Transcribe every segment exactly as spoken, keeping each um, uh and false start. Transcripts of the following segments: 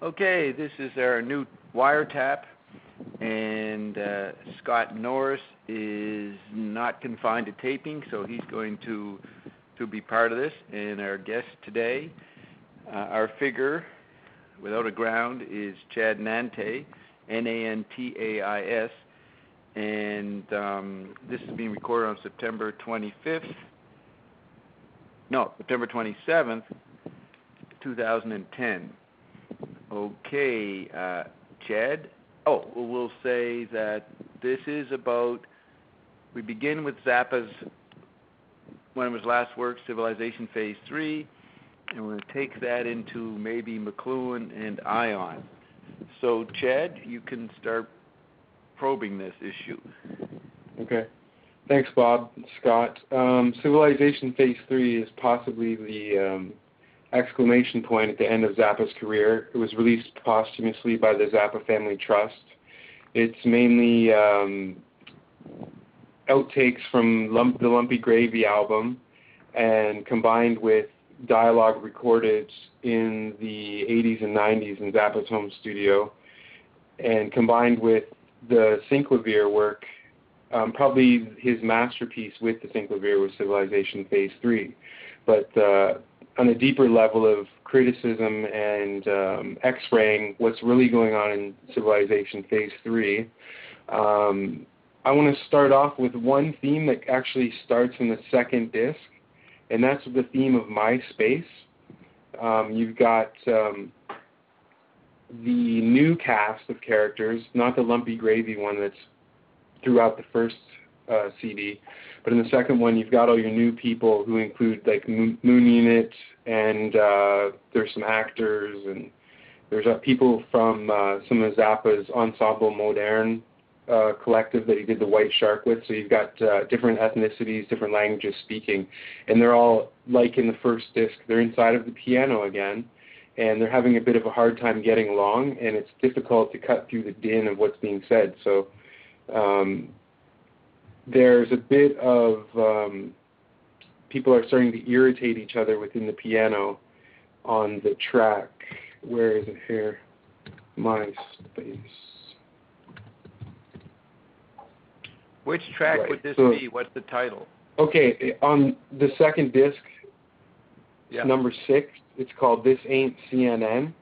Okay, this is our new wiretap, and uh, Scott Norris is not confined to taping, so he's going to to be part of this. And our guest today, uh, our figure without a ground, is Chad Nantais, N A N T A I S, and um, this is being recorded on September twenty-fifth. No, September twenty-seventh, two thousand ten. Okay, uh, Chad. Oh, we'll say that this is about, we begin with Zappa's, one of his last works, Civilization Phase three, and we're going to take that into maybe McLuhan and Ion. So, Chad, you can start probing this issue. Okay. Thanks, Bob. Scott. Um, Civilization Phase three is possibly the um, exclamation point at the end of Zappa's career. It was released posthumously by the Zappa Family Trust. It's mainly um, outtakes from Lump, the Lumpy Gravy album, and combined with dialogue recorded in the eighties and nineties in Zappa's home studio, and combined with the Synclavier work. Um, probably his masterpiece with the Synclavier was Civilization Phase three. But uh, on a deeper level of criticism and um, x-raying what's really going on in Civilization Phase three, um, I want to start off with one theme that actually starts in the second disc, and that's the theme of MySpace. Um, you've got um, the new cast of characters, not the Lumpy Gravy one that's throughout the first uh, C D, but in the second one you've got all your new people who include like Moon Unit, and uh, there's some actors, and there's uh, people from uh, some of Zappa's Ensemble Moderne uh, collective that he did the White Shark with. So you've got uh, different ethnicities, different languages speaking, and they're all, like in the first disc, they're inside of the piano again, and they're having a bit of a hard time getting along, and it's difficult to cut through the din of what's being said. So Um, there's a bit of um, people are starting to irritate each other within the piano on the track. Where is it here? MySpace. Which track right. would this so, be? What's the title? Okay, on the second disc, yeah. number six, it's called This Ain't C N N.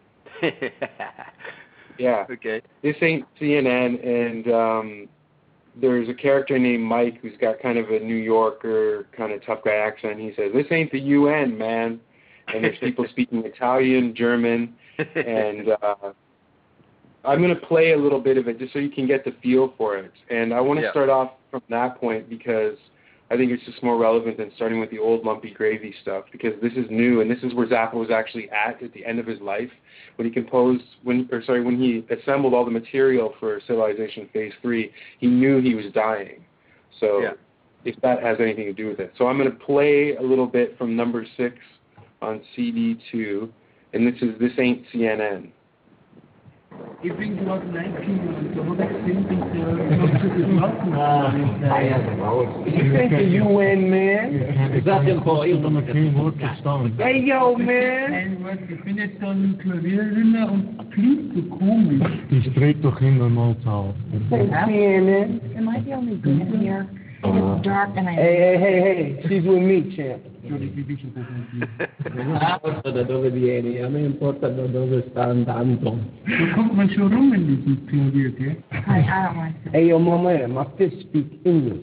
Yeah. Okay. This Ain't C N N, and um, there's a character named Mike who's got kind of a New Yorker kind of tough guy accent. He says, "This ain't the U N, man." And there's people speaking Italian, German, and uh, I'm going to play a little bit of it just so you can get the feel for it. And I want to yeah. start off from that point because I think it's just more relevant than starting with the old Lumpy Gravy stuff, because this is new, and this is where Zappa was actually at at the end of his life when he composed, when or sorry, when he assembled all the material for Civilization Phase three. He knew he was dying, so yeah. if that has anything to do with it. So I'm going to play a little bit from number six on C D two, and this is This Ain't C N N. Ich bin gerade nineteen und so habe ich You think the U N, man? Sag dem Paul, ich habe kein Wort verstanden. Hey, yo, man! Hey, was, ich bin jetzt so ein Klavierrinder und klingt so komisch. Ich dreht doch hin normal auf. Hey, man. Am I the only girl here? It's dark and I... Hey, hey, hey, hey, she's with me, champ. Da dove vieni? A me importa da dove sta andando. So kommt man schon rum in diesem Klavier, gell? I, I don't want to. Hey, yo, mama, my fish speak English.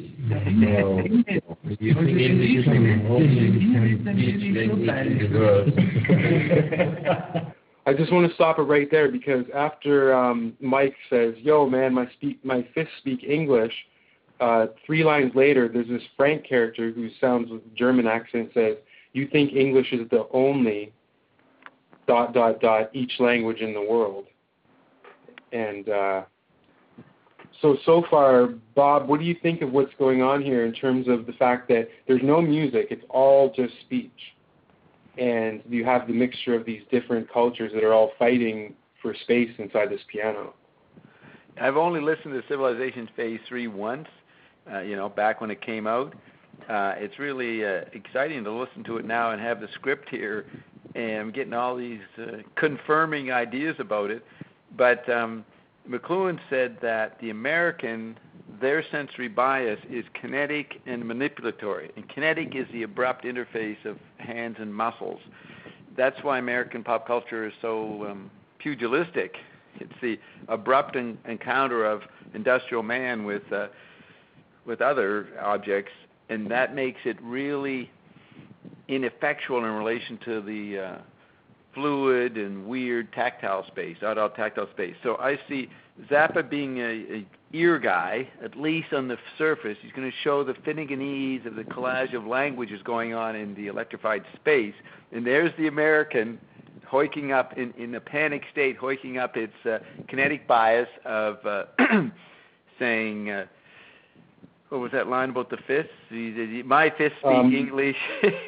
I just want to stop it right there because after um, Mike says, "Yo, man, my speak, my fish speak English," uh, three lines later, there's this Frank character who sounds with German accent says, "You think English is the only dot dot dot each language in the world?" And uh, so so far, Bob, what do you think of what's going on here in terms of the fact that there's no music; it's all just speech, and you have the mixture of these different cultures that are all fighting for space inside this piano? I've only listened to Civilization Phase three once, uh, you know, back when it came out. Uh, it's really uh, exciting to listen to it now and have the script here and I'm getting all these uh, confirming ideas about it. But um, McLuhan said that the American, their sensory bias is kinetic and manipulatory. And kinetic is the abrupt interface of hands and muscles. That's why American pop culture is so um, pugilistic. It's the abrupt en- encounter of industrial man with uh, with other objects, and that makes it really ineffectual in relation to the uh, fluid and weird tactile space, adult tactile space. So I see Zappa being a, a ear guy, at least on the surface. He's going to show the Finneganese of the collage of languages going on in the electrified space. And there's the American hoiking up in, in a panic state, hoiking up its uh, kinetic bias of uh, saying, uh, what was that line about the fists? My fists speak um, English.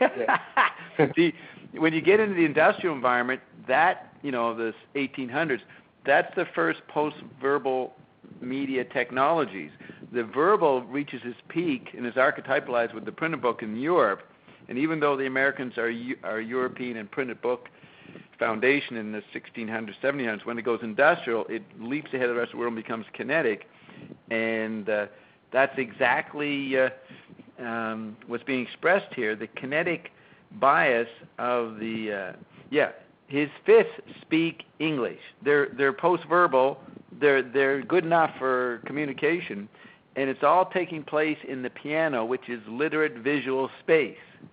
See, when you get into the industrial environment, that, you know, the eighteen hundreds, that's the first post-verbal media technologies. The verbal reaches its peak and is archetypalized with the printed book in Europe. And even though the Americans are are European and printed book foundation in the sixteen hundreds, seventeen hundreds, when it goes industrial, it leaps ahead of the rest of the world and becomes kinetic. And uh, that's exactly uh, um, what's being expressed here, the kinetic bias of the, uh, yeah, his fists speak English. They're they're post-verbal. They're they're good enough for communication, and it's all taking place in the piano, which is literate visual space.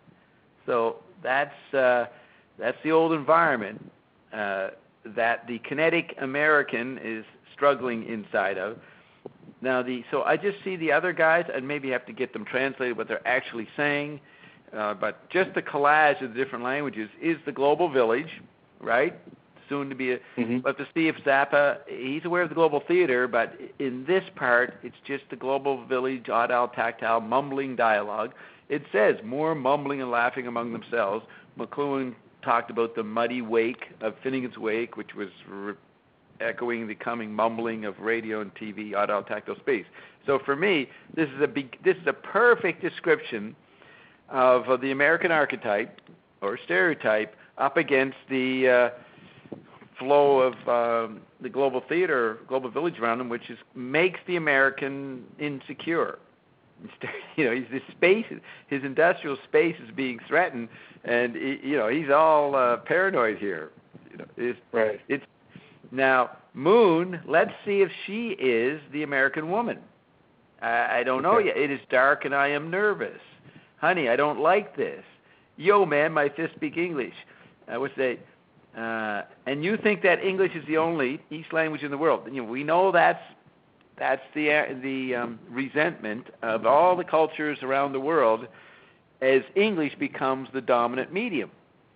So that's uh, that's the old environment uh, that the kinetic American is struggling inside of. Now the so I just see the other guys, and maybe have to get them translated what they're actually saying. Uh, but just the collage of the different languages is the global village, right? Soon to be a, mm-hmm. but to see if Zappa, he's aware of the global theater, but in this part, it's just the global village, audile, tactile, mumbling dialogue. It says more mumbling and laughing among themselves. McLuhan talked about the muddy wake of Finnegan's Wake, which was re- echoing the coming mumbling of radio and T V, audile, tactile space. So for me, this is a big, this is a perfect description of uh, the American archetype or stereotype up against the uh, flow of um, the global theater, global village around him, which is makes the American insecure. You know, he's this space, his industrial space is being threatened, and he, you know he's all uh, paranoid here. You know, it's, right. It's now Moon. Let's see if she is the American woman. I, I don't know okay. yet. It is dark, and I am nervous. Honey, I don't like this. Yo, man, my fists speak English. I would say, uh, and you think that English is the only East language in the world. You know, we know that's that's the uh, the um, resentment of all the cultures around the world as English becomes the dominant medium.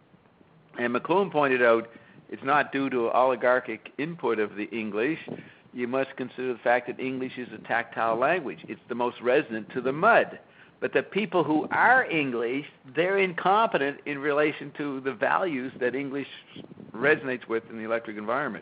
And McLuhan pointed out it's not due to oligarchic input of the English. You must consider the fact that English is a tactile language. It's the most resonant to the mud. But the people who are English, they're incompetent in relation to the values that English resonates with in the electric environment.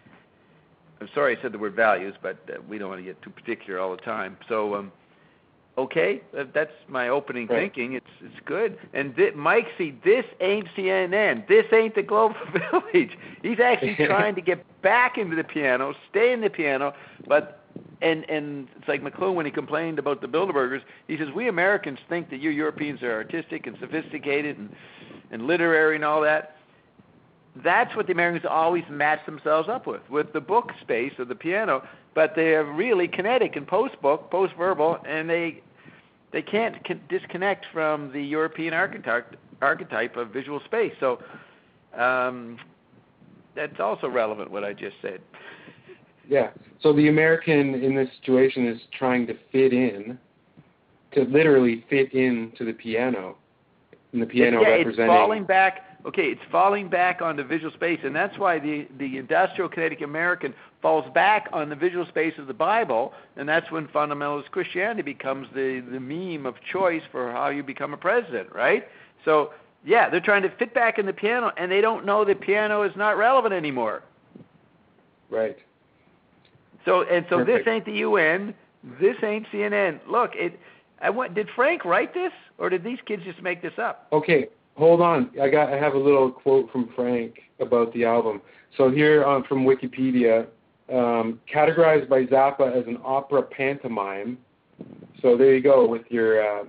I'm sorry I said the word values, but uh, we don't want to get too particular all the time. So, um, okay, uh, that's my opening right. thinking. It's it's good. And th- Mike, see, this ain't C N N. This ain't the global village. He's actually trying to get back into the piano, stay in the piano, but... And and it's like McLuhan when he complained about the Bilderbergers. He says, we Americans think that you Europeans are artistic and sophisticated and, and literary and all that. That's what the Americans always match themselves up with, with the book space of the piano. But they are really kinetic and post-book, post-verbal, and they they can't con- disconnect from the European archetype, archetype of visual space. So um, that's also relevant, what I just said. Yeah. So the American in this situation is trying to fit in, to literally fit into the piano, and the piano yeah, representing. It's falling back. Okay, it's falling back on the visual space, and that's why the the industrial kinetic American falls back on the visual space of the Bible, and that's when fundamentalist Christianity becomes the the meme of choice for how you become a president, right? So yeah, they're trying to fit back in the piano, and they don't know the piano is not relevant anymore. Right. So and so Perfect. This ain't the U N. This ain't C N N. Look, it. I went, did Frank write this, or did these kids just make this up? Okay. hold on. I got. I have a little quote from Frank about the album. So here on from Wikipedia, um, categorized by Zappa as an opera pantomime. So there you go with your. Uh,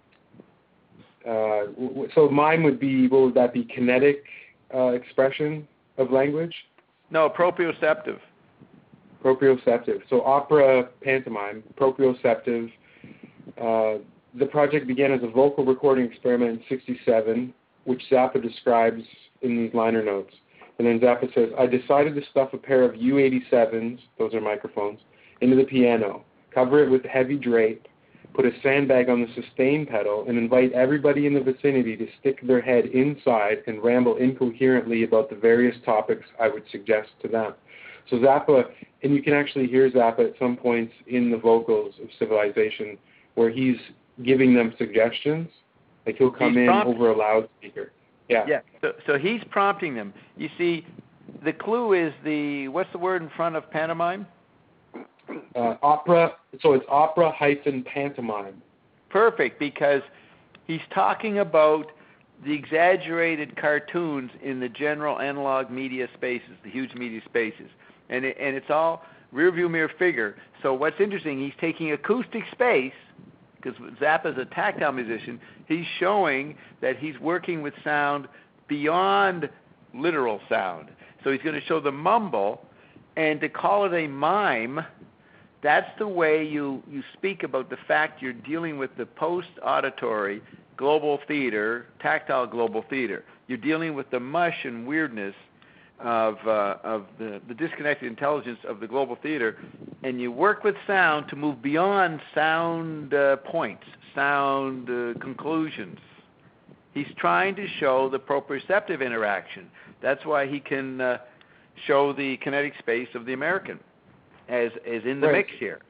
uh, w- so mime would be. What would that be? Kinetic uh, expression of language. No, proprioceptive. Proprioceptive. So opera pantomime, proprioceptive. Uh, the project began as a vocal recording experiment in sixty-seven, which Zappa describes in these liner notes. And then Zappa says, I decided to stuff a pair of U eighty-sevens, those are microphones, into the piano, cover it with heavy drape, put a sandbag on the sustain pedal, and invite everybody in the vicinity to stick their head inside and ramble incoherently about the various topics I would suggest to them. So Zappa, and you can actually hear Zappa at some points in the vocals of Civilization where he's giving them suggestions. Like he'll come He's in prompting. over a loudspeaker. Yeah. Yeah. So, so he's prompting them. You see, the clue is the, what's the word in front of pantomime? Uh, opera, so it's opera hyphen pantomime. Perfect, because he's talking about the exaggerated cartoons in the general analog media spaces, the huge media spaces. And it, and it's all rear view mirror figure. So what's interesting, he's taking acoustic space, because Zappa's a tactile musician, he's showing that he's working with sound beyond literal sound. So he's going to show the mumble, and to call it a mime, that's the way you, you speak about the fact you're dealing with the post-auditory global theater, tactile global theater. You're dealing with the mush and weirdness of uh, of the, the disconnected intelligence of the global theater, and you work with sound to move beyond sound uh, points, sound uh, conclusions. He's trying to show the proprioceptive interaction. That's why he can uh, show the kinetic space of the American as as in the Right. mix here.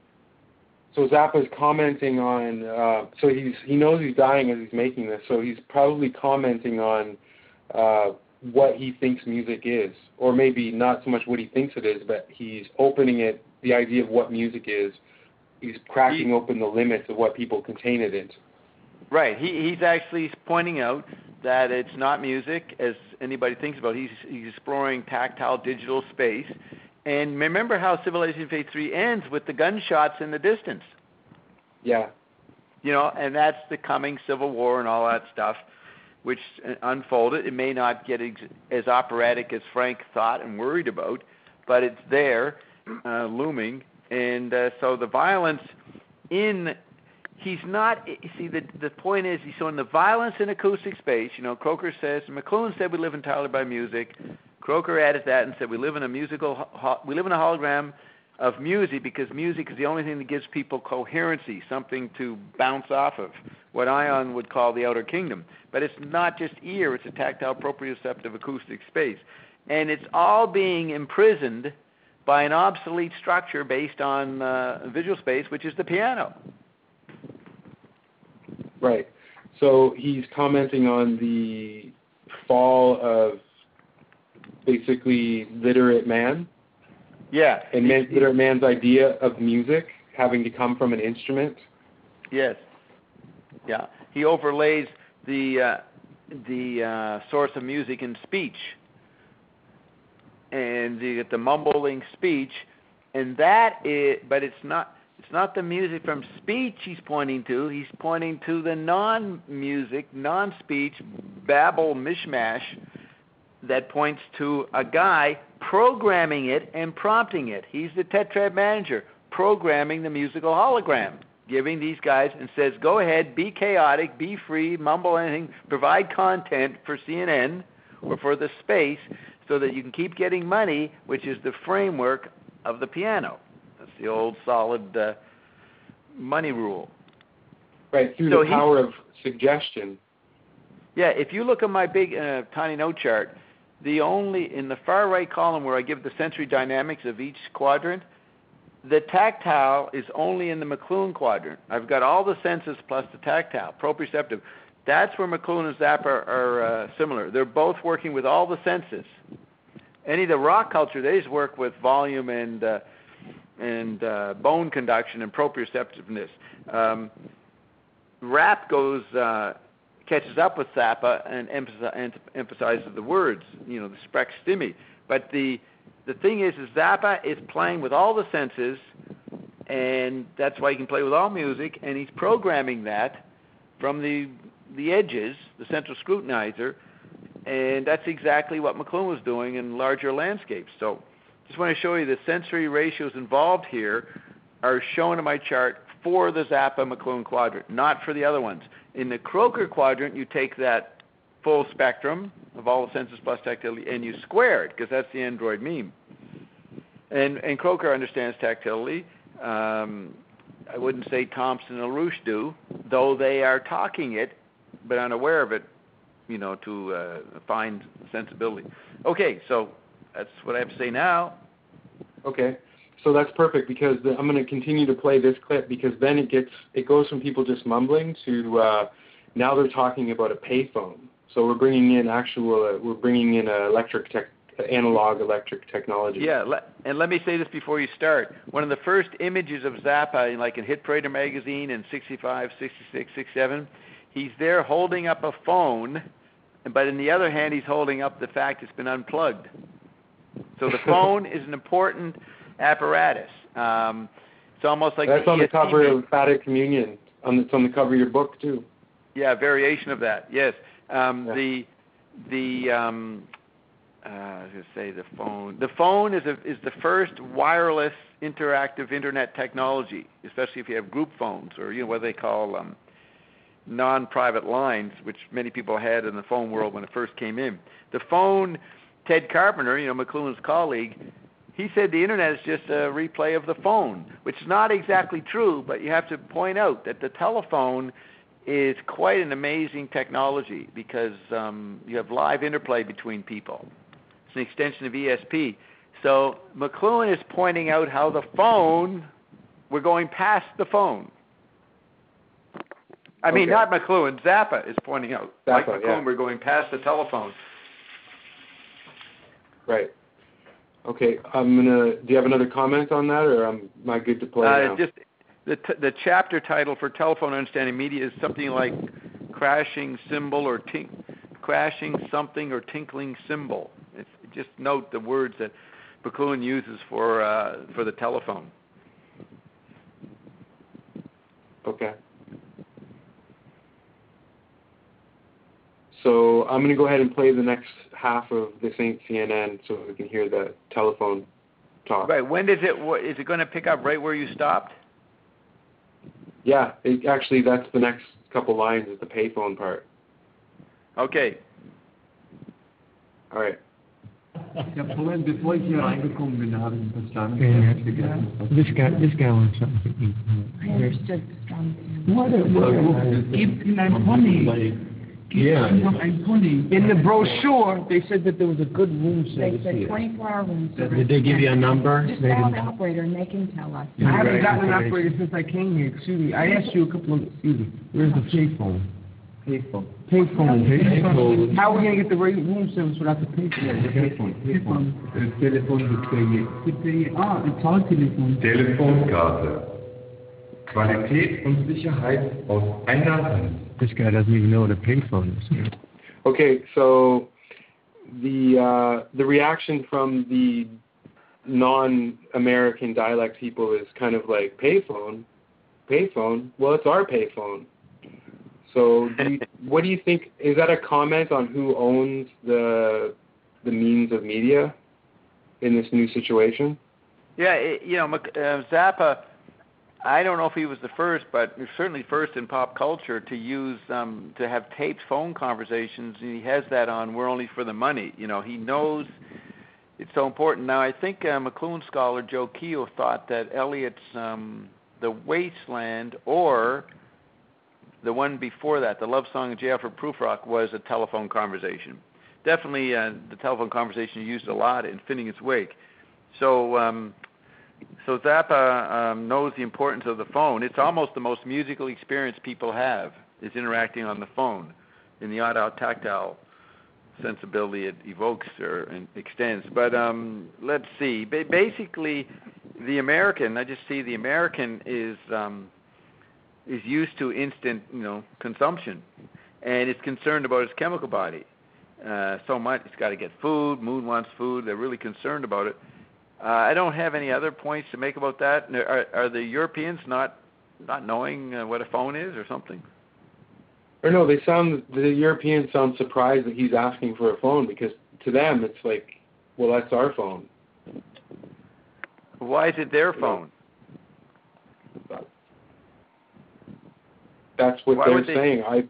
So Zappa's commenting on, uh, so he's he knows he's dying as he's making this, so he's probably commenting on uh, what he thinks music is, or maybe not so much what he thinks it is, but he's opening it, the idea of what music is. He's cracking He- open the limits of what people contain it in. Right. He, he's actually pointing out that it's not music, as anybody thinks about. He's, he's exploring tactile digital space. And remember how Civilization Phase three ends with the gunshots in the distance. Yeah. You know, and that's the coming Civil War and all that stuff, which unfolded. It may not get ex- as operatic as Frank thought and worried about, but it's there, uh, looming. And uh, so the violence in... He's not, you see, the the point is, he's showing the violence in acoustic space. You know, Croker says, McLuhan said we live entirely by music. Croker added that and said we live in a musical, ho- we live in a hologram of music because music is the only thing that gives people coherency, something to bounce off of, what Ion would call the outer kingdom. But it's not just ear, it's a tactile proprioceptive acoustic space. And it's all being imprisoned by an obsolete structure based on uh, visual space, which is the piano. Right. So he's commenting on the fall of basically literate man, Yeah. and man, literate man's idea of music having to come from an instrument. Yes. Yeah. He overlays the uh, the uh, source of music in speech, and you get the mumbling speech, and that is, but it's not. It's not the music from speech he's pointing to. He's pointing to the non-music, non-speech, babble mishmash that points to a guy programming it and prompting it. He's the tetrad manager, programming the musical hologram, giving these guys and says, go ahead, be chaotic, be free, mumble anything, provide content for C N N or for the space so that you can keep getting money, which is the framework of the piano. That's the old solid uh, money rule. Right, through So the he- power of suggestion. Yeah, if you look at my big uh, tiny note chart, the only, in the far right column where I give the sensory dynamics of each quadrant, the tactile is only in the McLuhan quadrant. I've got all the senses plus the tactile, proprioceptive. That's where McLuhan and Zappa are, are uh, similar. They're both working with all the senses. Any of the rock culture, they just work with volume and uh, and uh, bone conduction and proprioceptiveness. Um, rap goes uh, catches up with Zappa and emphasizes the words, you know, the sprechstimme. But the the thing is, is Zappa is playing with all the senses, and that's why he can play with all music, and he's programming that from the the edges, the central scrutinizer, and that's exactly what McLuhan was doing in larger landscapes. So just want to show you the sensory ratios involved here are shown in my chart for the Zappa-McLuhan quadrant, not for the other ones. In the Croker quadrant, you take that full spectrum of all the senses plus tactility, and you square it, because that's the Android meme. And, and Croker understands tactility. Um, I wouldn't say Thompson and LaRouche do, though they are talking it, but unaware of it, you know, to uh, find sensibility. Okay, so that's what I have to say now. Okay. So that's perfect, because the, I'm going to continue to play this clip, because then it gets it goes from people just mumbling to uh, now they're talking about a payphone. So we're bringing in actual uh, we're bringing in uh, electric tech, analog electric technology. Yeah, le- and let me say this before you start. One of the first images of Zappa, like in Hit Parader magazine in sixty-five, sixty-six, sixty-seven, he's there holding up a phone, but in the other hand, he's holding up the fact it's been unplugged. So the phone is an important apparatus. Um, it's almost like that's the on the E S P cover meme. of Emphatic Communion. On the, it's on the cover of your book too. Yeah, variation of that. Yes. Um, Yeah. The the um, uh, I was going to say the phone. The phone is a, is the first wireless interactive internet technology, especially if you have group phones or you know what they call um, non-private lines, which many people had in the phone world when it first came in. The phone. Ted Carpenter, you know McLuhan's colleague, he said the internet is just a replay of the phone, which is not exactly true, but you have to point out that the telephone is quite an amazing technology because um, you have live interplay between people. It's an extension of E S P. So McLuhan is pointing out how the phone, we're going past the phone. I mean, Okay. not McLuhan, Zappa is pointing out. Zappa, like McLuhan, yeah. we're going past the telephone. Right. Okay. I'm gonna. Do you have another comment on that, or am I good to play Uh, now? just the t- the chapter title for Telephone Understanding Media is something like crashing cymbal or tink, crashing something or tinkling cymbal. It's, just note the words that McLuhan uses for uh, for the telephone. Okay. So I'm going to go ahead and play the next half of This Ain't C N N so we can hear the telephone talk. Right. When does it? wh- Is it going to pick up right where you stopped? Yeah, it, actually that's the next couple lines is the payphone part. Okay. All right. Ich habe vorhin, bevor ich hier reingekommen bin, habe ich ihn verstanden. Ich hab's vergessen. This guy, this guy wants something to eat. I understood strong. What a, what a, gebt ihm ein Pony. Gebt Yeah. ihm noch ein Pony. In the brochure, they said that there was a good room They service said here. twenty-four hour room service. Did they give you a number? Just They call the didn't- operator and they can tell us. I haven't Right, gotten an okay. operator since I came here. Excuse me. I asked you a couple of, excuse me, where's the payphone? Payphone. Payphone. Payphone. How are we going to get the right room service without the payphone? Payphone. Payphone. Telefonbeträge. Bitte, ah, ein Zahltelefon. Telefonkarte. Qualität und Sicherheit aus einer Hand. This guy doesn't even know what a payphone is. Okay, so the uh, the reaction from the non-American dialect people is kind of like payphone, payphone. Well, it's our payphone. So, do you, what do you think? Is that a comment on who owns the the means of media in this new situation? Yeah, it, you know, Mc- uh, Zappa, I don't know if he was the first, but certainly first in pop culture to use, um, to have taped phone conversations, and he has that on We're Only for the Money. You know, he knows it's so important. Now, I think uh, McLuhan scholar Joe Keogh thought that Eliot's um, The Wasteland or the one before that, the love song of J. Alfred Prufrock, was a telephone conversation. Definitely uh, the telephone conversation used a lot in Phineas Wake. So, um, so Zappa um, knows the importance of the phone. It's almost the most musical experience people have, is interacting on the phone in the audio tactile sensibility it evokes or and extends. But um, let's see. Ba- basically, the American, I just see the American is um, is used to instant, you know, consumption. and it's concerned about its chemical body uh, so much. It's got to get food. Moon wants food. They're really concerned about it. Uh, I don't have any other points to make about that. Are, are the Europeans not not knowing uh, what a phone is or something? Or no, they sound the Europeans sound surprised that he's asking for a phone, because to them it's like, well, that's our phone. Why is it their phone? That's what Why they're would they- saying. I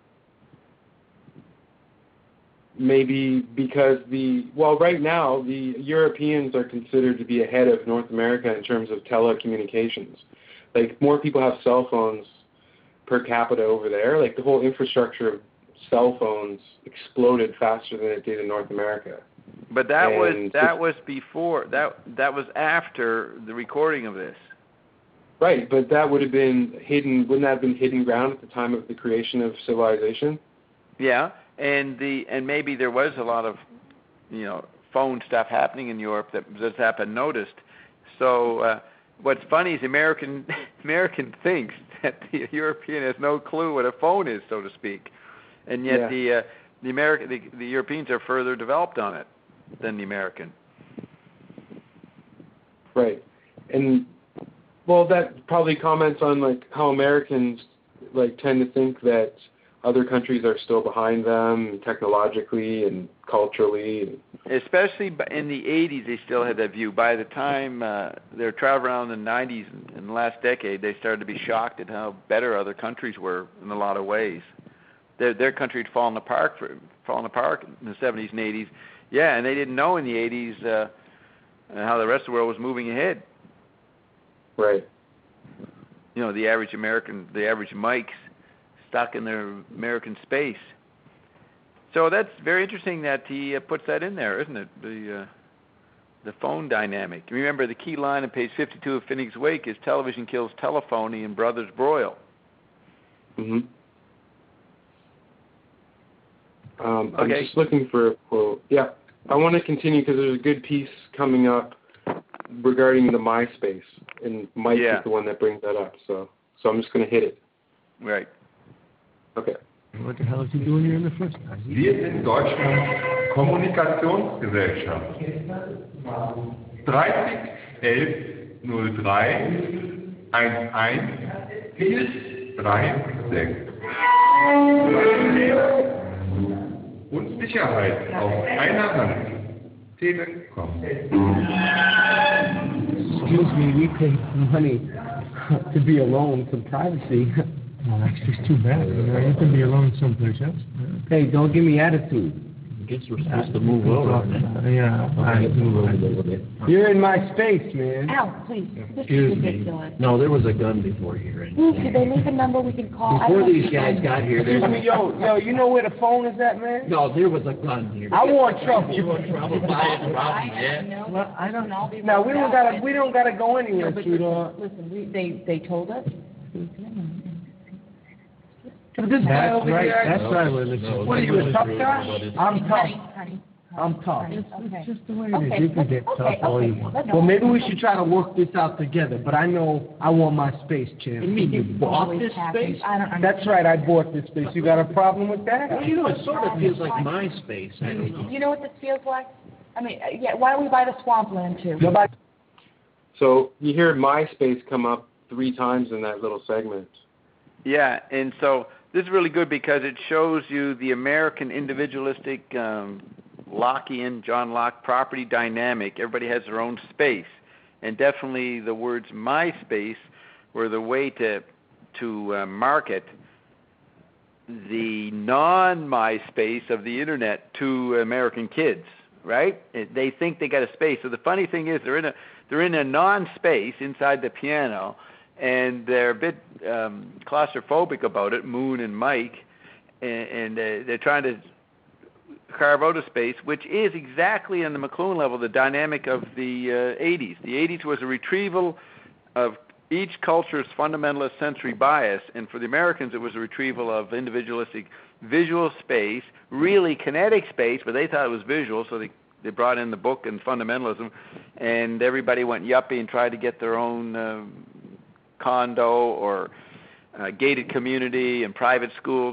maybe because the well, right now the Europeans are considered to be ahead of North America in terms of telecommunications. Like, more people have cell phones per capita over there. Like, the whole infrastructure of cell phones exploded faster than it did in North America. But that And was that was before that that was after the recording of this. Right, but that would have been hidden. Wouldn't that have been hidden ground at the time of the creation of civilization? Yeah, and the and maybe there was a lot of, you know, phone stuff happening in Europe that just happened noticed. So uh, what's funny is American American thinks that the European has no clue what a phone is, so to speak, and yet Yeah. the uh, the American the, the Europeans are further developed on it than the American. Right, and well, that probably comments on like how Americans like tend to think that other countries are still behind them technologically and culturally. Especially in the eighties, they still had that view. By the time uh, they were traveling around in the nineties and in the last decade, they started to be shocked at how better other countries were in a lot of ways. Their their country had fallen apart, for, fallen apart in the seventies and eighties. Yeah, and they didn't know in the eighties uh, how the rest of the world was moving ahead. Right. You know, the average American, the average Mike's stuck in their American space. So that's very interesting that he uh, puts that in there, isn't it? The uh, the phone dynamic. Remember, the key line on page fifty-two of Finneg's Wake is television kills telephony and brothers broil. Mhm. Um, I'm Okay. just looking for a quote. Yeah, I want to continue because there's a good piece coming up regarding the MySpace, and Mike Yeah. is the one that brings that up. So, so I'm just going to hit it. Right. Okay. What the hell is he doing here in the first place? Wir sind Deutschland Kommunikationsgesellschaft. dreißig elf null drei eins eins vier drei sechs. Und Sicherheit auf einer Hand. Telekom. Excuse me, we pay money to be alone, some privacy. Well, that's just too bad. You know, you can be alone someplace else. Hey, don't give me attitude. I guess we're supposed to move over. Uh, yeah. I move over a little bit. You're in my space, man. Al, please, this is Excuse me. ridiculous. No, there was a gun before here. And, Luke, did they leave a number we can call? I before don't these guys understand. got here, there Excuse me, yo, yo, you know where the phone is at, man? no, there was a gun here. I want trouble. You want trouble? Buying problems, I yeah. know. Well, I don't I'll be Now, we don't worked gotta, out. we don't gotta go anywhere, No, but sweetheart. Listen, we, they, they told us. But this guy That's over right. here, That's No, right. Well, it's no, what are you, a it's tough rude, guy? but it's- I'm tough. Honey, honey. I'm tough. honey, It's, okay. it's just the way it Okay, is. You can get okay, tough all okay. you want. Let's Well, go. maybe we should try to work this out together, but I know I want my space, champ. You mean you bought Always this happens. space? I don't That's right, I bought this space. You got a problem with that? Well, you know, it sort of feels like MySpace. I don't know. You know what this feels like? I mean, uh, yeah, why don't we buy the swampland too? Nobody. So you hear MySpace come up three times in that little segment. Yeah, and so this is really good because it shows you the American individualistic um, Lockean, John Locke property dynamic. Everybody has their own space, and definitely the words MySpace were the way to to uh, market the non-MySpace of the internet to American kids. Right? It, they think they got a space. So the funny thing is, they're in a they're in a non-space inside the piano, and they're a bit um, claustrophobic about it. Moon and Mike, and, and uh, they're trying to carve out a space, which is exactly on the McLuhan level the dynamic of the uh, eighties. The eighties was a retrieval of each culture's fundamentalist sensory bias, and for the Americans it was a retrieval of individualistic visual space, really kinetic space, but they thought it was visual, so they, they brought in the book and fundamentalism, and everybody went yuppie and tried to get their own uh, condo or uh, gated community and private schools.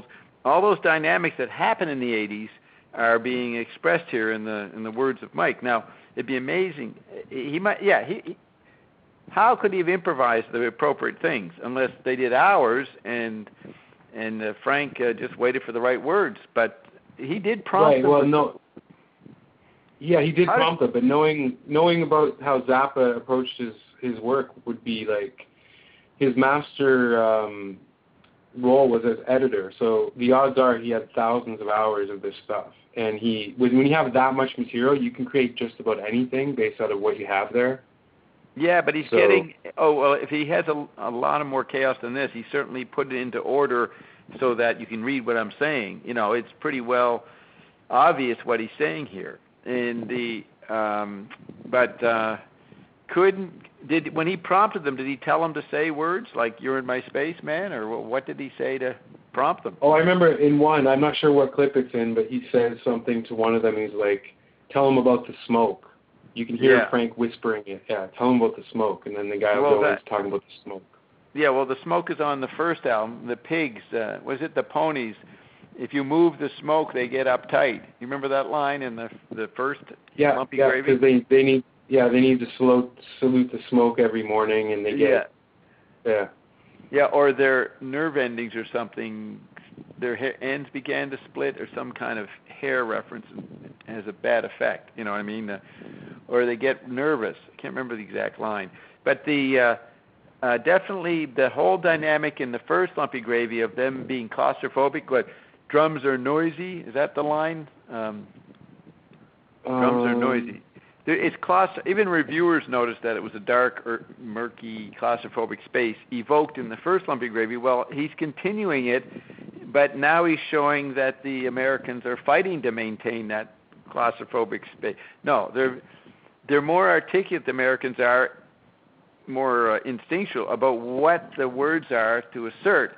all those dynamics that happen in the eighties are being expressed here in the in the words of Mike. Now, it'd be amazing. He might, yeah. He, he how could he have improvised the appropriate things unless they did ours and and uh, Frank uh, just waited for the right words? But he did prompt right. them. Well, no. Yeah, he did How prompt did, them, but knowing knowing about how Zappa approached his his work would be like his master um, role was as editor. So the odds are he had thousands of hours of this stuff. And he, when you have that much material, you can create just about anything based out of what you have there. Yeah, but he's so, getting, oh, well, if he has a, a lot of more chaos than this, he certainly put it into order so that you can read what I'm saying. You know, it's pretty well obvious what he's saying here. And the, um, but uh, couldn't, did, when he prompted them, did he tell them to say words like, "You're in my space, man," or what did he say to prompt them? Oh, I remember in one, I'm not sure what clip it's in, but he says something to one of them. He's like, "Tell him about the smoke." You can hear Yeah. Frank whispering it. Yeah, tell him about the smoke. And then the guy Well, was always that- talking about the smoke. Yeah, well, the smoke is on the first album. The pigs, uh, was it the ponies? If you move the smoke, they get uptight. You remember that line in the the first Yeah, Lumpy yeah, Gravy? because they, they need, yeah, they need to salute, salute the smoke every morning, and they get, yeah, yeah. yeah, or their nerve endings or something. Their hair, ends began to split, or some kind of hair reference has a bad effect. You know what I mean? Uh, or they get nervous. I can't remember the exact line, but the uh, uh, definitely the whole dynamic in the first Lumpy Gravy of them being claustrophobic. What drums are noisy? Is that the line? Um, drums are Um, noisy. There- It's claustro- Even reviewers noticed that it was a dark, or murky, claustrophobic space evoked in the first Lumpy Gravy. Well, he's continuing it, but now he's showing that the Americans are fighting to maintain that claustrophobic space. No, they're they're more articulate. The Americans are more uh, instinctual about what the words are to assert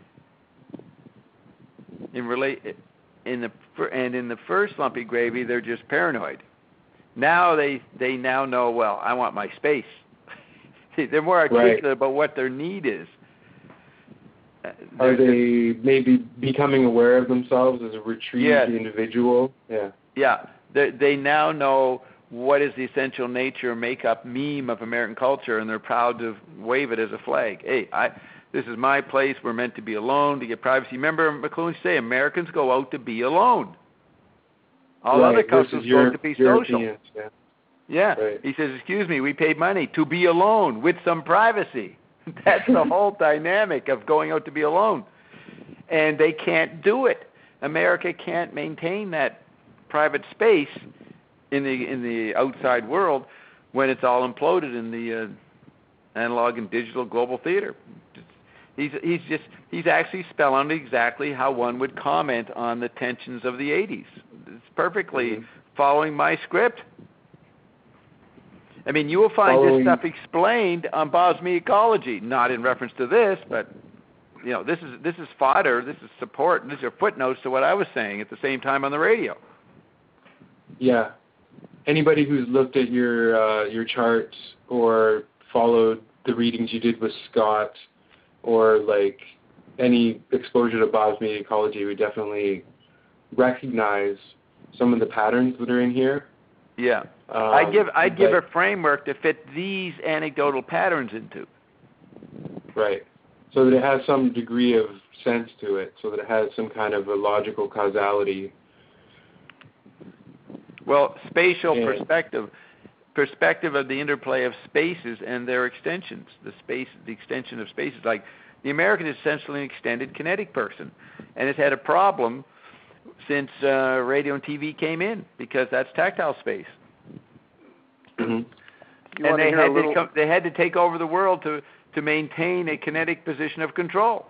in relate in the fir- and in the first Lumpy Gravy, they're just paranoid. Now they they now know, well, I want my space. They're more articulate Right. about what their need is. Uh, Are they're- they maybe becoming aware of themselves as a retrieved Yes. individual? Yeah. Yeah, they, they now know what is the essential nature, makeup, meme of American culture, and they're proud to wave it as a flag. Hey, I, this is my place. We're meant to be alone to get privacy. Remember McLuhan say, Americans go out to be alone. All right, other cultures versus go out Euro- to be social. Europeans, yeah. Yeah, Right. he says, excuse me, we paid money to be alone with some privacy. That's the whole dynamic of going out to be alone. And they can't do it. America can't maintain that private space in the in the outside world when it's all imploded in the uh, analog and digital global theater. He's he's just he's actually spelling exactly how one would comment on the tensions of the eighties. It's perfectly Mhm. following my script. I mean, you will find Following- this stuff explained on Bob's Me Ecology, not in reference to this, but you know, this is this is fodder, this is support, these are footnotes to what I was saying at the same time on the radio. Yeah. Anybody who's looked at your uh, your charts or followed the readings you did with Scott, or like any exposure to Bob's Media Ecology, would definitely recognize some of the patterns that are in here. Yeah. Um, I give I give a but- framework to fit these anecdotal patterns into. Right. So that it has some degree of sense to it, so that it has some kind of a logical causality. Well, spatial Yeah. perspective, perspective of the interplay of spaces and their extensions. The space, the extension of spaces. Like the American is essentially an extended kinetic person, and has had a problem since uh, radio and T V came in because that's tactile space. Mm-hmm. You and want to they hear had a little? to come, they had to take over the world to to maintain a kinetic position of control.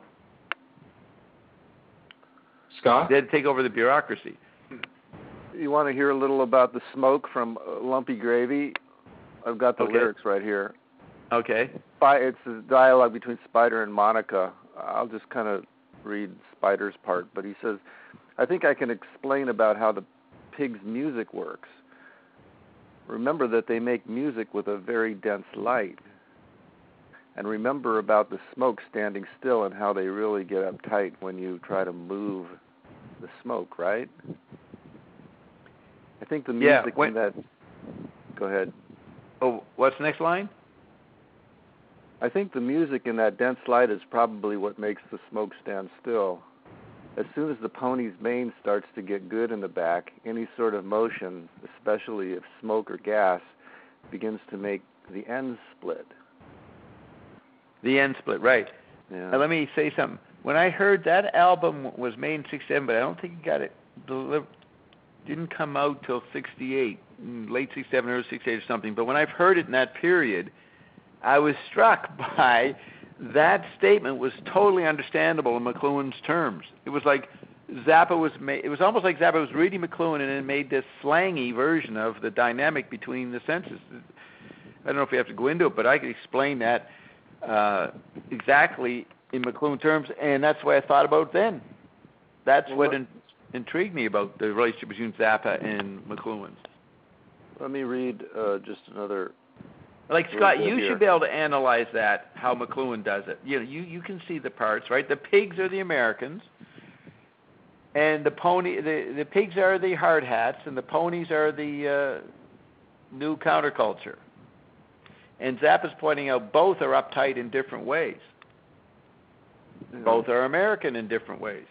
Scott? They had to take over the bureaucracy. You want to hear a little about the smoke from uh, Lumpy Gravy? I've got the Okay. lyrics right here. Okay. Spi- It's a dialogue between Spider and Monica. I'll just kind of read Spider's part, but he says, I think I can explain about how the pig's music works. Remember that they make music with a very dense light. And remember about the smoke standing still and how they really get uptight when you try to move the smoke, right? I think the Yeah, music when- in that. Go ahead. Oh, what's the next line? I think the music in that dense light is probably what makes the smoke stand still. As soon as the pony's mane starts to get good in the back, any sort of motion, especially if smoke or gas, begins to make the ends split. The end split, right. Yeah. Now, let me say something. When I heard that album was made in sixty-seven, but I don't think it got it delivered, didn't come out till sixty-eight, late sixty-seven, early sixty-eight or something. But when I've heard it in that period, I was struck by that statement was totally understandable in McLuhan's terms. It was like Zappa was made, it was almost like Zappa was reading McLuhan and then made this slangy version of the dynamic between the senses. I don't know if we have to go into it, but I could explain that uh, exactly in McLuhan terms, and that's the way I thought about it then. That's Well, what let- in, intrigued me about the relationship between Zappa and McLuhan. Let me read uh, just another. Like Really Scott, good you here. should be able to analyze that, how McLuhan does it. You know, you, you can see the parts, right? The pigs are the Americans, and the pony the, the pigs are the hard hats, and the ponies are the uh, new counterculture. And Zappa's pointing out both are uptight in different ways. you know, Both are American in different ways.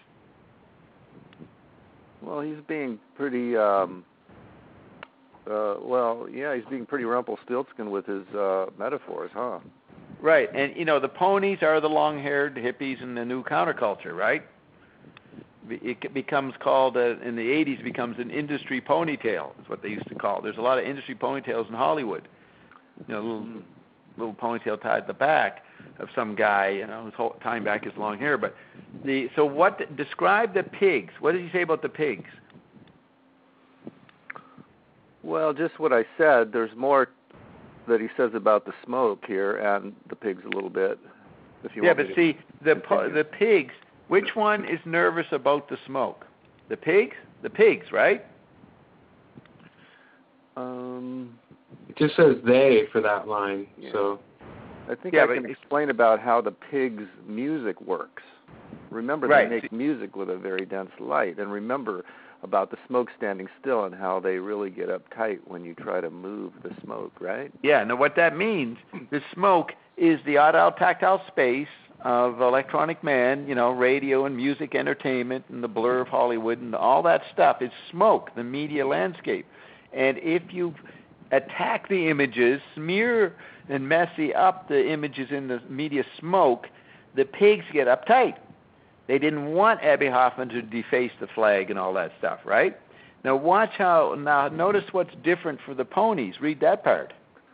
Well, he's being pretty. Um, uh, well, yeah, he's being pretty Rumpelstiltskin with his uh, metaphors, huh? Right, and you know the ponies are the long-haired hippies in the new counterculture, right? It becomes called uh, in the eighties becomes an industry ponytail. Is what they used to call it. There's a lot of industry ponytails in Hollywood. You know, little little ponytail tied at the back of some guy, you know, who's whole, tying back his long hair. But the so what? Describe the pigs. What does he say about the pigs? Well, just what I said. There's more that he says about the smoke here and the pigs a little bit. If you Yeah, want but me to see the po- continue. the pigs. Which one is nervous about the smoke? The pigs? The pigs, right? Um, It just says they for that line. Yeah. So I think Yeah, I but can it's- explain about how the pigs' music works. Remember, Right. they make music with a very dense light, and remember about the smoke standing still and how they really get uptight when you try to move the smoke, right? Yeah, now what that means, the smoke is the audio tactile space of electronic man, you know, radio and music entertainment and the blur of Hollywood and all that stuff is smoke, the media landscape. And if you attack the images, smear and messy up the images in the media smoke, the pigs get uptight. They didn't want Abby Hoffman to deface the flag and all that stuff, right? Now watch how, now notice what's different for the ponies. Read that part.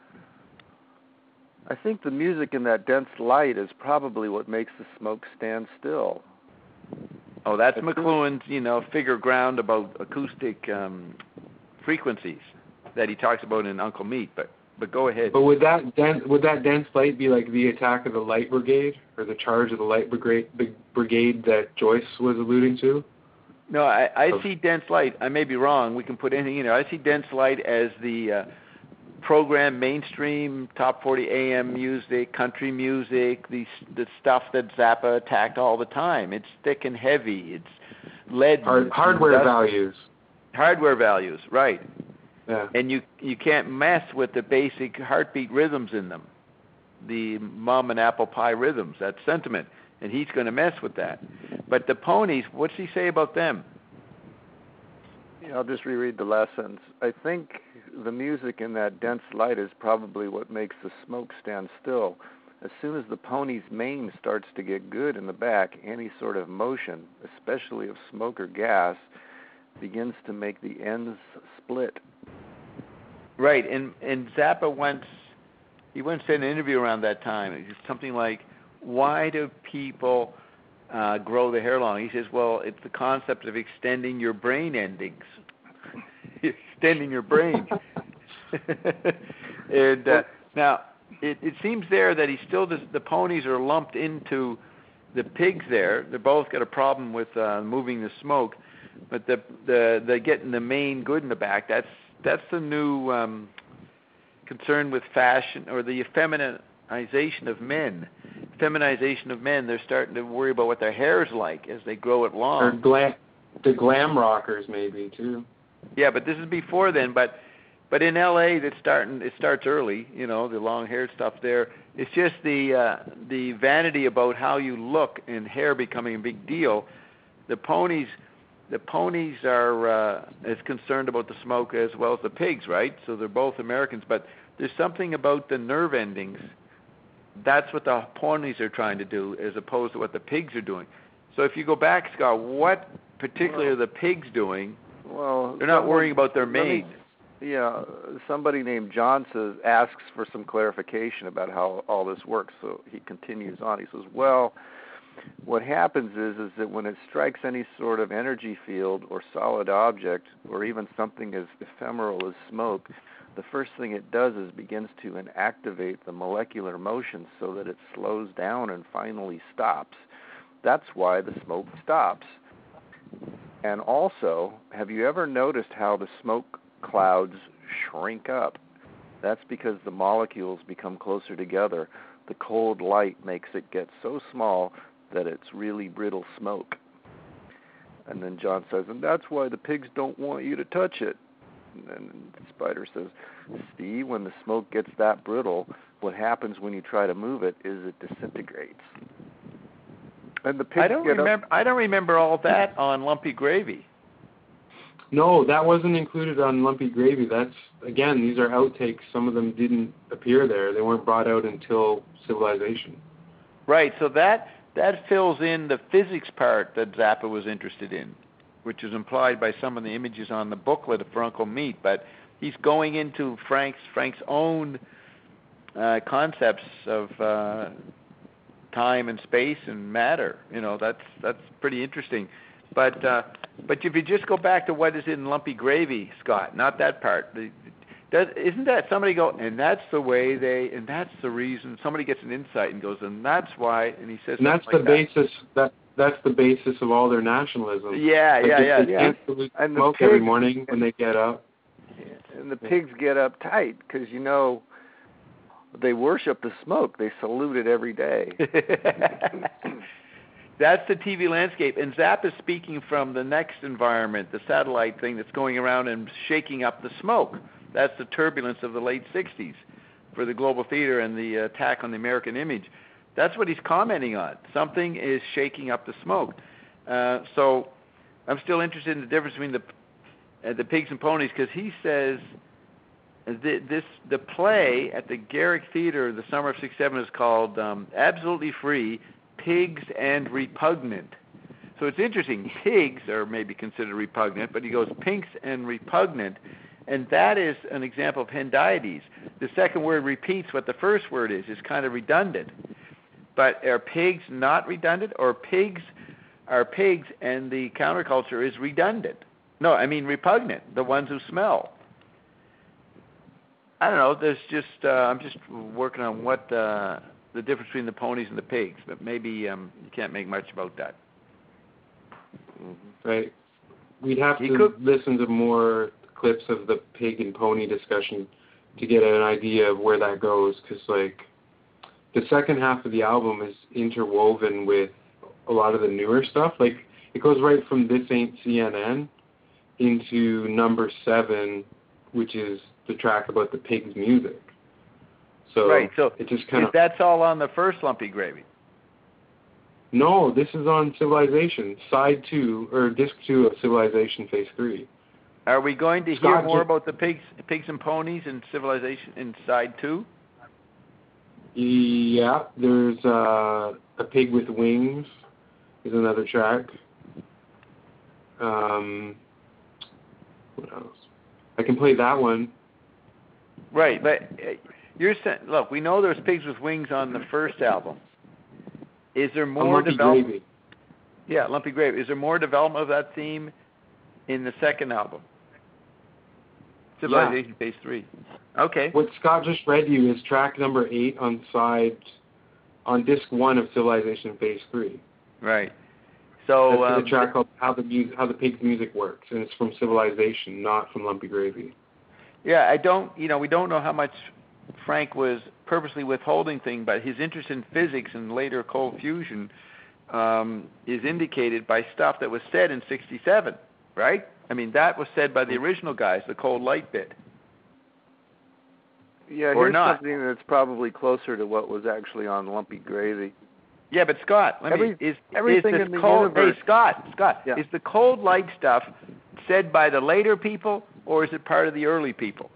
I think the music in that dense light is probably what makes the smoke stand still. Oh, that's That's McLuhan's, you know, figure ground about acoustic um, frequencies that he talks about in Uncle Meat. But but go ahead. But would that dense, would that dense light be like the attack of the Light Brigade or the charge of the Light Brigade, big brigade that Joyce was alluding to? No, I, I Oh. see dense light. I may be wrong. We can put anything in there. I see dense light as the uh, program, mainstream, top forty A M music, country music, the the stuff that Zappa attacked all the time. It's thick and heavy. It's lead. Hard, hardware Dust- values. Hardware values, right. Yeah. And you you can't mess with the basic heartbeat rhythms in them, the mom and apple pie rhythms, that sentiment, and he's going to mess with that. But the ponies, what's he say about them? Yeah, I'll just reread the last sentence. I think the music in that dense light is probably what makes the smoke stand still. As soon as the pony's mane starts to get good in the back, any sort of motion, especially of smoke or gas, begins to make the ends split. Right, and and Zappa once he once did an interview around that time. It was something like, "Why do people uh, grow the hair long?" He says, "Well, it's the concept of extending your brain endings, extending your brain." and uh, now it, it seems there that he still does, the ponies are lumped into the pigs. There, they both got a problem with uh, moving the smoke, but the the the getting the mane good in the back. That's That's the new um, concern with fashion or the feminization of men. Feminization of men. They're starting to worry about what their hair is like as they grow it Or long. glam, The glam rockers maybe too. Yeah, but this is before then. But but in L A, that's starting. It starts early. You know, the long-haired stuff there. It's just the uh, the vanity about how you look and hair becoming a big deal. The ponies, the ponies are uh, as concerned about the smoke as well as the pigs, right? So they're both Americans, but there's something about the nerve endings. That's what the ponies are trying to do, as opposed to what the pigs are doing. So if you go back, Scott, what particularly are the pigs doing? Well, they're not someone, worrying about their me, maid. Yeah, somebody named John says asks for some clarification about how all this works. So he continues on. He says, well, what happens is is that when it strikes any sort of energy field or solid object or even something as ephemeral as smoke, the first thing it does is begins to inactivate the molecular motion so that it slows down and finally stops. That's why the smoke stops. And also, have you ever noticed how the smoke clouds shrink up? That's because the molecules become closer together. The cold light makes it get so small that it's really brittle smoke. And then John says, and that's why the pigs don't want you to touch it. And then Spider says, Steve, when the smoke gets that brittle, what happens when you try to move it is it disintegrates. And the pigs I don't get remember. up. I don't remember all that on Lumpy Gravy. No, that wasn't included on Lumpy Gravy. That's, again, these are outtakes. Some of them didn't appear there. They weren't brought out until Civilization. Right. So that that fills in the physics part that Zappa was interested in, which is implied by some of the images on the booklet for Uncle Meat. But he's going into Frank's Frank's own uh, concepts of uh, time and space and matter. You know, that's that's pretty interesting. But uh, but if you just go back to what is in Lumpy Gravy, Scott, not that part. The, does, isn't that somebody go, and that's the way they, and that's the reason. Somebody gets an insight and goes, and that's why, and he says, and that's the like basis. That. that that's the basis of all their nationalism. Yeah, like yeah, they, yeah, they yeah. can't salute And the smoke every pigs- morning when they get up. And the pigs get uptight because, you know, they worship the smoke. They salute it every day. That's the T V landscape. And Zapp is speaking from the next environment, the satellite thing that's going around and shaking up the smoke. That's the turbulence of the late sixties for the global theater and the attack on the American image. That's what he's commenting on. Something is shaking up the smoke. Uh, so I'm still interested in the difference between the uh, the pigs and ponies, because he says the, this the play at the Garrick Theater the summer of sixty-seven is called um, Absolutely Free, Pigs and Repugnant. So it's interesting. Pigs are maybe considered repugnant, but he goes pinks and repugnant, and that is an example of hendiades. The second word repeats what the first word is. It's kind of redundant. But are pigs not redundant, or pigs are pigs and the counterculture is redundant? No, I mean repugnant, the ones who smell. I don't know. There's just uh, I'm just working on what uh, the difference between the ponies and the pigs, but maybe um, you can't make much about that. Right. We'd have He to could- listen to more clips of the pig and pony discussion to get an idea of where that goes, because, like, the second half of the album is interwoven with a lot of the newer stuff. Like, it goes right from This Ain't C N N into number seven, which is the track about the pig's music. So Right, so it just kind of... that's all on the first Lumpy Gravy. No, this is on Civilization, side two, or disc two of Civilization Phase three. Are we going to hear Scott, more ju- about the pigs, pigs and ponies in Civilization in side two? Yeah, there's uh, A Pig with Wings is another track. Um, what else? I can play that one. Right, but uh, you're saying, look, we know there's Pigs with Wings on the first album. Is there On more Lumpy development? Gravy. Yeah, Lumpy Gravy. Is there more development of that theme in the second album? Civilization Phase three. Okay. What Scott just read you is track number eight on side, on disc one of Civilization Phase three. Right. So That's um, the track called How the Mu- How the Pig's Music Works, and it's from Civilization, not from Lumpy Gravy. yeah, I don't, you know, we don't know how much Frank was purposely withholding thing, but his interest in physics and later cold fusion um, is indicated by stuff that was said in sixty-seven, right? I mean, that was said by the original guys, the cold light bit. Yeah, Or here's not. something that's probably closer to what was actually on Lumpy Gravy. Yeah, but Scott, let Every- me, is, everything is this in the cold, universe- hey, Scott, Scott, Yeah. is the cold light stuff said by the later people, or is it part of the early people?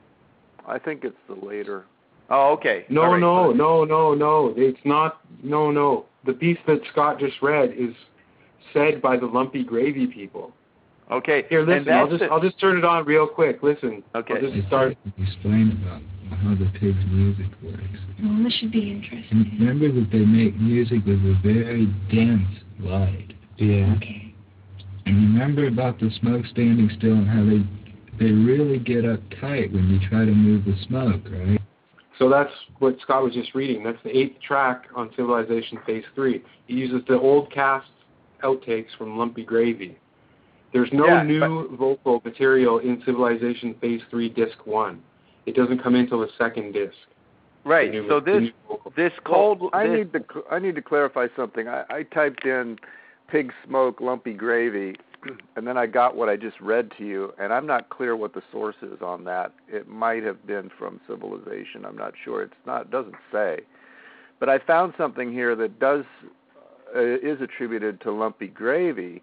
I think it's the later. Oh, okay. No, All right. no, no, no, no. It's not. No, no. The piece that Scott just read is said by the Lumpy Gravy people. Okay. Here, and listen. I'll that's just the- I'll just turn it on real quick. Listen. Okay. I'll just start. Explain about how the pig's music works. Well, this should be interesting. Remember that they make music with a very dense light. Yeah. Okay. And remember about the smoke standing still and how they they really get uptight when you try to move the smoke, right? So that's what Scott was just reading. That's the eighth track on Civilization Phase three. He uses the old cast outtakes from Lumpy Gravy. There's no Yeah, new vocal material in Civilization Phase three Disc one. It doesn't come in until the second disc. Right. The new- So the this new vocal. this cold. Well, I this, need to cl- I need to clarify something. I, I typed in pig smoke Lumpy Gravy, and then I got what I just read to you, and I'm not clear what the source is on that. It might have been from Civilization. I'm not sure. It's not. It doesn't say. But I found something here that does uh, is attributed to Lumpy Gravy,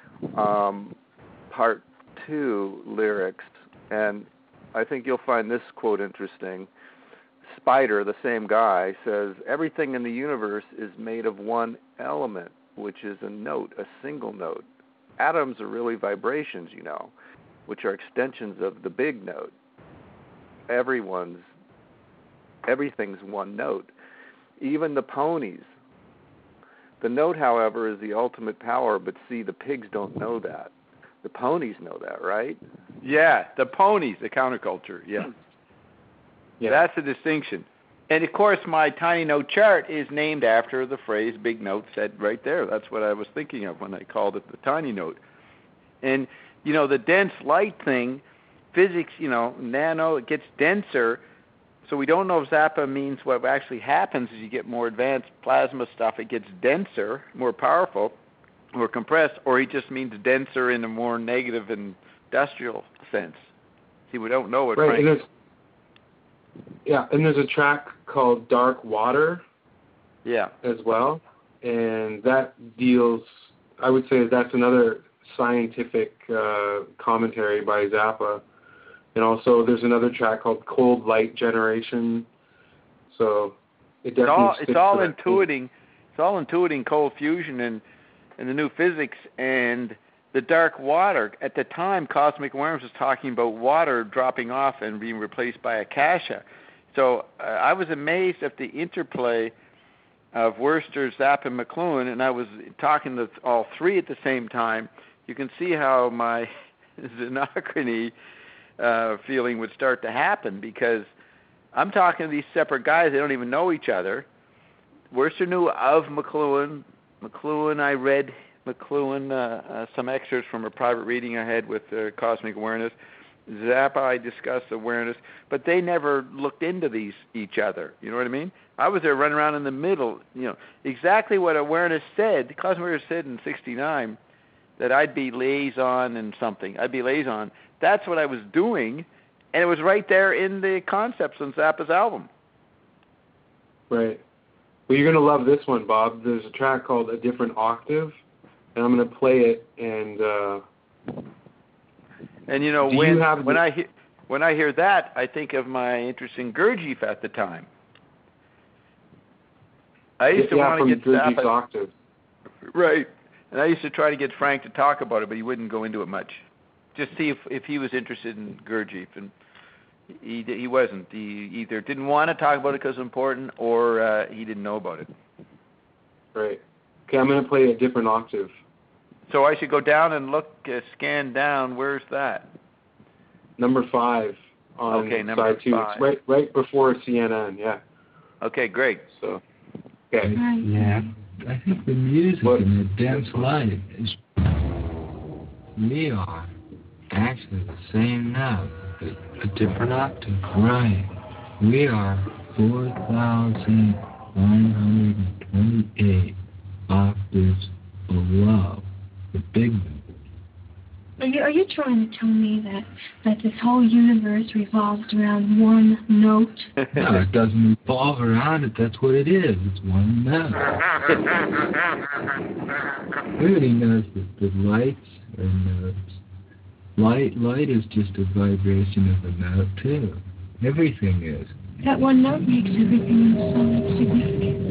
um, part two lyrics, and I think you'll find this quote interesting. Spider, the same guy, says, everything in the universe is made of one element, which is a note, a single note. Atoms are really vibrations, you know, which are extensions of the big note. Everyone's, everything's one note. Even the ponies. The note, however, is the ultimate power, but see, the pigs don't know that. The ponies know that, right? yeah, the ponies, the counterculture. Yeah. Yeah. That's the distinction. And of course, my tiny note chart is named after the phrase "big note" said right there. That's what I was thinking of when I called it the tiny note. And you know, the dense light thing, physics, you know, nano, it gets denser. So we don't know if Zappa means what actually happens as you get more advanced plasma stuff. It gets denser, more powerful, more compressed, or he just means denser in a more negative industrial sense. See, we don't know what. Right. Frank And there's, yeah, and there's a track called Dark Water yeah. as well, and that deals. I would say that's another scientific uh, commentary by Zappa. And also, there's another track called Cold Light Generation. So it It's definitely all sticks it's all to that. intuiting. It's all intuiting cold fusion and and the new physics and the dark water. At the time, Cosmic Awareness was talking about water dropping off and being replaced by Akasha. So uh, I was amazed at the interplay of Worcester, Zapp, and McLuhan, and I was talking to all three at the same time. You can see how my xenochrony uh, feeling would start to happen, because I'm talking to these separate guys. They don't even know each other. Worcester knew of McLuhan. McLuhan, I read McLuhan, uh, uh, some excerpts from a private reading I had with uh, Cosmic Awareness. Zappa, I discussed awareness, but they never looked into these each other. You know what I mean? I was there running around in the middle. You know exactly what awareness said. Cosmic Awareness said in sixty-nine that I'd be liaison and something. I'd be liaison. That's what I was doing, and it was right there in the concepts on Zappa's album. Right. Well, you're going to love this one, Bob. There's a track called A Different Octave, and I'm going to play it. And uh, and you know do when you have when the, I hear when I hear that, I think of my interest in Gurdjieff at the time. I used to yeah, want from to get Gurdjieff's Zappa, Octave. right, and I used to try to get Frank to talk about it, but he wouldn't go into it much. Just see if if he was interested in Gurdjieff, and he he wasn't. He either didn't want to talk about it because it's important, or uh, he didn't know about it. Right. Okay, I'm going to play A Different Octave. So I should go down and look, uh, scan down. Where's that? Number five on Okay, number side two. five. It's right, right before C N N. Yeah. Okay, great. So. Okay. Yeah. I think the music What? and the dense light is. We are actually the same note, but a different octave. Right. We are four thousand one hundred twenty-eight octaves below the big note. Are you, are you trying to tell me that, that this whole universe revolves around one note? No, it doesn't revolve around it. That's what it is. It's one note. Everybody knows that the lights are notes. Light, light is just a vibration of a note, too. Everything is. That one note makes everything so significant.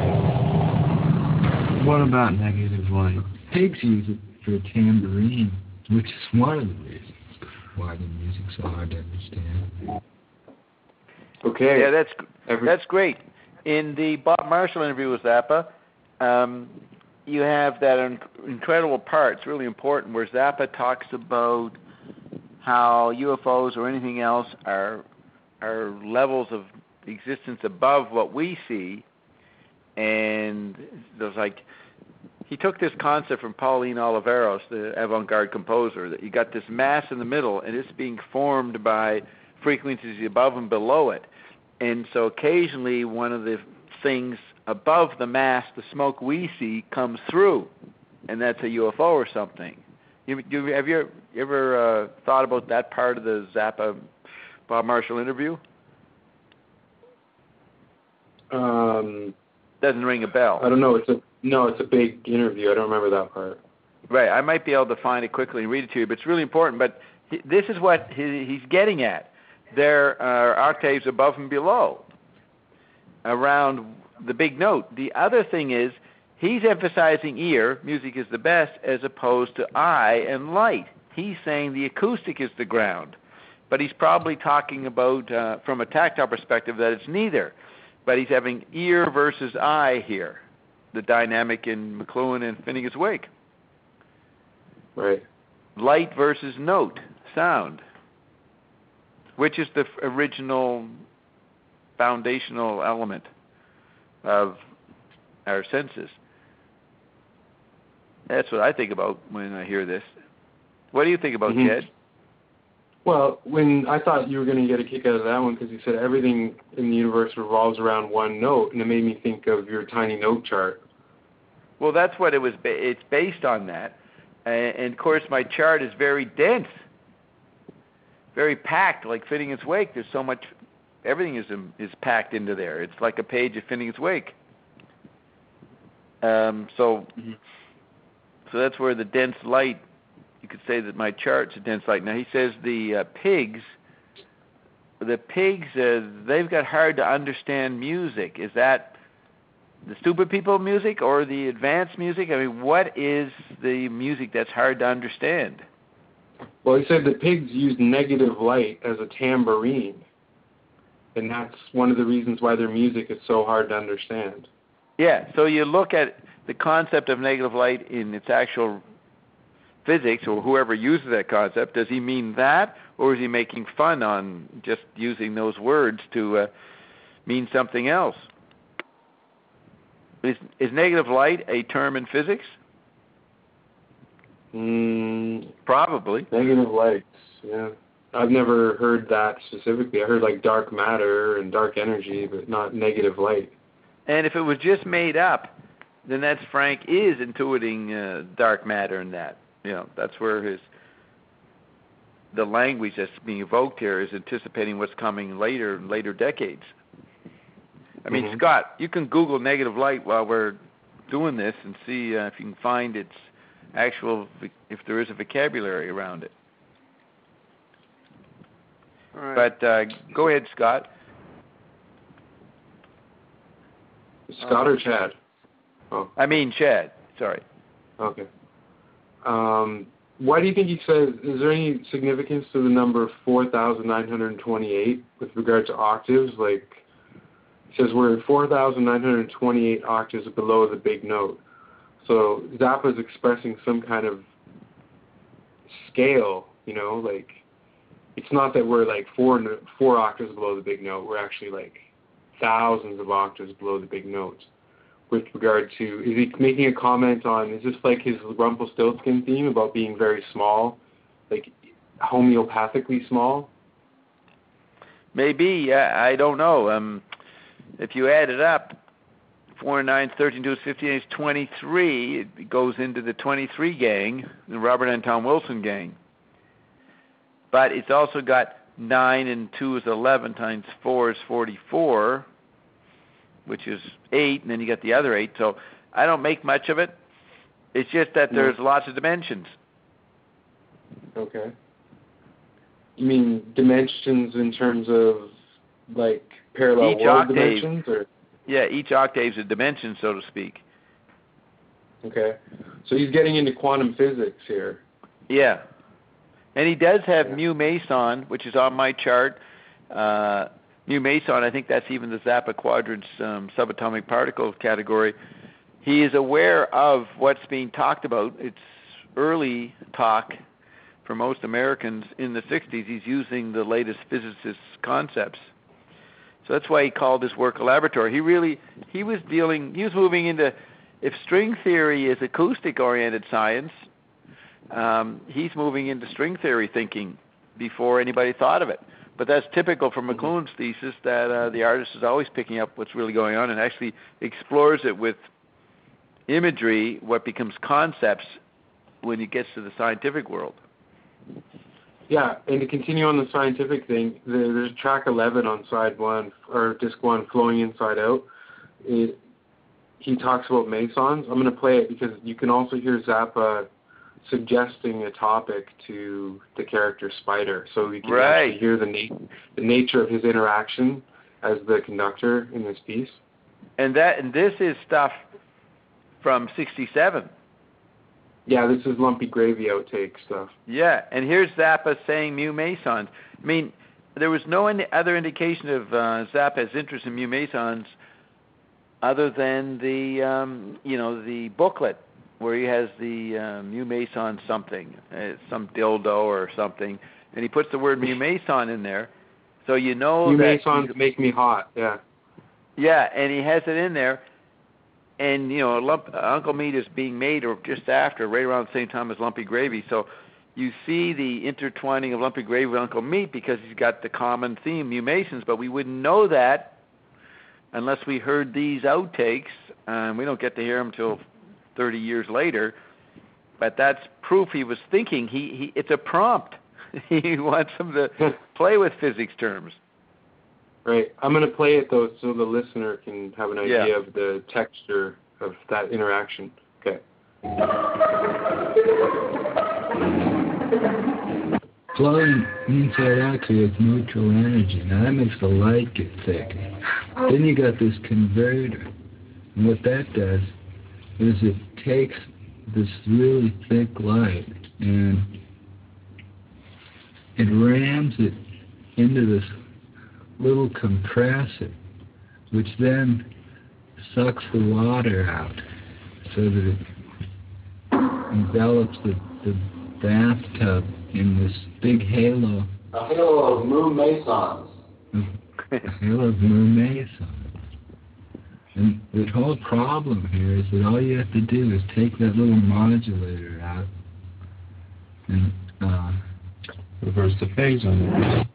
What about negative light? Pigs use it for a tambourine, which is one of the reasons why the music's so hard to understand. Okay. Yeah, that's Every- that's great. In the Bob Marshall interview with Zappa, um, you have that in- incredible part. It's really important where Zappa talks about how U F Os or anything else are are levels of existence above what we see, and there's like. He took this concept from Pauline Oliveros, the avant-garde composer, that you got this mass in the middle, and it's being formed by frequencies above and below it. And so occasionally one of the things above the mass, the smoke we see, comes through, and that's a U F O or something. You, you, have you ever uh, thought about that part of the Zappa Bob Marshall interview? Um, Doesn't ring a bell. I don't know. It's a no. It's a big interview. I don't remember that part. Right. I might be able to find it quickly and read it to you, but it's really important. But he, this is what he, he's getting at. There are octaves above and below around the big note. The other thing is he's emphasizing ear, music is the best, as opposed to eye and light. He's saying the acoustic is the ground. But he's probably talking about, uh, from a tactile perspective, that it's neither. But he's having ear versus eye here, the dynamic in McLuhan and Finnegan's Wake. Right. Light versus note, sound, which is the f- original foundational element of our senses. That's what I think about when I hear this. What do you think about, mm-hmm. Jed? Well, when I thought you were going to get a kick out of that one because you said everything in the universe revolves around one note, and it made me think of your tiny note chart. Well, that's what it was. Ba- it's based on that, and, and of course, my chart is very dense, very packed, like Finnegan's Wake. There's so much, everything is um, is packed into there. It's like a page of Finnegan's Wake. Um, so, mm-hmm. so that's where the dense light. You could say that my chart's a dense light. Now he says the uh, pigs, the pigs, uh, they've got hard to understand music. Is that the stupid people music or the advanced music? I mean, what is the music that's hard to understand? Well, he said the pigs use negative light as a tambourine, and that's one of the reasons why their music is so hard to understand. Yeah, so you look at the concept of negative light in its actual physics, or whoever uses that concept, does he mean that, or is he making fun on just using those words to uh, mean something else? Is, is negative light a term in physics? Mm, Probably. Negative lights, yeah. I've never heard that specifically. I heard like dark matter and dark energy, but not negative light. And if it was just made up, then that's Frank is intuiting uh, dark matter and that. You know, that's where his the language that's being evoked here is anticipating what's coming later in later decades. I mean, mm-hmm. Scott, you can Google negative light while we're doing this and see uh, if you can find its actual, if there is a vocabulary around it. All right. But uh, go ahead, Scott. Scott or Chad? Oh. I mean, Chad. Sorry. Okay. Um, why do you think he says, is there any significance to the number four thousand nine hundred twenty-eight with regard to octaves? Like, he says we're four thousand nine hundred twenty-eight octaves below the big note. So Zappa's expressing some kind of scale, you know, like, it's not that we're like four, four octaves below the big note. We're actually like thousands of octaves below the big note. With regard to, is he making a comment on, is this like his Rumpelstiltskin theme about being very small, like homeopathically small? Maybe, uh, I don't know. Um, if you add it up, four and nine, thirteen, two is fifteen, it's twenty-three. It goes into the twenty-three gang, the Robert Anton Wilson gang. But it's also got nine and two is eleven times four is forty-four, which is eight, and then you got the other eight. So I don't make much of it. It's just that there's no. lots of dimensions. Okay. You mean dimensions in terms of, like, parallel each world octave, dimensions? Or? Yeah, each octave's a dimension, so to speak. Okay. So he's getting into quantum physics here. Yeah. And he does have yeah. mu meson, which is on my chart. Uh, mu meson, I think that's even the Zappa quadrant's um, subatomic particle category. He is aware of what's being talked about. It's early talk for most Americans in the sixties. He's using the latest physicists' concepts. So that's why he called his work a laboratory. He really, he was dealing, he was moving into, if string theory is acoustic-oriented science, um, he's moving into string theory thinking before anybody thought of it. But that's typical for McLuhan's thesis, that uh, the artist is always picking up what's really going on and actually explores it with imagery, what becomes concepts when he gets to the scientific world. Yeah, and to continue on the scientific thing, there's track eleven on side one, or disc one, Flowing Inside Out. It, he talks about mesons. I'm going to play it because you can also hear Zappa suggesting a topic to the character Spider. So you can right. actually hear the, na- the nature of his interaction as the conductor in this piece. And that, and this is stuff from sixty-seven. Yeah, this is Lumpy Gravy outtake stuff. Yeah, and here's Zappa saying mu mesons. I mean, there was no any other indication of uh, Zappa's interest in mu mesons other than the, um, you know, the booklet where he has the uh, mu meson something, uh, some dildo or something, and he puts the word mu meson in there, so you know mu that mesons make me hot. Yeah. Yeah, and he has it in there. And, you know, lump, uh, Uncle Meat is being made or just after, right around the same time as Lumpy Gravy. So you see the intertwining of Lumpy Gravy with Uncle Meat because he's got the common theme, mu mesons, but we wouldn't know that unless we heard these outtakes. And we don't get to hear them until thirty years later. But that's proof he was thinking. He, he It's a prompt. He wants them to play with physics terms. Right. I'm going to play it, though, so the listener can have an idea yeah. of the texture of that interaction. Okay. Flowing inside out creates neutral energy. Now, that makes the light get thick. Then you got this converter. And what that does is it takes this really thick light and it rams it into this little compressor, which then sucks the water out so that it envelops the, the bathtub in this big halo. A halo of mu mesons. A halo of mu mesons. And the whole problem here is that all you have to do is take that little modulator out and uh, reverse the phase on it.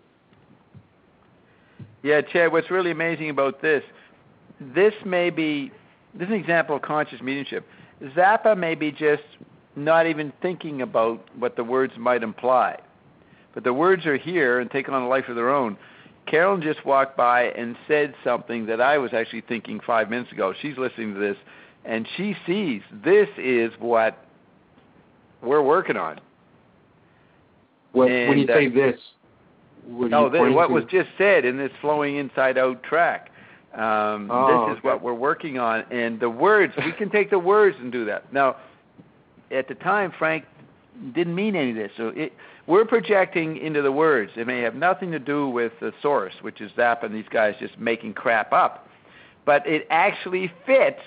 Yeah, Chad, what's really amazing about this, this may be, this is an example of conscious mediumship. Zappa may be just not even thinking about what the words might imply. But the words are here and take on a life of their own. Carolyn just walked by and said something that I was actually thinking five minutes ago. She's listening to this, and she sees this is what we're working on. When, and, when you uh, say this, what, no, this, what to? was just said in this Flowing Inside Out track. Um, oh, this is okay. what we're working on. And the words, we can take the words and do that. Now, at the time, Frank didn't mean any of this. So it, we're projecting into the words. It may have nothing to do with the source, which is Zappa and these guys just making crap up. But it actually fits.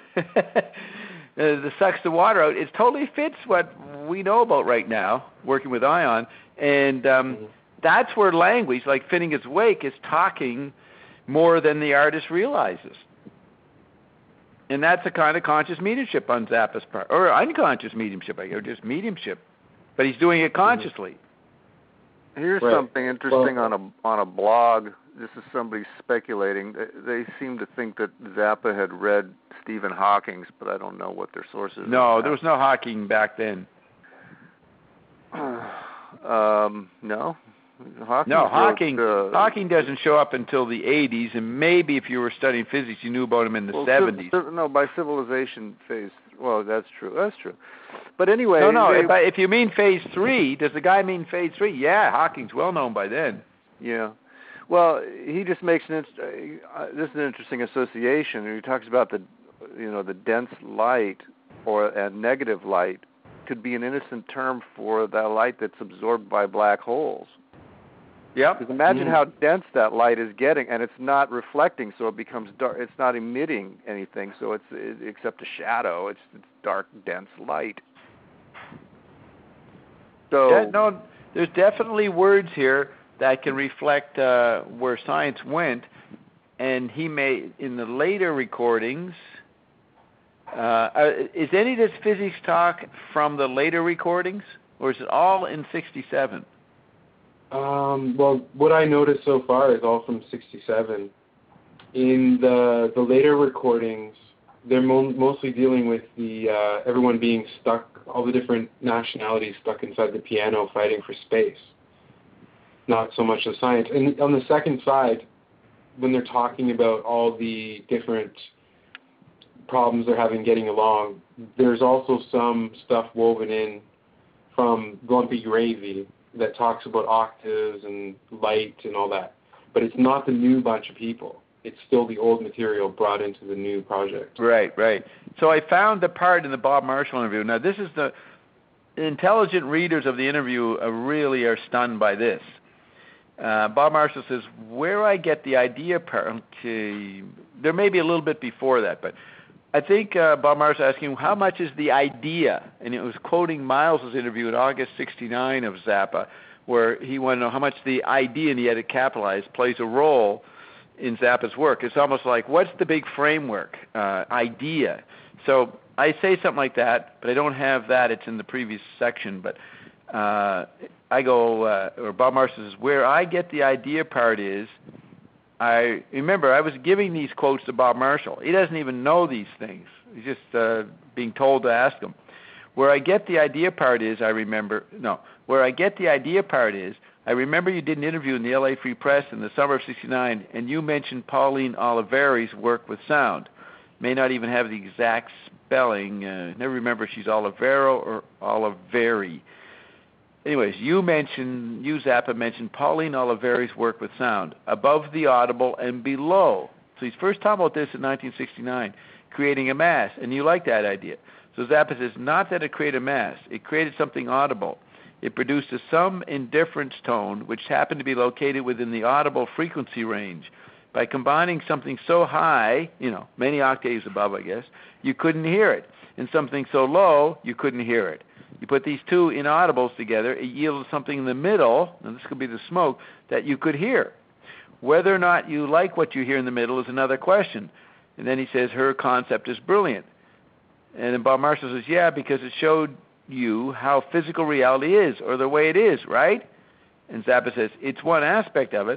The sucks the water out. It totally fits what we know about right now, working with Ion. And um, mm-hmm. that's where language, like Finning Its Wake, is talking more than the artist realizes. And that's a kind of conscious mediumship on Zappa's part, or unconscious mediumship, or just mediumship. But he's doing it consciously. Here's right. something interesting well, on a on a blog. This is somebody speculating. They seem to think that Zappa had read Stephen Hawking, but I don't know what their sources. No, there was no Hawking back then. um, no. Hawking no, wrote, Hawking. Uh, Hawking doesn't show up until the eighties, and maybe if you were studying physics, you knew about him in the well, seventies. Civ- no, by civilization phase. Well, that's true. That's true. But anyway. No, no. They, if, if you mean phase three, does the guy mean phase three? Yeah, Hawking's well known by then. Yeah. Well, he just makes an. Uh, this is an interesting association. He talks about the, you know, the dense light or a negative light could be an innocent term for that light that's absorbed by black holes. Yep. Because imagine mm. how dense that light is getting, and it's not reflecting, so it becomes dark. It's not emitting anything, so it's it, except a shadow. It's, it's dark, dense light. So yeah, no, there's definitely words here that can reflect uh, where science went, and he may in the later recordings. Uh, uh, is any of this physics talk from the later recordings, or is it all in sixty-seven? Um, well, what I noticed so far is all from sixty-seven. In the the later recordings, they're mo- mostly dealing with the uh, everyone being stuck, all the different nationalities stuck inside the piano fighting for space. Not so much the science. And on the second side, when they're talking about all the different problems they're having getting along, there's also some stuff woven in from Grumpy Gravy that talks about octaves and light and all that. But it's not the new bunch of people. It's still the old material brought into the new project. Right, right. So I found the part in the Bob Marshall interview. Now, this is the intelligent readers of the interview uh, really are stunned by this. Uh, Bob Marshall says, where I get the idea part, okay, there may be a little bit before that, but I think uh, Bob Marshall asking, how much is the idea? And it was quoting Miles' interview in August sixty-nine of Zappa, where he wanted to know how much the idea, and he had it capitalized, plays a role in Zappa's work. It's almost like, what's the big framework, uh, idea? So I say something like that, but I don't have that. It's in the previous section. But uh, I go, uh, or Bob Marshall says, where I get the idea part is, I remember I was giving these quotes to Bob Marshall. He doesn't even know these things. He's just uh, being told to ask him. Where I get the idea part is, I remember, no, where I get the idea part is, I remember you did an interview in the L A Free Press in the summer of sixty-nine, and you mentioned Pauline Oliveri's work with sound. May not even have the exact spelling. Uh, never remember if she's Olivero or Oliveri. Anyways, you mentioned, you Zappa mentioned Pauline Oliveri's work with sound, above the audible and below. So he's first talking about this in nineteen sixty-nine, creating a mass, and you like that idea. So Zappa says, not that it created a mass, it created something audible. It produced a some indifference tone, which happened to be located within the audible frequency range. By combining something so high, you know, many octaves above, I guess, you couldn't hear it, and something so low, you couldn't hear it. You put these two inaudibles together, it yielded something in the middle, and this could be the smoke, that you could hear. Whether or not you like what you hear in the middle is another question. And then he says, her concept is brilliant. And then Bob Marshall says, yeah, because it showed you how physical reality is, or the way it is, right? And Zappa says, it's one aspect of it.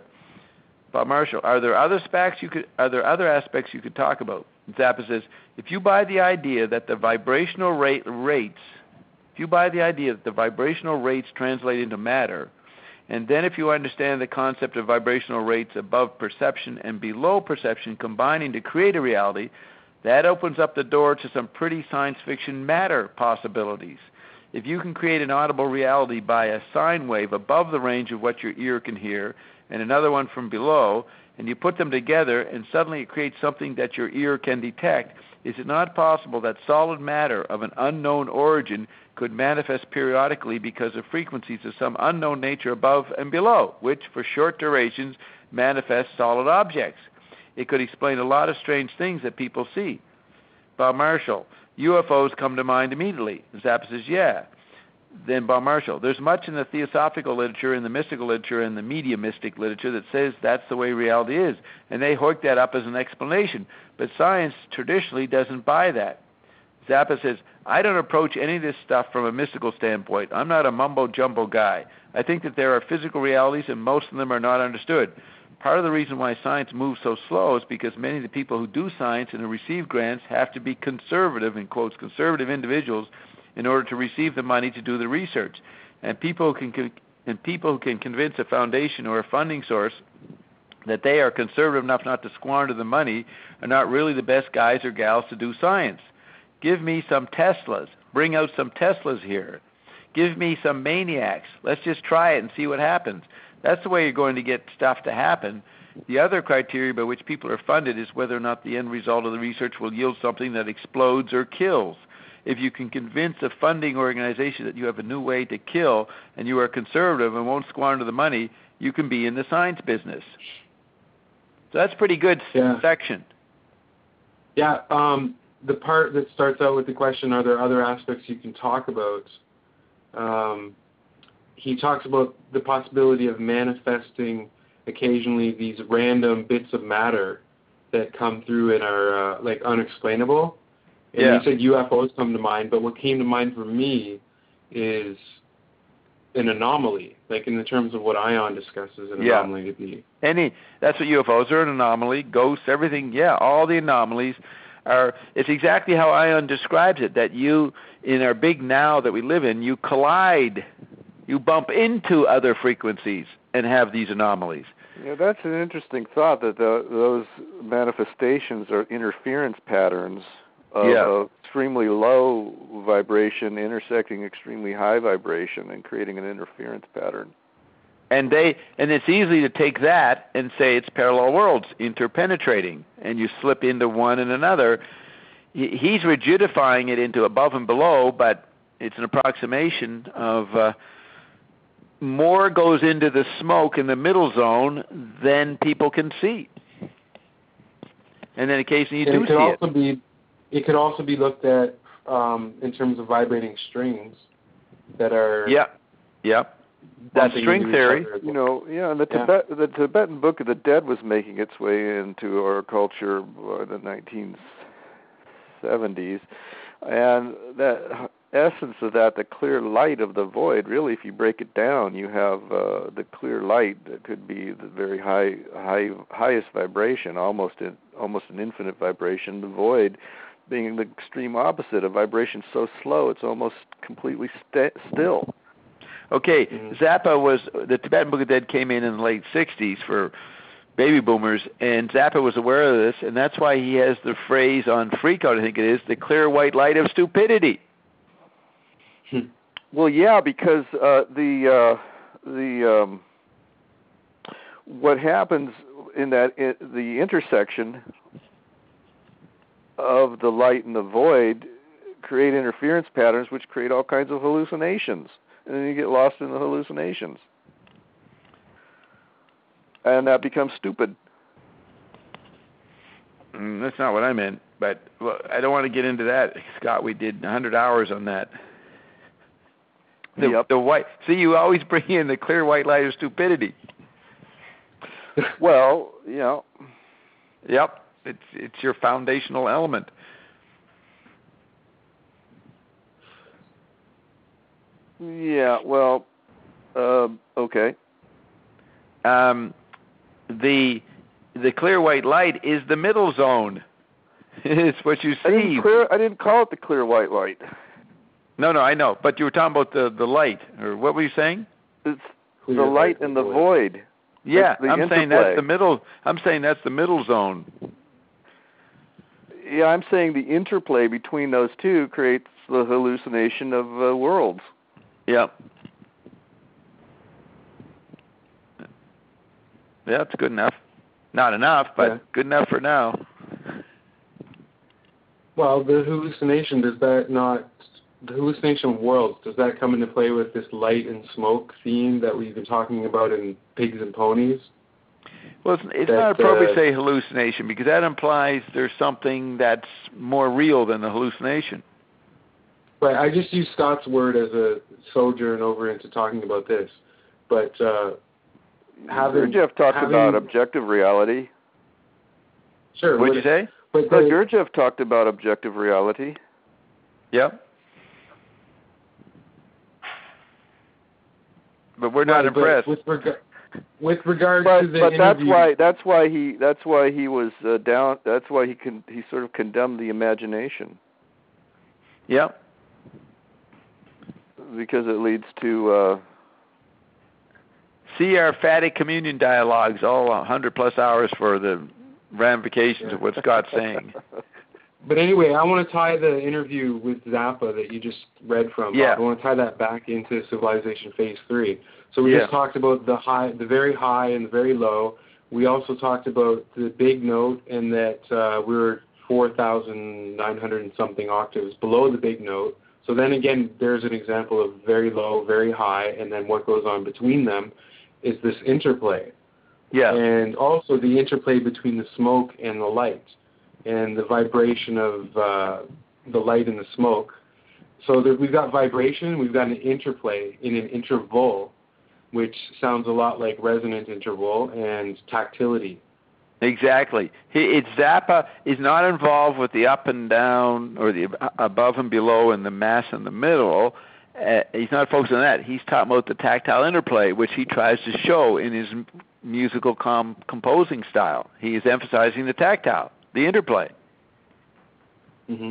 Bob Marshall, are there other aspects you could, are there other aspects you could talk about? And Zappa says, if you buy the idea that the vibrational rate rates If you buy the idea that the vibrational rates translate into matter, and then if you understand the concept of vibrational rates above perception and below perception combining to create a reality, that opens up the door to some pretty science fiction matter possibilities. If you can create an audible reality by a sine wave above the range of what your ear can hear, and another one from below, and you put them together, and suddenly it creates something that your ear can detect, is it not possible that solid matter of an unknown origin could manifest periodically because of frequencies of some unknown nature above and below, which, for short durations, manifest solid objects? It could explain a lot of strange things that people see. Bob Marshall, U F Os come to mind immediately. Zappa says, yeah. Then Bob Marshall, there's much in the theosophical literature, in the mystical literature, and the mediumistic literature that says that's the way reality is, and they hook that up as an explanation. But science traditionally doesn't buy that. Zappa says, I don't approach any of this stuff from a mystical standpoint. I'm not a mumbo-jumbo guy. I think that there are physical realities, and most of them are not understood. Part of the reason why science moves so slow is because many of the people who do science and who receive grants have to be conservative, in quotes, conservative individuals in order to receive the money to do the research. And people who can, and people who can convince a foundation or a funding source that they are conservative enough not to squander the money are not really the best guys or gals to do science. Give me some Teslas. Bring out some Teslas here. Give me some maniacs. Let's just try it and see what happens. That's the way you're going to get stuff to happen. The other criteria by which people are funded is whether or not the end result of the research will yield something that explodes or kills. If you can convince a funding organization that you have a new way to kill and you are conservative and won't squander the money, you can be in the science business. So that's a pretty good yeah. section. Yeah, um, the part that starts out with the question, are there other aspects you can talk about? Um, he talks about the possibility of manifesting occasionally these random bits of matter that come through and are uh, like unexplainable. And yeah. he said U F Os come to mind, but what came to mind for me is an anomaly, like in the terms of what Ion discusses an yeah. anomaly to be. Any, that's what U F Os are, an anomaly, ghosts, everything, yeah, all the anomalies are, it's exactly how Ion describes it, that you, in our big now that we live in, you collide, you bump into other frequencies and have these anomalies. Yeah, that's an interesting thought, that the, those manifestations are interference patterns of yeah. extremely low vibration intersecting extremely high vibration and creating an interference pattern. And they and it's easy to take that and say it's parallel worlds interpenetrating, and you slip into one and another. He's rigidifying it into above and below, but it's an approximation of uh, more goes into the smoke in the middle zone than people can see. And then occasionally you and do it could see also it. Be, it could also be looked at um, in terms of vibrating strings that are... Yeah, yeah. That's string theory. You know, yeah, and the, yeah. Tibet, the Tibetan Book of the Dead was making its way into our culture in the nineteen seventies. And the essence of that, the clear light of the void, really, if you break it down, you have uh, the clear light that could be the very high, high, highest vibration, almost in, almost an infinite vibration. The void being the extreme opposite, a vibration so slow it's almost completely st- still. Okay, mm-hmm. Zappa was, the Tibetan Book of the Dead came in in the late sixties for baby boomers, and Zappa was aware of this, and that's why he has the phrase on Freakout, I think it is, the clear white light of stupidity. Well, yeah, because uh, the uh, the um, what happens in that in the intersection of the light and the void create interference patterns, which create all kinds of hallucinations. And then you get lost in the hallucinations. And that becomes stupid. Mm, that's not what I meant, but well, I don't want to get into that. Scott, we did one hundred hours on that. The, yep. the white. See, you always bring in the clear white light of stupidity. Well, you know. Yep, it's it's your foundational element. Yeah, well, uh, okay. Um, the the clear white light is the middle zone. It's what you see. I didn't, clear, I didn't call it the clear white light. No, no, I know. But you were talking about the, the light, or what were you saying? It's clear the light and the void. void. Yeah, the I'm interplay. saying that's the middle. I'm saying that's the middle zone. Yeah, I'm saying the interplay between those two creates the hallucination of uh, worlds. Yeah. Yeah, that's good enough. Not enough, but yeah. good enough for now. Well, the hallucination, does that not, the hallucination of worlds, does that come into play with this light and smoke theme that we've been talking about in Pigs and Ponies? Well, it's, it's that, not appropriate uh, to say hallucination, because that implies there's something that's more real than the hallucination. But I just use Scott's word as a sojourn over into talking about this. But uh, having... Gurdjieff talked having, about objective reality. Sure. What did you say? But the, Gurdjieff talked about objective reality. Yep. But we're not right, impressed. With, reg- with regard but, to the but that's interview, why that's why he that's why he was uh, down. That's why he con- he sort of condemned the imagination. Yep. Because it leads to. Uh, See our fatty communion dialogues, all one hundred plus hours for the ramifications of what Scott's saying. But anyway, I want to tie the interview with Zappa that you just read from. Yeah. I want to tie that back into Civilization Phase Three. So we Yeah. just talked about the high, the very high and the very low. We also talked about the big note and that uh, we were four thousand nine hundred and something octaves below the big note. So then again, there's an example of very low, very high, and then what goes on between them is this interplay. Yeah. And also the interplay between the smoke and the light, and the vibration of uh, the light and the smoke. So there, we've got vibration, we've got an interplay in an interval, which sounds a lot like resonant interval, and tactility. Exactly. He, it's Zappa is not involved with the up and down or the above and below and the mass in the middle. Uh, he's not focused on that. He's talking about the tactile interplay, which he tries to show in his m- musical com- composing style. He is emphasizing the tactile, the interplay. Mm-hmm.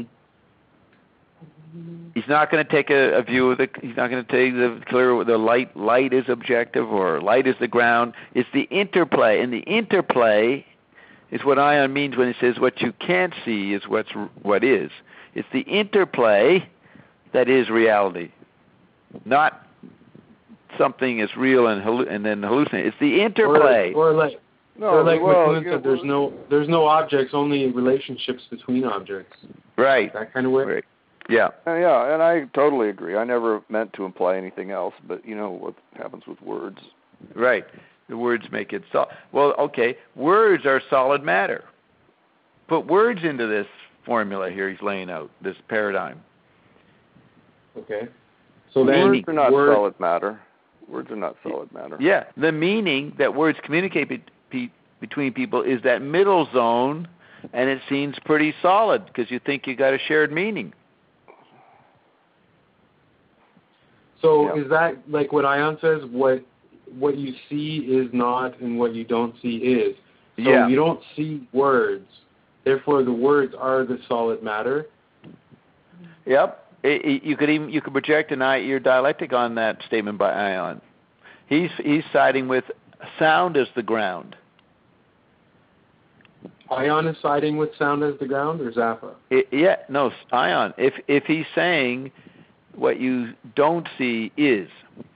He's not going to take a, a view of the. He's not going to take the clear. The light, light is objective, or light is the ground. It's the interplay, and the interplay is what Ion means when he says what you can't see is what's what is. It's the interplay that is reality, not something is real and hallu- and then hallucinate. It's the interplay. Or, or like, no, or like well, McLuhan said, there's no there's no objects, only relationships between objects. Right. That kind of way. Right. Yeah. Uh, yeah, and I totally agree. I never meant to imply anything else, but you know what happens with words. Right. The words make it so. Well, okay. Words are solid matter. Put words into this formula here. He's laying out this paradigm. Okay. So then words are not word, solid matter. Words are not solid matter. Yeah. The meaning that words communicate be, be, between people is that middle zone, and it seems pretty solid because you think you got a shared meaning. So Yeah. is that like what Ion says? What what you see is not, and what you don't see is. So Yeah. you don't see words. Therefore, the words are the solid matter. Yep. It, it, you could even you could project an I, your dialectic on that statement by Ion. He's he's siding with sound as the ground. Ion is siding with sound as the ground, or Zappa? It, yeah, no, Ion. If if he's saying what you don't see is,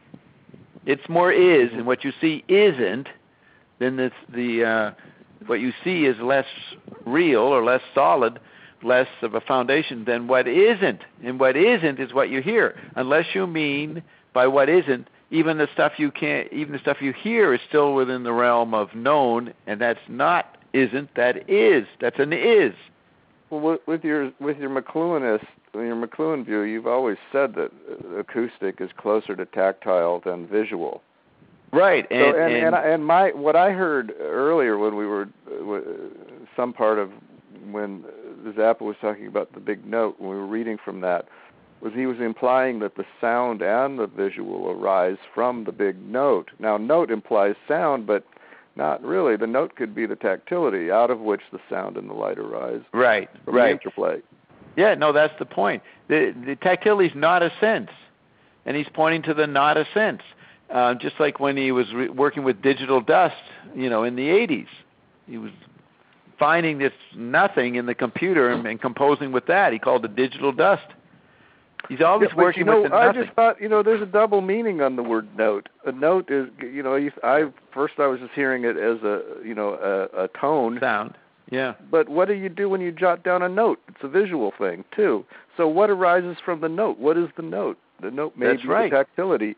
it's more is, and what you see isn't, then the the uh, what you see is less real or less solid, less of a foundation than what isn't. And what isn't is what you hear, unless you mean by what isn't. Even the stuff you can't, even the stuff you hear is still within the realm of known, and that's not isn't. That is. That's an is. Well, with, with your with your McLuhanist, your McLuhan view, you've always said that acoustic is closer to tactile than visual. Right. So, And and, and, and, I, and my what I heard earlier when we were uh, some part of when Zappa was talking about the big note, when we were reading from that, was he was implying that the sound and the visual arise from the big note. Now, note implies sound, but not really. The note could be the tactility out of which the sound and the light arise. right. From Right. the interplay. Yeah, no, that's the point. The the tactility is not a sense, and he's pointing to the not a sense. Uh, just like when he was re- working with digital dust, you know, in the eighties, he was finding this nothing in the computer and, and composing with that. He called it digital dust. He's always Yeah, but, working you know, with the I nothing. just thought, you know, there's a double meaning on the word note. A note is, you know, you- I first I was just hearing it as a, you know, a, a tone. Sound. Yeah. But what do you do when you jot down a note? It's a visual thing too. So what arises from the note? What is the note? The note may That's be right. the tactility.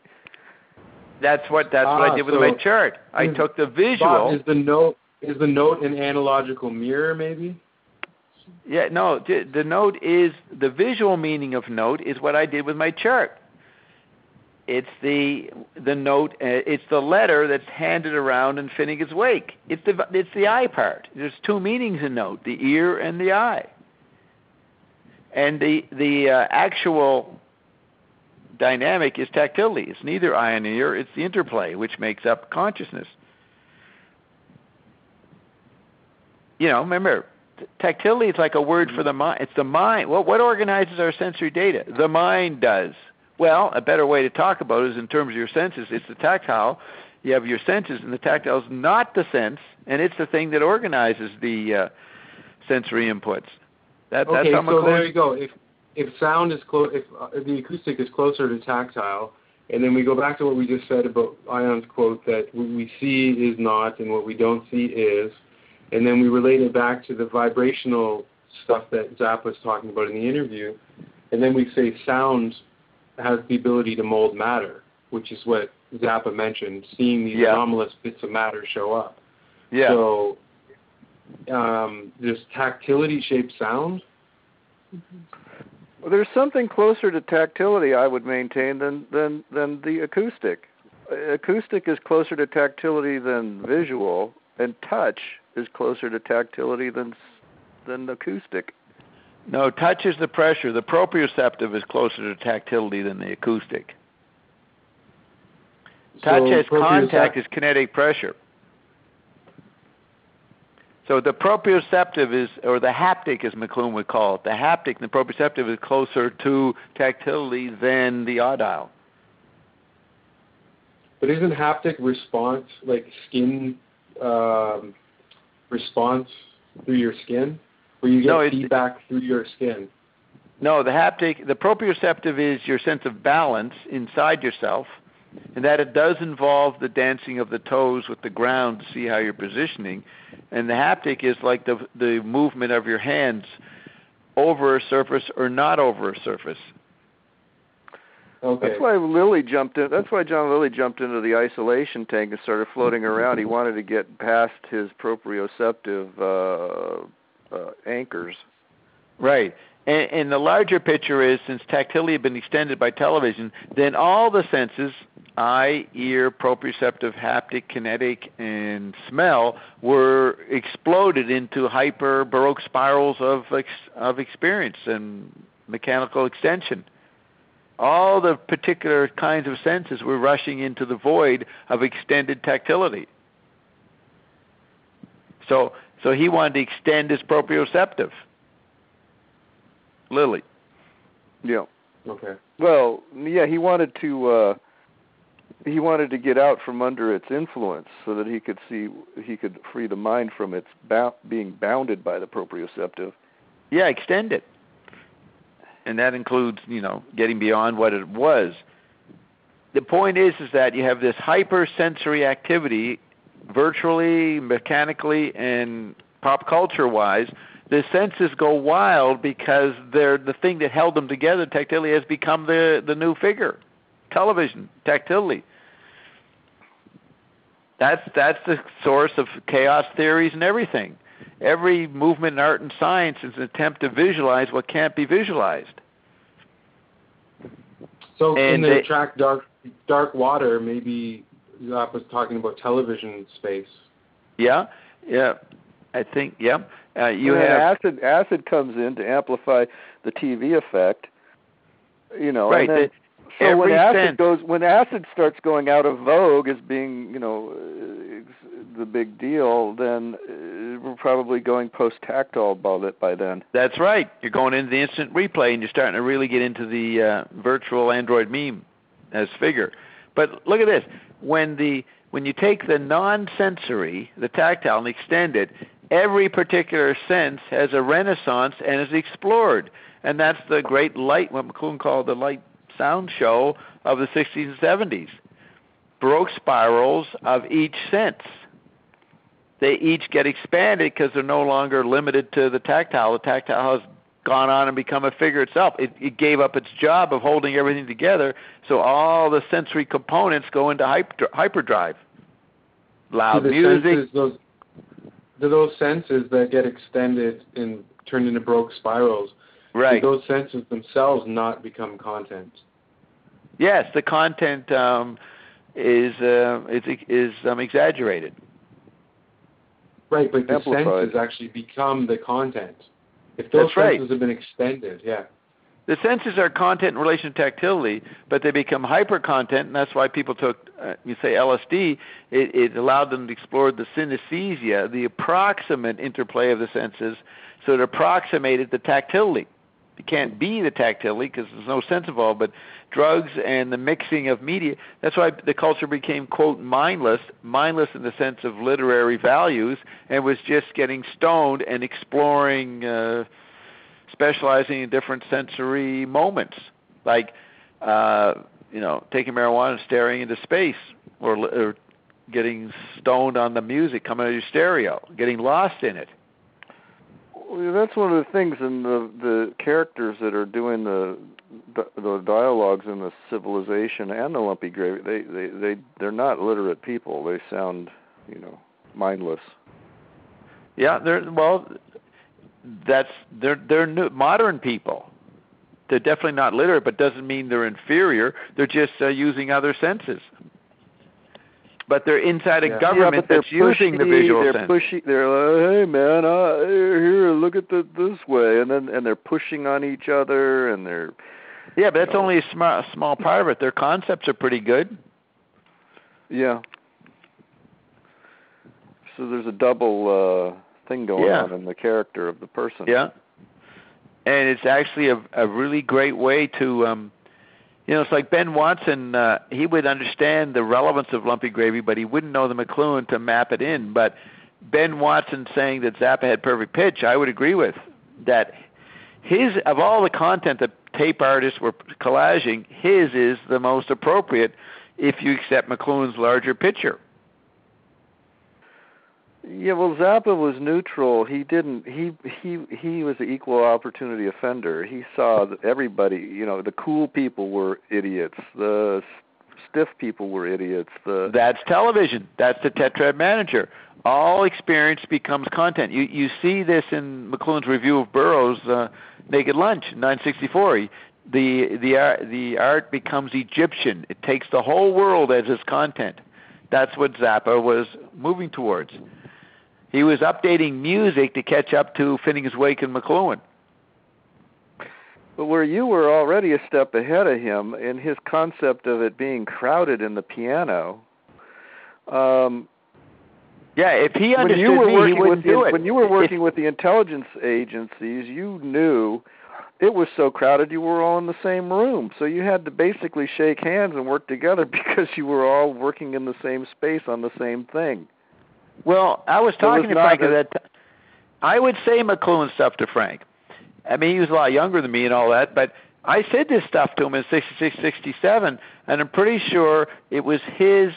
That's what that's what Ah, I did with so my chart. I is- took the visual. Bob, is the note is the note an analogical mirror, maybe? Yeah, no, the, the note is, the visual meaning of note is what I did with my chart. It's the the note, uh, it's the letter that's handed around in Finnegan's Wake. It's the it's the eye part. There's two meanings in note, the ear and the eye. And the, the uh, actual dynamic is tactility. It's neither eye and ear, it's the interplay, which makes up consciousness. you know, remember, tactility is like a word for the mind. It's the mind. What what organizes our sensory data? The mind does. Well, a better way to talk about it is in terms of your senses. It's the tactile. You have your senses, and the tactile is not the sense, and it's the thing that organizes the uh, sensory inputs. That, okay, that's how so McLuhan... there you go. If if sound is close, if uh, the acoustic is closer to tactile, and then we go back to what we just said about Ion's quote that what we see is not, and what we don't see is. And then we relate it back to the vibrational stuff that Zappa was talking about in the interview. And then we say sound has the ability to mold matter, which is what Zappa mentioned, seeing these yeah. anomalous bits of matter show up. Yeah. So um, does tactility shape sound? Well, there's something closer to tactility, I would maintain, than, than, than the acoustic. Acoustic is closer to tactility than visual, and touch is closer to tactility than than acoustic. No, touch is the pressure. The proprioceptive is closer to tactility than the acoustic. Touch So as contact propriocept- is kinetic pressure. So the proprioceptive is, or the haptic as McLuhan would call it, the haptic and the proprioceptive is closer to tactility than the audile. But isn't haptic response like skin um, response through your skin, where you get No, it- feedback through your skin? No, the haptic, the proprioceptive is your sense of balance inside yourself, and that it does involve the dancing of the toes with the ground to see how you're positioning. And the haptic is like the the movement of your hands over a surface or not over a surface. Okay. That's why Lilly jumped in. That's why John Lilly jumped into the isolation tank and started floating around. He wanted to get past his proprioceptive uh, uh, anchors. Right. And, and the larger picture is, since tactility had been extended by television, then all the senses, eye, ear, proprioceptive, haptic, kinetic, and smell, were exploded into hyper Baroque spirals of ex, of experience and mechanical extension. All the particular kinds of senses were rushing into the void of extended tactility. So, so he wanted to extend his proprioceptive. Lilly. Yeah. Okay. Well, yeah, he wanted to. Uh, he wanted to get out from under its influence so that he could see, he could free the mind from its ba- being bounded by the proprioceptive. Yeah, extend it. And that includes, you know, getting beyond what it was. The point is, is that you have this hypersensory activity, virtually, mechanically, and pop culture-wise. The senses go wild because they're the thing that held them together. Tactility has become the, the new figure. Television, tactility. That's that's the source of chaos theories and everything. Every movement in art and science is an attempt to visualize what can't be visualized. So And in the they- track Dark Dark Water, maybe Zap was talking about television space. Yeah, yeah, I think, yeah. Uh, you And then have acid. Acid comes in to amplify the T V effect. You know, right. And then, the, so when every acid sense, goes, when acid starts going out of vogue as being, you know, uh, the big deal, then uh, we're probably going post-tactile about it by then. that's right. You're going into the instant replay, and you're starting to really get into the uh, virtual android meme as figure. But look at this: when the when you take the non-sensory, the tactile, and extend it, every particular sense has a renaissance and is explored, and that's the great light, what McLuhan called the light sound show of the sixties and seventies. Baroque spirals of each sense. They each get expanded because they're no longer limited to the tactile. The tactile has gone on and become a figure itself. It, it gave up its job of holding everything together, so all the sensory components go into hyper, hyperdrive. Loud Do the music. senses, those, do those senses that get extended and turned into Baroque spirals, Right. do those senses themselves not become content? Yes, the content um, is uh, is is um, exaggerated. Right, but the Amplified. senses actually become the content. If those That's right. senses have been extended, yeah. The senses are content in relation to tactility, but they become hyper-content, and that's why people took, uh, you say L S D, it, it allowed them to explore the synesthesia, the approximate interplay of the senses, so it approximated the tactility. It can't be the tactility because there's no sense involved, but drugs and the mixing of media, that's why the culture became, quote, mindless, mindless in the sense of literary values, and was just getting stoned and exploring... Uh, specializing in different sensory moments, like, uh, you know, taking marijuana and staring into space, or, or getting stoned on the music coming out of your stereo, getting lost in it. Well, that's one of the things in the the characters that are doing the the dialogues in the Civilization and the Lumpy Gravy. They they they they're not literate people. They sound, you know, mindless. Yeah, they're well. That's they're they're new, modern people. They're definitely not literate, but doesn't mean they're inferior. They're just uh, using other senses. But they're inside a yeah. government yeah, that's pushy, using the visual they're sense. Pushy, they're like, hey man, uh, here, look at the, this way, and then and they're pushing on each other, and they're yeah, but that's know. only a small small part of it. Their concepts are pretty good. Yeah. So there's a double. Uh, thing going yeah. on in the character of the person. Yeah. And it's actually a, a really great way to, um, you know, it's like Ben Watson, uh, he would understand the relevance of Lumpy Gravy, but he wouldn't know the McLuhan to map it in. But Ben Watson saying that Zappa had perfect pitch, I would agree with. That his, of all the content that tape artists were collaging, his is the most appropriate if you accept McLuhan's larger picture. Yeah, well, Zappa was neutral. He didn't. He he he was an equal opportunity offender. He saw that everybody. You know, the cool people were idiots. The stiff people were idiots. The that's television. That's the Tetrad manager. All experience becomes content. You you see this in McLuhan's review of Burroughs' uh, Naked Lunch, nine sixty-four. He, the the art the art becomes Egyptian. It takes the whole world as its content. That's what Zappa was moving towards. He was updating music to catch up to Finnegan's Wake and McLuhan. But where you were already a step ahead of him in his concept of it being crowded in the piano. Um, yeah, if he understood when you were me, working he wouldn't with the, do it. When you were working if, with the intelligence agencies, you knew it was so crowded you were all in the same room. So you had to basically shake hands and work together because you were all working in the same space on the same thing. Well, I was talking was to Frank a, at that time. I would say McLuhan stuff to Frank. I mean, he was a lot younger than me and all that, but I said this stuff to him in sixty-six, sixty-seven, and I'm pretty sure it was his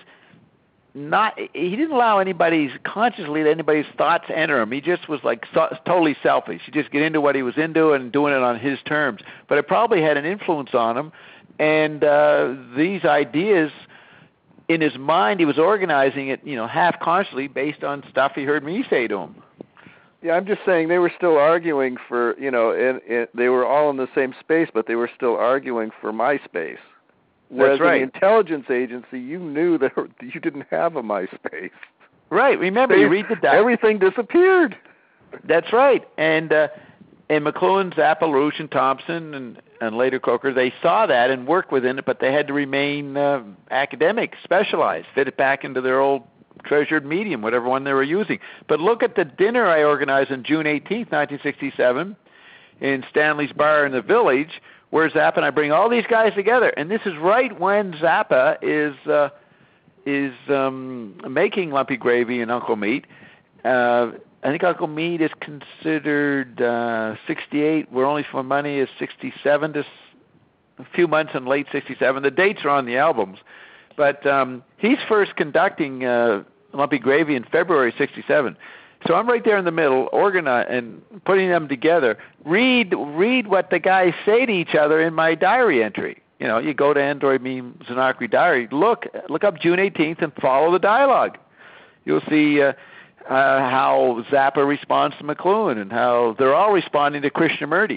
not, he didn't allow anybody's, consciously let anybody's thoughts enter him. He just was like so, totally selfish. He just get into what he was into and doing it on his terms. But it probably had an influence on him, and uh, these ideas, in his mind, he was organizing it, you know, half consciously based on stuff he heard me say to him. Yeah, I'm just saying they were still arguing for, you know, and, and they were all in the same space, but they were still arguing for MySpace. Whereas That's right. in the intelligence agency, you knew that you didn't have a MySpace. Right. Remember, Space, you read the doc- everything disappeared. That's right. And uh, and McLuhan, Zappa, LaRouche, and Thompson, and, and later Coker, they saw that and worked within it, but they had to remain uh, academic, specialized, fit it back into their old treasured medium, whatever one they were using. But look at the dinner I organized on June eighteenth, nineteen sixty-seven, in Stanley's Bar in the Village, where Zappa and I bring all these guys together. And this is right when Zappa is uh, is um, making Lumpy Gravy and Uncle Meat. Uh, I think Uncle Meat is considered uh, sixty-eight. We're Only for Money is sixty-seven, to a few months in late sixty-seven. The dates are on the albums. But um, he's first conducting uh, Lumpy Gravy in February sixty-seven. So I'm right there in the middle, organize and putting them together. Read read what the guys say to each other in my diary entry. You know, you go to Android Meme Zanakri Diary, look look up June eighteenth and follow the dialogue. You'll see uh, uh, how Zappa responds to McLuhan and how they're all responding to Krishnamurti.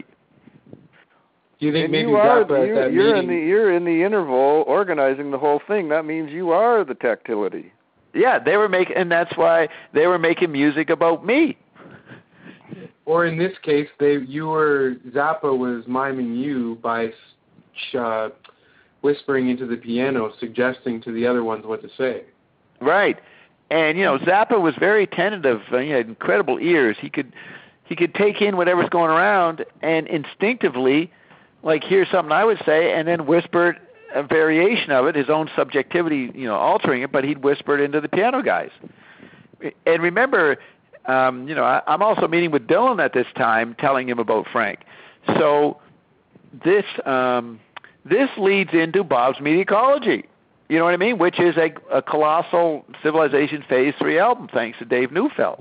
Do you think and maybe you are, Zappa at you're, that you're meeting? in the you're in the interval organizing the whole thing. That means you are the tactility. Yeah, they were making, and that's why they were making music about me. or in this case, they you were Zappa was miming you by uh, whispering into the piano, suggesting to the other ones what to say. Right. And, you know, Zappa was very attentive. Uh, he had incredible ears. He could he could take in whatever's going around and instinctively, like, hear something I would say and then whisper a variation of it, his own subjectivity, you know, altering it, but he'd whisper it into the piano guys. And remember, um, you know, I, I'm also meeting with Dylan at this time, telling him about Frank. So this um, this leads into Bob's Mediacology. You know what I mean? Which is a, a colossal Civilization Phase Three album, thanks to Dave Neufeld.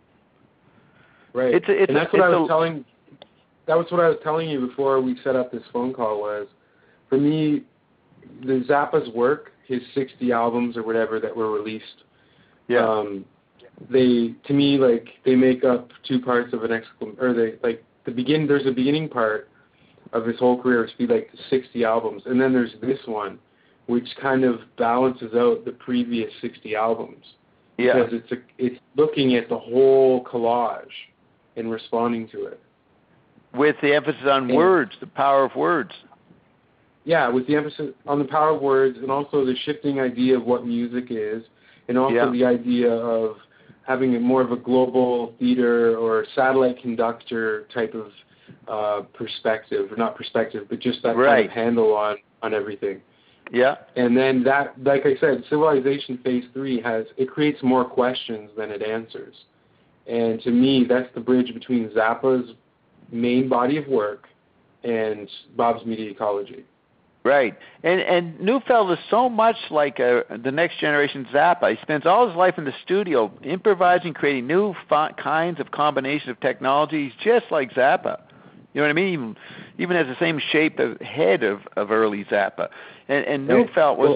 Right. It's a, it's and that's a, what it's I was a, telling. That was what I was telling you before we set up this phone call. Was for me, the Zappa's work, his sixty albums or whatever that were released. Yeah. Um, they to me like they make up two parts of an exclam or they like the begin. There's a beginning part of his whole career, which would be like the sixty albums, and then there's this one, which kind of balances out the previous sixty albums. Yeah. Because it's a, it's looking at the whole collage and responding to it. With the emphasis on and, words, the power of words. Yeah, with the emphasis on the power of words and also the shifting idea of what music is, and also Yeah. the idea of having a more of a global theater or satellite conductor type of uh, perspective, or not perspective, but just that Right. kind of handle on, on everything. Yeah. And then that, like I said, Civilization Phase three has, it creates more questions than it answers. And to me, that's the bridge between Zappa's main body of work and Bob's Mediacology. Right. And and Neufeld is so much like uh, the next generation Zappa. He spends all his life in the studio improvising, creating new fi- kinds of combinations of technology. He's just like Zappa. You know what I mean? Even, even has the same shape of head of, of early Zappa. And, and Right. Neufeld was... Well,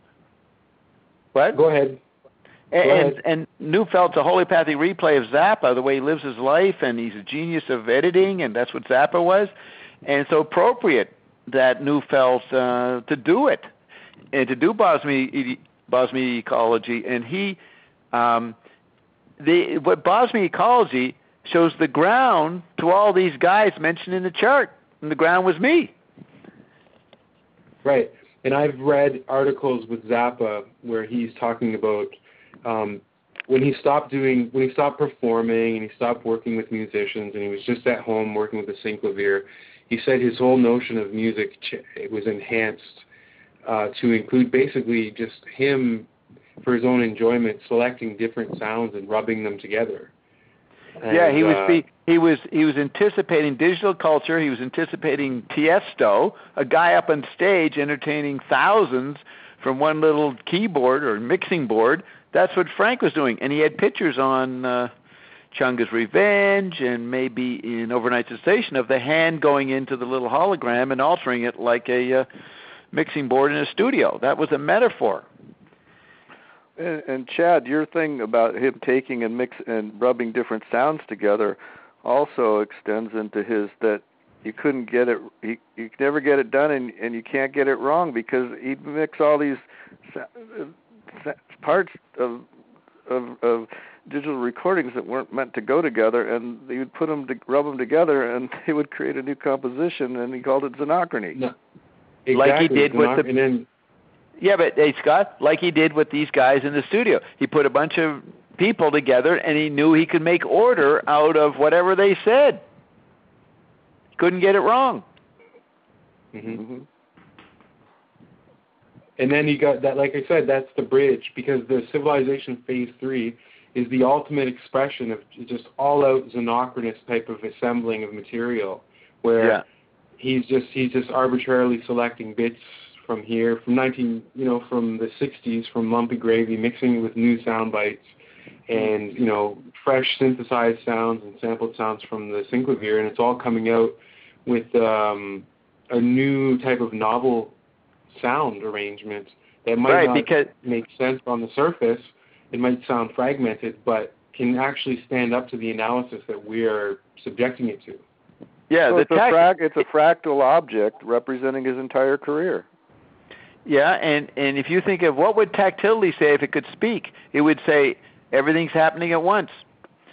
what? Go ahead. And, Go ahead. and Neufeld's a homeopathic replay of Zappa, the way he lives his life, and he's a genius of editing, and that's what Zappa was. And it's so appropriate that Neufeld uh, to do it, and to do Bob's Mediacology. And he, um, the what Bob's Mediacology shows the ground to all these guys mentioned in the chart, and the ground was me. Right. And I've read articles with Zappa where he's talking about um, when he stopped doing, when he stopped performing and he stopped working with musicians and he was just at home working with the synclavier, he said his whole notion of music ch- it was enhanced uh, to include basically just him, for his own enjoyment, selecting different sounds and rubbing them together. And, yeah, he was uh, be, he was he was anticipating digital culture. He was anticipating Tiesto, a guy up on stage entertaining thousands from one little keyboard or mixing board. That's what Frank was doing, and he had pictures on uh, Chunga's Revenge and maybe in Overnight Sensation of the hand going into the little hologram and altering it like a uh, mixing board in a studio. That was a metaphor. And, and Chad, your thing about him taking and mix and rubbing different sounds together also extends into his that you couldn't get it, you, you could never get it done, and, and you can't get it wrong because he'd mix all these sa- sa- parts of, of of digital recordings that weren't meant to go together, and he would put them to rub them together, and they would create a new composition, and he called it Xenochrony. No, exactly. Like he did with the. And then, Yeah, but hey, Scott, like he did with these guys in the studio. He put a bunch of people together, and he knew he could make order out of whatever they said. Couldn't get it wrong. mm-hmm. And then you got that, like I said, that's the bridge, because the Civilization Phase three is the ultimate expression of just all-out Xenocronous type of assembling of material, where Yeah. he's just he's just arbitrarily selecting bits from here, from nineteen, you know, from the sixties, from Lumpy Gravy, mixing it with new sound bites, and you know, fresh synthesized sounds and sampled sounds from the synclavier, and it's all coming out with um, a new type of novel sound arrangement that might Right, not because- make sense on the surface. It might sound fragmented, but can actually stand up to the analysis that we are subjecting it to. Yeah, so the it's, a tac- frac- it's a fractal object representing his entire career. Yeah, and, and if you think of what would tactility say if it could speak, it would say everything's happening at once.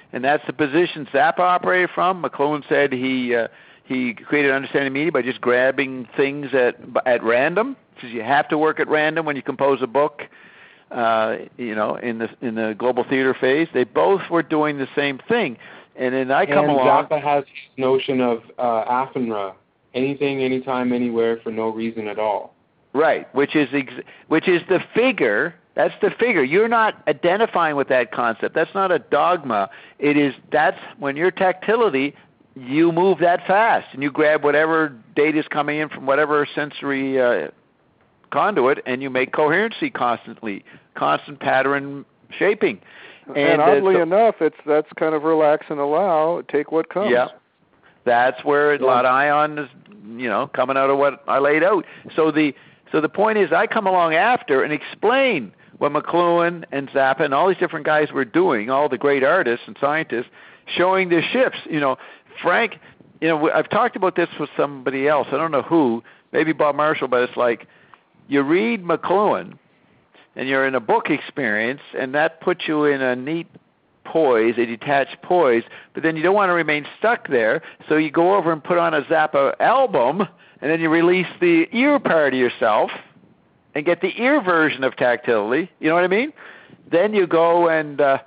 and that's the position Zappa operated from. McLuhan said he uh, he created understanding media by just grabbing things at at random. He says you have to work at random when you compose a book. Uh, you know, in the in the global theater phase, they both were doing the same thing. And then I come and along. Zappa has this notion of uh, Afenra, anything, anytime, anywhere, for no reason at all. Right, which is ex- which is the figure. That's the figure. You're not identifying with that concept. That's not a dogma. It is. That's when your tactility, you move that fast, and you grab whatever data is coming in from whatever sensory uh, conduit, and you make coherency constantly, constant pattern shaping. And, and oddly uh, so, enough, it's that's kind of relax and allow, take what comes. Yeah, that's where a lot of ion is, you know, coming out of what I laid out. So the so the point is, I come along after and explain what McLuhan and Zappa and all these different guys were doing, all the great artists and scientists, showing the shifts. You know, Frank, you know, I've talked about this with somebody else. I don't know who, maybe Bob Marshall, but it's like you read McLuhan and you're in a book experience, and that puts you in a neat poise, a detached poise, but then you don't want to remain stuck there, so you go over and put on a Zappa album, and then you release the ear part of yourself and get the ear version of tactility. You know what I mean? Then you go and... Uh,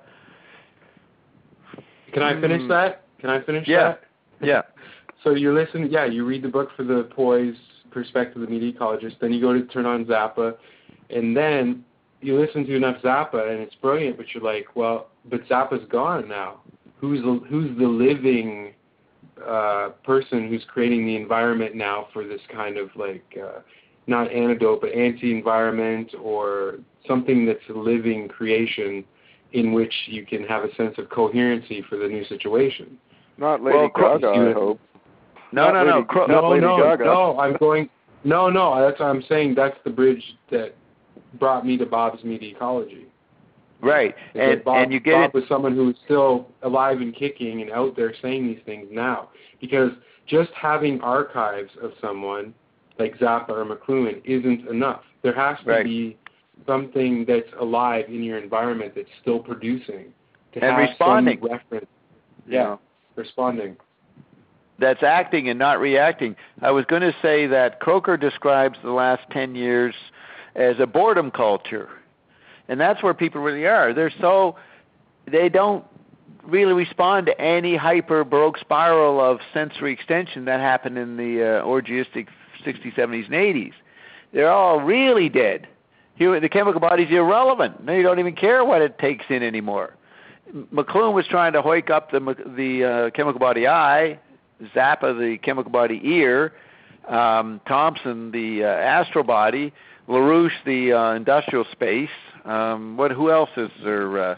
Can I finish that? Can I finish yeah. that? Yeah. So you listen, yeah, you read the book for the poise perspective of the media ecologist, then you go to turn on Zappa, and then you listen to enough Zappa, and it's brilliant, but you're like, well, but Zappa's gone now. Who's the, who's the living uh, person who's creating the environment now for this kind of, like, uh, not antidote, but anti-environment, or something that's a living creation in which you can have a sense of coherency for the new situation? Not Lady well, Gaga, I hope. No, not no, Lady, no. Cro- not no, Lady no, Gaga. no, I'm going, no, no, that's what I'm saying. That's the bridge that brought me to Bob's media ecology. Right, and, Bob, and you get Bob it. was someone who is still alive and kicking and out there saying these things now. Because just having archives of someone like Zappa or McLuhan isn't enough. There has to Right. be something that's alive in your environment that's still producing. To And have responding. some reference. Yeah. Yeah, responding. That's acting and not reacting. I was going to say that Croker describes the last ten years as a boredom culture. And that's where people really are. They're so, they don't really respond to any hyper baroque spiral of sensory extension that happened in the uh, orgiastic sixties, seventies, and eighties. They're all really dead. Here, the chemical body's irrelevant. They don't even care what it takes in anymore. McLuhan was trying to hoik up the the uh, chemical body eye, Zappa the chemical body ear, um, Thompson the uh, astral body, LaRouche the uh, industrial space. Um, what? Who else is there? Uh,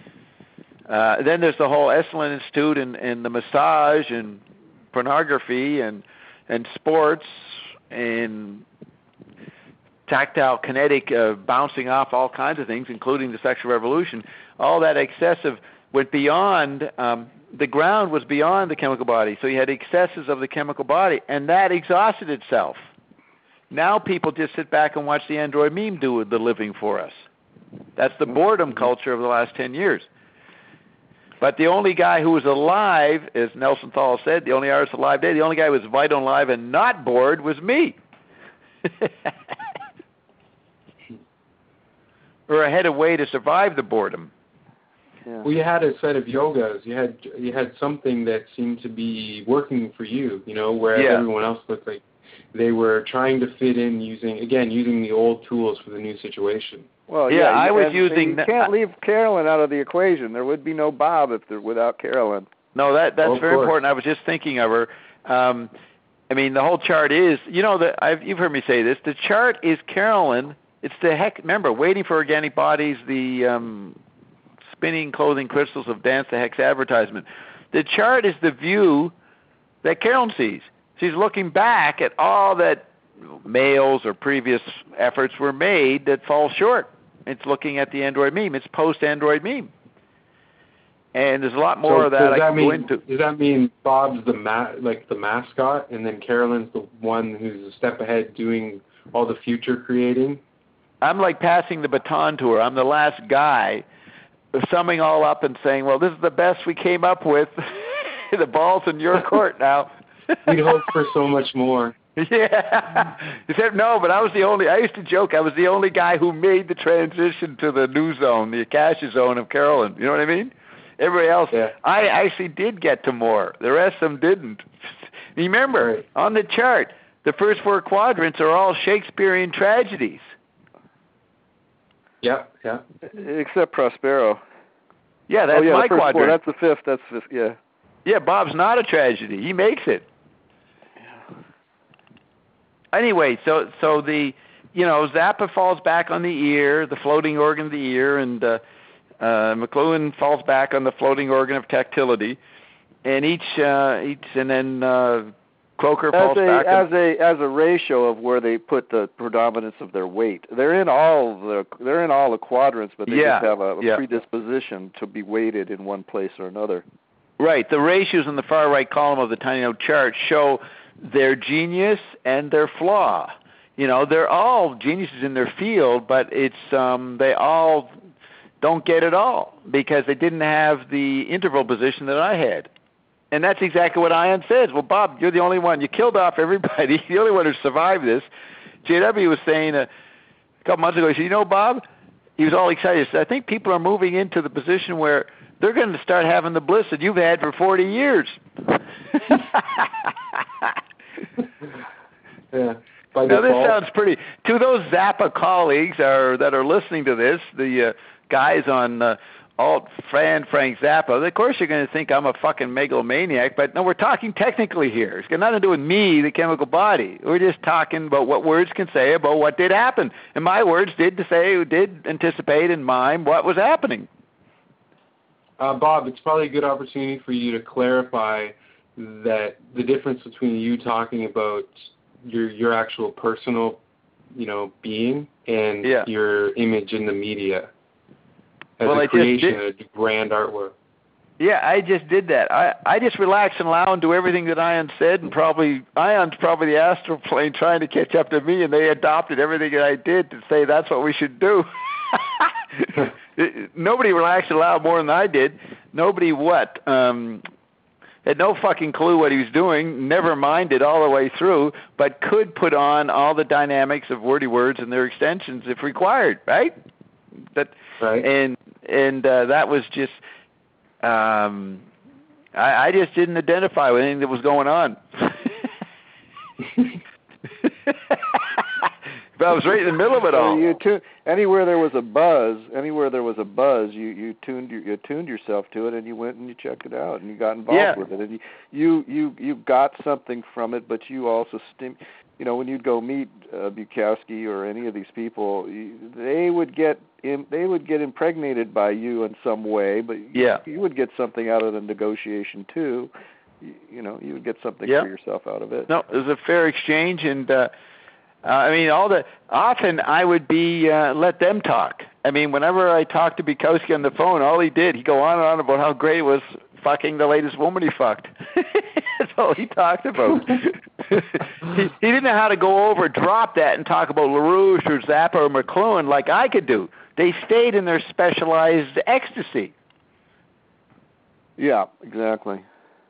uh, then there's the whole Esalen Institute and, and the massage and pornography and and sports and tactile kinetic uh, bouncing off all kinds of things, including the sexual revolution. All that excessive went beyond, um, the ground was beyond the chemical body. So you had excesses of the chemical body, and that exhausted itself. Now people just sit back and watch the Android meme do the living for us. That's the boredom culture of the last ten years. But the only guy who was alive, as Nelson Thal said, the only artist alive today, the only guy who was vital and alive and not bored was me. Or I had a way to survive the boredom. Yeah. Well, you had a set of yogas. You had you had something that seemed to be working for you, you know, whereas Yeah. everyone else looked like they were trying to fit in using, again, using the old tools for the new situation. Well, Yeah, yeah, I you- was and using You the- can't leave Carolyn out of the equation. There would be no Bob if there without Carolyn. No, that that's Oh, of very course. important. I was just thinking of her. Um, I mean, the whole chart is, you know, the, I've, you've heard me say this. The chart is Carolyn. It's the heck. Remember, waiting for organic bodies. The um, spinning clothing crystals of Dance the Hex advertisement. The chart is the view that Carolyn sees. She's looking back at all that males or previous efforts were made that fall short. It's looking at the Android meme. It's post-Android meme. And there's a lot more so of that does I that can mean, go into. Does that mean Bob's the ma- like the mascot, and then Carolyn's the one who's a step ahead doing all the future creating? I'm like passing the baton to her. I'm the last guy summing all up and saying, well, this is the best we came up with. The ball's in your court now. We'd hope for so much more. Yeah. Except no, but I was the only, I used to joke, I was the only guy who made the transition to the new zone, the Acacia zone of Carolyn. You know what I mean? Everybody else, yeah. I actually did get to more. The rest of them didn't. Remember, right. On the chart, the first four quadrants are all Shakespearean tragedies. Yeah, yeah. Except Prospero. Yeah, that's oh, yeah, my the first quadrant. Four. That's the fifth. That's the fifth. Yeah. Yeah, Bob's not a tragedy. He makes it. Yeah. Anyway, so so the you know Zappa falls back on the ear, the floating organ of the ear, and uh, uh, McLuhan falls back on the floating organ of tactility, and each uh, each and then uh, Croker as falls a, back as on, a as a ratio of where they put the predominance of their weight. They're in all the they're in all the quadrants, but they yeah, just have a, a yeah. predisposition to be weighted in one place or another. Right. The ratios in the far right column of the tiny note chart show their genius and their flaw. You know, they're all geniuses in their field, but it's um, they all don't get it all because they didn't have the interval position that I had. And that's exactly what Ian says. Well, Bob, you're the only one. You killed off everybody. The only one who survived this. J W was saying a, a couple months ago, he said, you know, Bob, he was all excited. He said, I think people are moving into the position where they're going to start having the bliss that you've had for forty years. Yeah. By now, default. this sounds pretty. To those Zappa colleagues are, that are listening to this, the uh, guys on uh, Alt Fan Frank Zappa, of course you're going to think I'm a fucking megalomaniac, but no, we're talking technically here. It's got nothing to do with me, the chemical body. We're just talking about what words can say about what did happen. And my words did to say, did anticipate and mime what was happening. Uh, Bob, it's probably a good opportunity for you to clarify that the difference between you talking about your your actual personal, you know, being and yeah. your image in the media as well, a I creation, just did, a grand artwork. Yeah, I just did that. I, I just relax and allow and do everything that Ian said, and probably Ion's probably the astral plane trying to catch up to me, and they adopted everything that I did to say that's what we should do. Nobody relaxed and allowed more than I did. Nobody what? Um, had no fucking clue what he was doing, never minded all the way through, but could put on all the dynamics of wordy words and their extensions if required, right? That right. And and uh, that was just, um, I, I just didn't identify with anything that was going on. But I was right in the middle of it all. You tu- anywhere there was a buzz, anywhere there was a buzz, you you tuned you tuned yourself to it, and you went and you checked it out, and you got involved yeah. with it, and you, you you you got something from it, but you also stim- you know, when you'd go meet uh, Bukowski or any of these people, you, they would get in, they would get impregnated by you in some way, but yeah. you, you would get something out of the negotiation too. You, you know, you would get something yeah. for yourself out of it. No, it was a fair exchange, and. Uh, Uh, I mean, all the often I would be uh, let them talk. I mean, whenever I talked to Bukowski on the phone, all he did, he'd go on and on about how great it was fucking the latest woman he fucked. That's all he talked about. he, he didn't know how to go over, drop that, and talk about LaRouche or Zappa or McLuhan like I could do. They stayed in their specialized ecstasy. Yeah, exactly.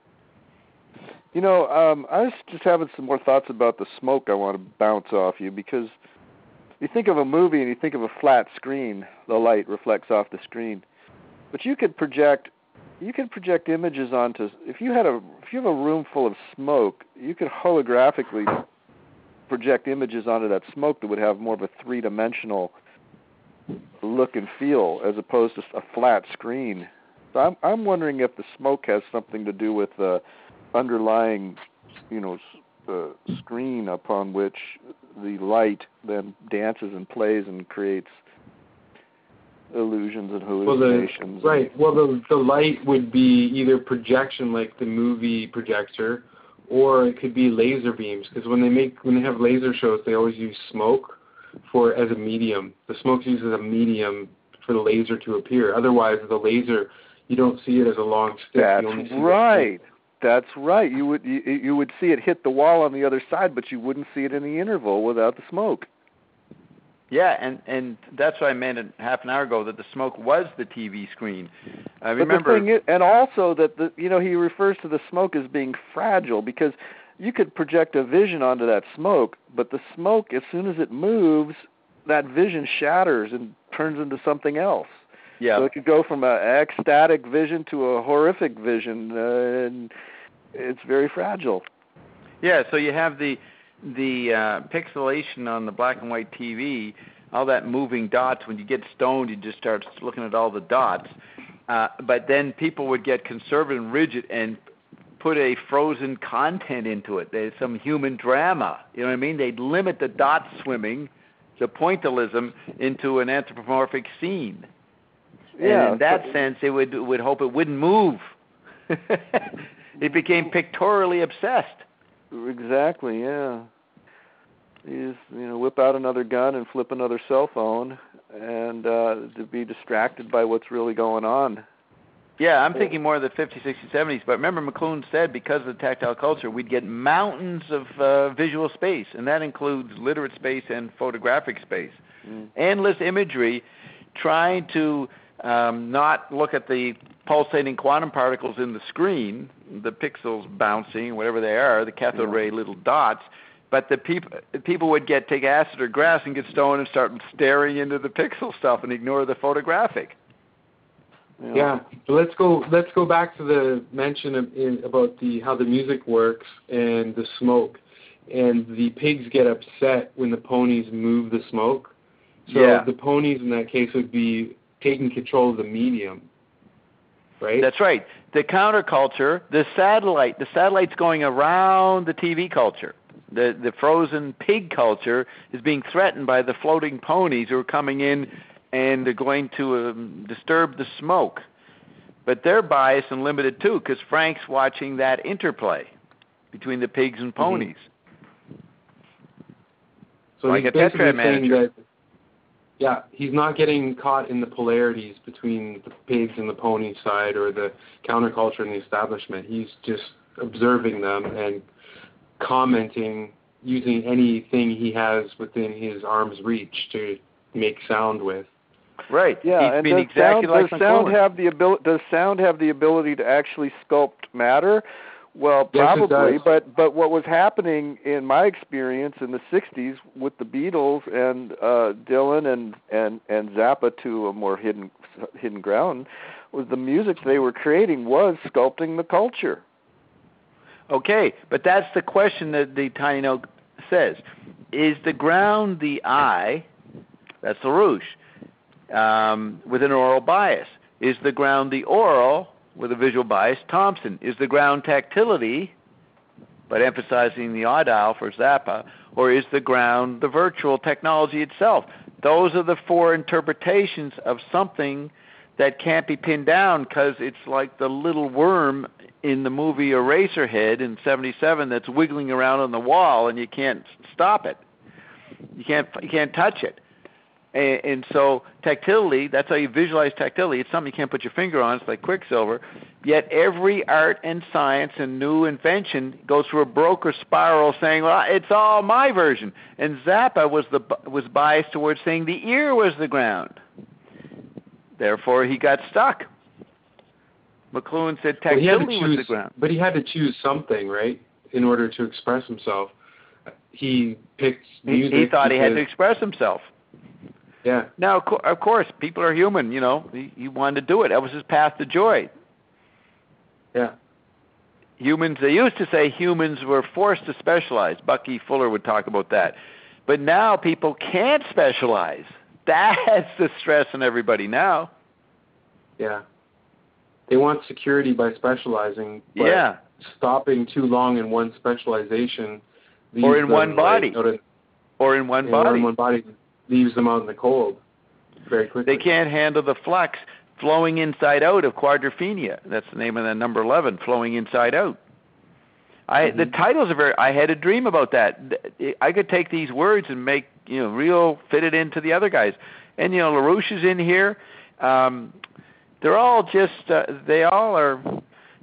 You know, um, I was just having some more thoughts about the smoke I want to bounce off you, because you think of a movie and you think of a flat screen, the light reflects off the screen. But you could project you could project images onto, if you had a if you have a room full of smoke, you could holographically project images onto that smoke that would have more of a three-dimensional look and feel as opposed to a flat screen. So I'm I'm wondering if the smoke has something to do with the uh, underlying, you know, uh, screen upon which the light then dances and plays and creates illusions and hallucinations. Well, the, right. Well, the the light would be either projection, like the movie projector, or it could be laser beams. Because when they make when they have laser shows, they always use smoke for as a medium. The smoke's used as a medium for the laser to appear. Otherwise, the laser, you don't see it as a long stick. That's you only see right. That's right. You would you, you would see it hit the wall on the other side, but you wouldn't see it in the interval without the smoke. Yeah, and, and that's what I meant a half an hour ago, that the smoke was the T V screen. I But remember. the thing is, and also that the you know he refers to the smoke as being fragile because you could project a vision onto that smoke, but the smoke, as soon as it moves, that vision shatters and turns into something else. Yeah. So it could go from an ecstatic vision to a horrific vision, uh, and it's very fragile. Yeah, so you have the the uh, pixelation on the black and white T V, all that moving dots. When you get stoned, you just start looking at all the dots. Uh, but then people would get conservative and rigid and put a frozen content into it. There's some human drama. You know what I mean? They'd limit the dot swimming, the pointillism, into an anthropomorphic scene. Yeah, and in that sense, it would would hope it wouldn't move. It became pictorially obsessed. Exactly, yeah. You just, you know, whip out another gun and flip another cell phone and uh, to be distracted by what's really going on. Yeah, I'm thinking more of the fifties, sixties, seventies, but remember McLuhan said because of the tactile culture, we'd get mountains of uh, visual space, and that includes literate space and photographic space. Mm. Endless imagery, trying to um, not look at the pulsating quantum particles in the screen, the pixels bouncing, whatever they are, the cathode ray little dots, but the people people would get take acid or grass and get stoned and start staring into the pixel stuff and ignore the photographic. Yeah, yeah. But let's go. Let's go back to the mention of, in, about the how the music works and the smoke, and the pigs get upset when the ponies move the smoke. So yeah. the ponies in that case would be taking control of the medium. Right? That's right. The counterculture, the satellite, the satellite's going around the T V culture. The the frozen pig culture is being threatened by the floating ponies who are coming in and they're going to um, disturb the smoke. But they're biased and limited too, because Frank's watching that interplay between the pigs and ponies. Mm-hmm. So like he's a tetrad saying manager. that, yeah, he's not getting caught in the polarities between the pigs and the pony side or the counterculture and the establishment. He's just observing them and commenting, using anything he has within his arm's reach to make sound with. Right. Yeah, He's and been does, exactly sound, like does sound McLuhan. have the ability? Does sound have the ability to actually sculpt matter? Well, Yes, it probably, does. but but what was happening in my experience in the sixties with the Beatles and uh, Dylan and, and, and Zappa, to a more hidden hidden ground, was the music they were creating was sculpting the culture. Okay, but that's the question that the tiny note says. Is the ground the eye? That's LaRouche, um, with an oral bias. Is the ground the oral with a visual bias? Thompson. Is the ground tactility, but emphasizing the audile for Zappa, or is the ground the virtual technology itself? Those are the four interpretations of something that can't be pinned down because it's like the little worm in the movie Eraserhead in seventy-seven that's wiggling around on the wall and you can't stop it. You can't you can't touch it. And, and so tactility, that's how you visualize tactility. It's something you can't put your finger on. It's like Quicksilver. Yet every art and science and new invention goes through a broker spiral saying, well, it's all my version. And Zappa was the was biased towards saying the ear was the ground. Therefore, he got stuck. McLuhan said Well, he had to tactility choose, was the ground. but he had to choose something, right, in order to express himself. He picked music. He, he thought he had to because- express himself. Yeah. Now, of, co- of course, people are human, you know. He, he wanted to do it. That was his path to joy. Yeah. Humans, they used to say humans were forced to specialize. Bucky Fuller would talk about that. But now people can't specialize. That's the stress on everybody now. Yeah. They want security by specializing, but Yeah. stopping too long in one specialization leaves Or in them, one body. like, out in- Or in one yeah, body. Or in one body leaves them out in the cold very quickly. They can't handle the flux flowing inside out of quadrophenia. That's the name of the number eleven, flowing inside out. I Mm-hmm. the titles are very. I had a dream about that. I could take these words and make you know real fit it into the other guys. And you know LaRouche is in here. Um, they're all just. Uh, they all are.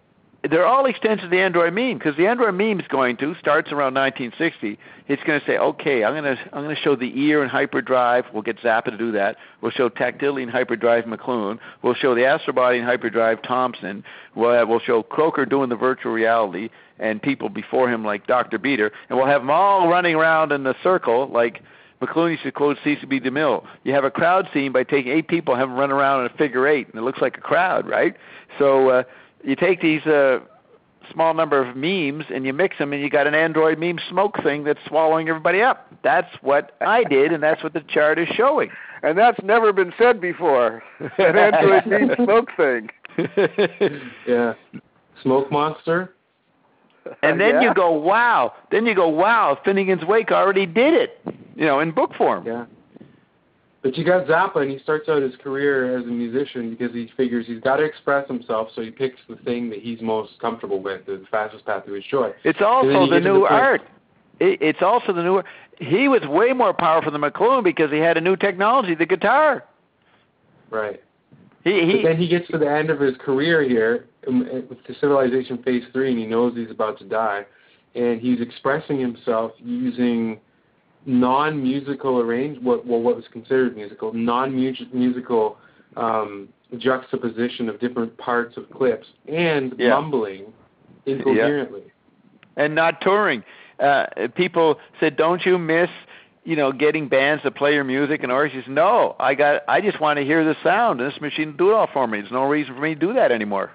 they're all extensions of the Android meme, because the Android meme is going to starts around nineteen sixty. It's going to say, okay, I'm going to I'm going to show the ear in hyperdrive. We'll get Zappa to do that. We'll show tactility in hyperdrive McLuhan. We'll show the astrobody in hyperdrive Thompson. We'll have, we'll show Croker doing the virtual reality and people before him like Doctor Beater, and we'll have them all running around in a circle like McLuhan used to quote C C B DeMille. You have a crowd scene by taking eight people and have them run around in a figure eight, and it looks like a crowd, right? So uh, you take these uh, small number of memes and you mix them, and you got an Android meme smoke thing that's swallowing everybody up. That's what I did, and that's what the chart is showing. And that's never been said before. An Android meme smoke thing. Yeah. Smoke monster. And then Yeah. you go, wow. Then you go, wow, Finnegan's Wake already did it, you know, in book form. Yeah. But you got Zappa, and he starts out his career as a musician because he figures he's got to express himself, so he picks the thing that he's most comfortable with, the fastest path to his joy. It's And then also you the get to new the point- art. It, it's also the new. He was way more powerful than McLuhan because he had a new technology, the guitar. Right. He, he, but then he gets to the end of his career here um, with the Civilization Phase three, and he knows he's about to die, and he's expressing himself using non-musical arrange what well, what was considered musical, non-musical um, juxtaposition of different parts of clips and Yeah. mumbling incoherently. and not touring. Uh, people said, "Don't you miss, you know, getting bands to play your music?" And Orris says, "No, I got. I just want to hear the sound. This machine will do it all for me. There's no reason for me to do that anymore."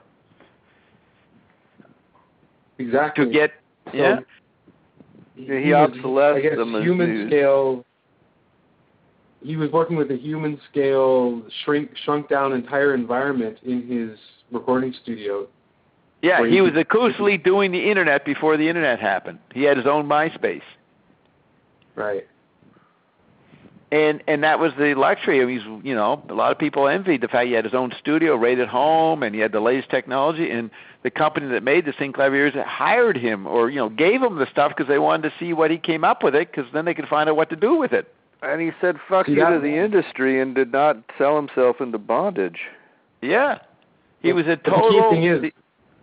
Exactly. To get, So, yeah. He was, obsolesced I guess, them as human news. scale. He was working with a human scale, shrink, shrunk down entire environment in his recording studio. Yeah, Where he you was could- acoustically doing the internet before the internet happened. He had his own MySpace. Right. And and that was the luxury. He's, you know, a lot of people envied the fact he had his own studio right at home, and he had the latest technology. And the company that made the Synclaviers hired him, or you know, gave him the stuff because they wanted to see what he came up with it, because then they could find out what to do with it. And he said fuck See, you that- to the industry and did not sell himself into bondage. Yeah, he was a But total. the key thing is,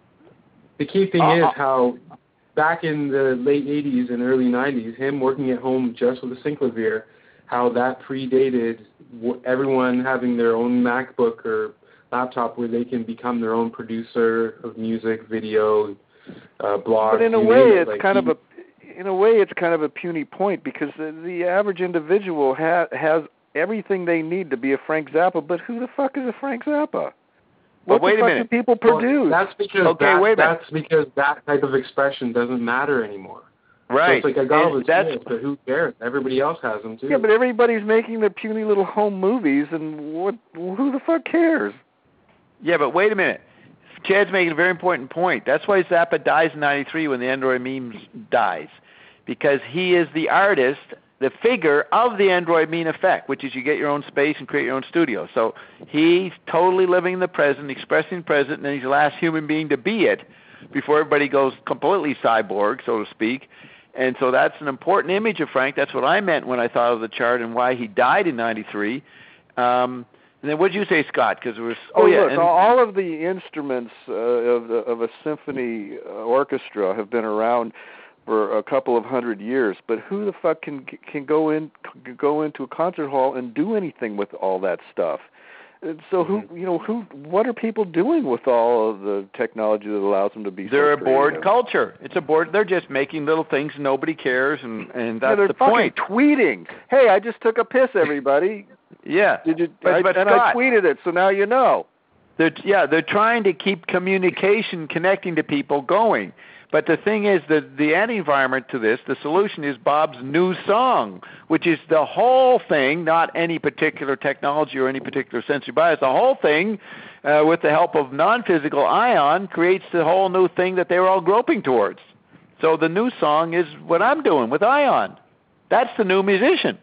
the key thing Uh, is uh, how back in the late eighties and early nineties, him working at home just with a Synclavier, how that predated w- everyone having their own MacBook or laptop where they can become their own producer of music, video, uh, blogs. But in a you way, name it. it's Like, kind he- of a, in a way, it's kind of a puny point because the, the average individual ha- has everything they need to be a Frank Zappa. But who the fuck is a Frank Zappa? What But wait the a fuck minute. do people Well, produce? that's because Okay, that, wait a minute. that's because that type of expression doesn't matter anymore. Right. So it's like I got all And the that's skills, but who cares? Everybody else has them too. Yeah, but everybody's making their puny little home movies, and what? Who the fuck cares? yeah, but wait a minute. Chad's making a very important point. That's why Zappa dies in ninety-three when the Android memes dies, because he is the artist, the figure of the Android meme effect, which is you get your own space and create your own studio. So he's totally living in the present, expressing the present, and then he's the last human being to be it before everybody goes completely cyborg, so to speak. And so that's an important image of Frank. That's what I meant when I thought of the chart and why he died in ninety-three. Um, and then what did you say, Scott? Because it was oh, Oh, yeah, look, and, all of the instruments uh, of the, of a symphony uh, orchestra have been around for a couple of hundred years. But who the fuck can can go in can go into a concert hall and do anything with all that stuff? And so who you know who what are people doing with all of the technology that allows them to be? they're so a bored creative? culture. It's a bored. They're just making little things and nobody cares, and and Yeah, that's they're the fucking point. tweeting. Hey, I just took a piss, everybody. Yeah, Did you? But- I, but and Scott- I tweeted it, so now you know. They're, yeah, they're trying to keep communication, connecting to people going. But the thing is, the the anti-environment to this, the solution is Bob's new song, which is the whole thing, not any particular technology or any particular sensory bias. The whole thing, uh, with the help of non-physical ion, creates the whole new thing that they were all groping towards. So the new song is what I'm doing with ion. That's the new musician.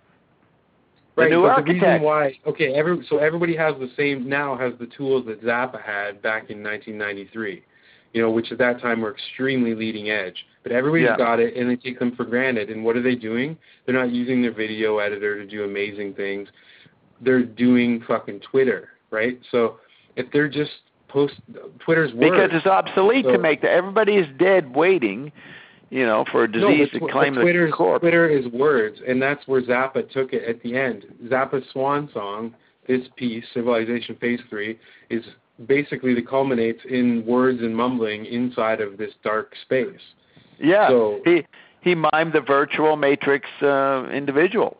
The right, new but architect. the reason why, okay, every, so everybody has the same, now has the tools that Zappa had back in nineteen ninety-three, you know, which at that time were extremely leading edge. But everybody's Yeah. got it, and they take them for granted. And what are they doing? They're not using their video editor to do amazing things. They're doing fucking Twitter, right? So if they're just post Twitter's Because words. it's obsolete So- to make that. Everybody is dead waiting, you know, for a No, disease but to tw- claim but the Twitter's, corpse. Twitter is words, and that's where Zappa took it at the end. Zappa's swan song, this piece, Civilization Phase three, is basically the culminates in words and mumbling inside of this dark space. Yeah, So- he he mimed the virtual matrix uh, individual.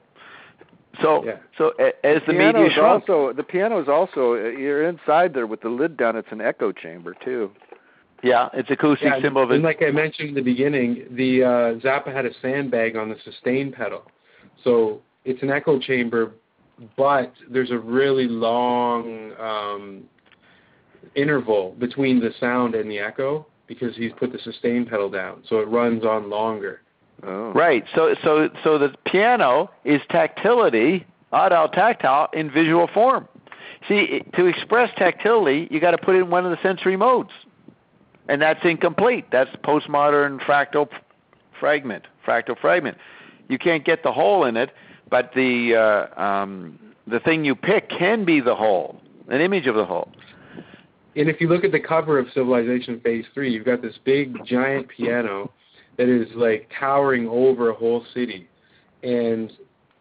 So Yeah. so a, as the piano media is shrunk, also the piano is also you're inside there with the lid down. It's an echo chamber too. yeah, it's acoustic Yeah, symbol of and it. like I mentioned in the beginning, the uh, Zappa had a sandbag on the sustain pedal. So it's an echo chamber, but there's a really long um, interval between the sound and the echo because he's put the sustain pedal down. So it runs on longer. Oh. Right. So so so the piano is tactility, audio tactile in visual form. See, to express tactility, you got to put it in one of the sensory modes, and that's incomplete. That's postmodern fractal fragment. Fractal fragment. You can't get the whole in it, but the uh, um, the thing you pick can be the whole, an image of the whole. And if you look at the cover of Civilization Phase three, you've got this big, giant piano that is like towering over a whole city. And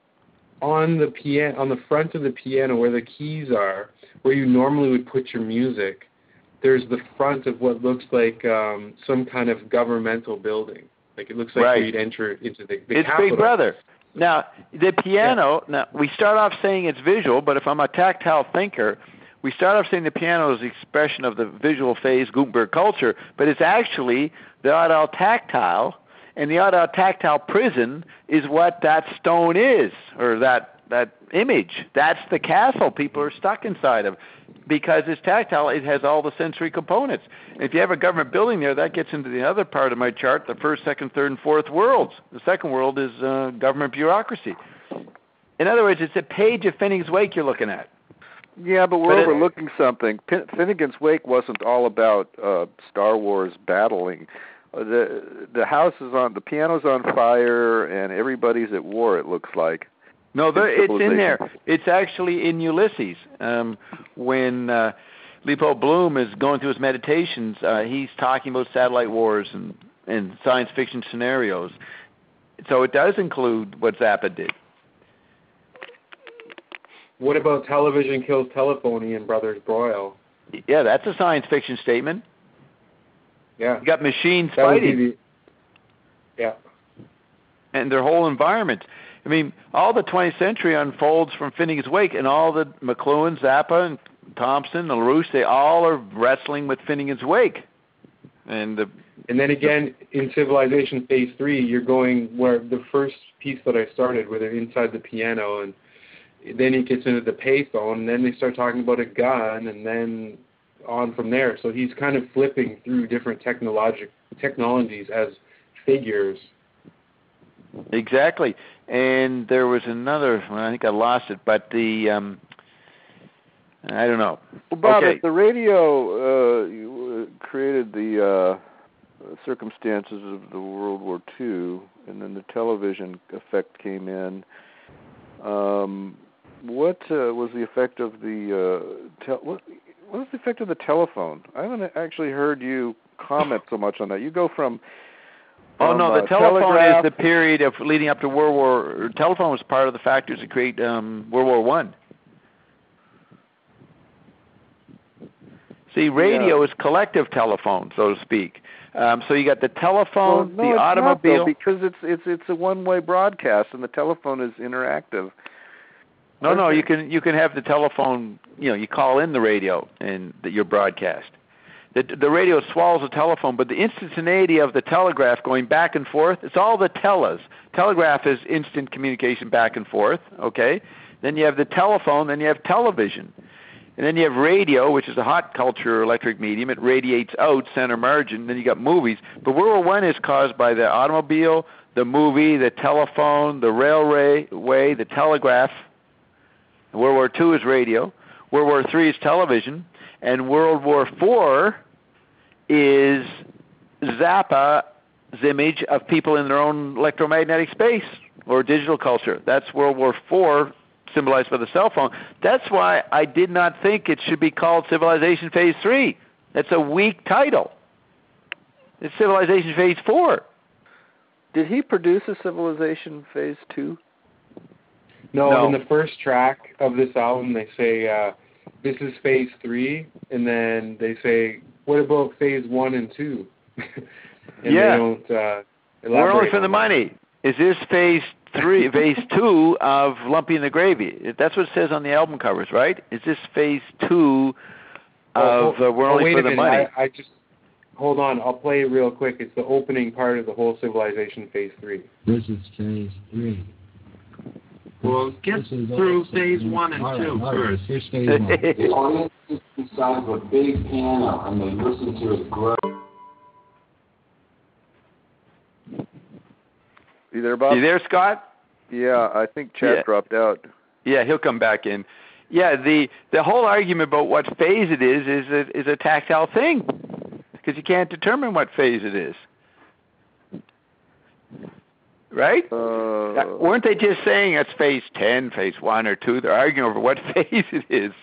on the piano, on the front of the piano where the keys are, where you normally would put your music, there's the front of what looks like um, some kind of governmental building. Like it looks like Right. where you'd enter into the, the It's Capitol. Big Brother. Now, the piano, now we start off saying it's visual, but if I'm a tactile thinker, we start off saying the piano is the expression of the visual phase, Gutenberg culture, but it's actually the audio tactile, and the audio tactile prison is what that stone is, or that, that image. That's the castle people are stuck inside of. Because it's tactile, it has all the sensory components. If you have a government building there, that gets into the other part of my chart, the first, second, third, and fourth worlds. The second world is uh, government bureaucracy. In other words, it's a page of Finnegan's Wake you're looking at. Yeah, but we're But it- overlooking something. Pin- Finnegan's Wake wasn't all about uh, Star Wars battling. Uh, the the house is on, the piano's on fire, and everybody's at war. It looks like. No, there, it's in Civilization. there. It's actually in Ulysses. Um, when uh, Leopold Bloom is going through his meditations, uh, he's talking about satellite wars and, and science fiction scenarios. So it does include what Zappa did. What about television kills telephony and Brothers Broil? Yeah, that's a science fiction statement. Yeah. You got machines That would be fighting, the, yeah. and their whole environment. I mean, all the twentieth century unfolds from Finnegan's Wake, and all the McLuhan, Zappa, and Thompson, and LaRouche, they all are wrestling with Finnegan's Wake. And the, And then again, in Civilization Phase three, you're going where the first piece that I started, where they're inside the piano, and then it gets into the payphone, and then they start talking about a gun, and then on from there. So he's kind of flipping through different technologic technologies as figures. exactly. And there was another, well, I think I lost it, but the, um, I don't know. Well, Bob, Okay. if the radio uh, you, uh, created the uh, circumstances of the World War Two, and then the television effect came in, um, what uh, was the effect of the uh, tel- what, what was the effect of the telephone? I haven't actually heard you comment so much on that. You go from Oh, from, no, the uh, telephone telegraph- is the period of leading up to World War, telephone was part of the factors that create um, World War One. See, radio Yeah. is collective telephone, so to speak. Um, so you got the telephone, well, no, the it's automobile. not, though, because it's it's it's a one-way broadcast, and the telephone is interactive. No, no, Okay. you can you can have the telephone. You know, you call in the radio and the, your broadcast. The the radio swallows the telephone, but the instantaneity of the telegraph going back and forth, it's all the teles. Telegraph is instant communication back and forth. Okay, then you have the telephone, then you have television, and then you have radio, which is a hot culture electric medium. It radiates out center margin. Then you got movies. But World War One is caused by the automobile, the movie, the telephone, the railway, way, the telegraph. World War Two is radio. World War Three is television. And World War Four is Zappa's image of people in their own electromagnetic space or digital culture. That's World War Four, symbolized by the cell phone. That's why I did not think it should be called Civilization Phase Three. That's a weak title. It's Civilization Phase Four. Did he produce a Civilization Phase Two? No, No. in the first track of this album, they say uh, this is Phase Three, and then they say, "What about Phase One and Two?" and Yeah. they don't uh, elaborate. We're only for on the that. money. Is this Phase Three, Phase Two of Lumpy in the Gravy? That's what it says on the album covers, right? Is this Phase Two of oh, uh, We're oh, only wait for a the minute. money? I, I just hold on. I'll play it real quick. It's the opening part of the whole Civilization Phase Three. This is Phase Three. Well, get This is through also- phase one and all two right, all right, first. Here's Phase One. The audience is inside of a big piano, and they listen to it grow. You there, Bob? You there, Scott? Yeah, I think Chad Yeah. dropped out. Yeah, he'll come back in. Yeah, the the whole argument about what phase it is is a, is a tactile thing, because you can't determine what phase it is, right? Uh, Weren't they just saying it's phase ten, phase one, or two? They're arguing over what phase it is.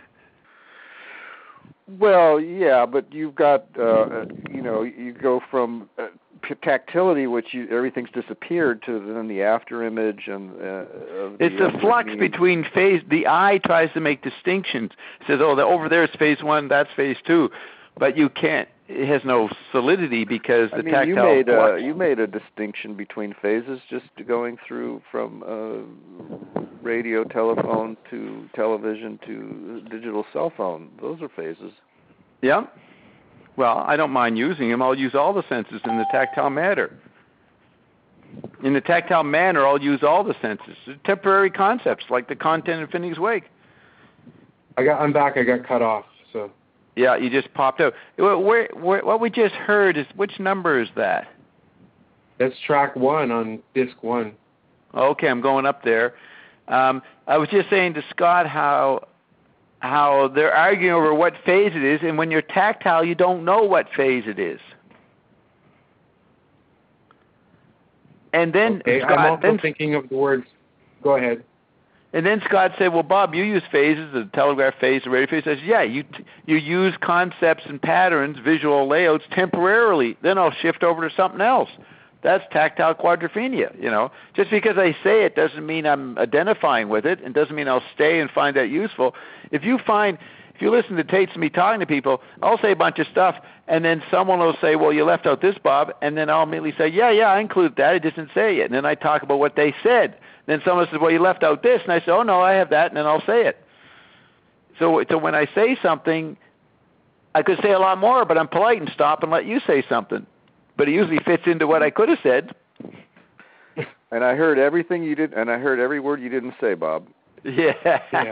Well, yeah, but you've got, uh, you know, you go from uh, p- tactility, which you, everything's disappeared, to then the after image and uh, of It's the, a flux underneath. between phase. The eye tries to make distinctions. It says, oh, the, over there is phase one, that's phase two. But you can't, it has no solidity because the I mean, tactile you made a, flux. you made a distinction between phases, just going through from uh, radio, telephone to television to digital cell phone. Those are phases. Yeah. Well, I don't mind using them. I'll use all the senses in the tactile manner. In the tactile manner, I'll use all the senses. They're temporary concepts like the content in Finney's Wake. I got. I'm back. I got cut off. So. Yeah, you just popped out. Where, where, where, what we just heard is, which number is that? That's track one on disc one. Okay, I'm going up there. Um, I was just saying to Scott how how they're arguing over what phase it is, and when you're tactile, you don't know what phase it is. And then Okay, Scott, I'm also then, thinking of the words. Go ahead. and then Scott said, "Well, Bob, you use phases, the telegraph phase, the radio phase." I said, "Yeah, you t- you use concepts and patterns, visual layouts temporarily. Then I'll shift over to something else." That's tactile quadrophenia, you know. Just because I say it doesn't mean I'm identifying with it, and doesn't mean I'll stay and find that useful. If you find, if you listen to tapes of me talking to people, I'll say a bunch of stuff, and then someone will say, well, you left out this, Bob, and then I'll immediately say, yeah, yeah, I included that, I just didn't say it. And then I talk about what they said. Then someone says, well, you left out this, and I say, oh, no, I have that, and then I'll say it. So, so when I say something, I could say a lot more, but I'm polite and stop and let you say something. But it usually fits into what I could have said. And I heard everything you did, and I heard every word you didn't say, Bob. Yeah. Yeah.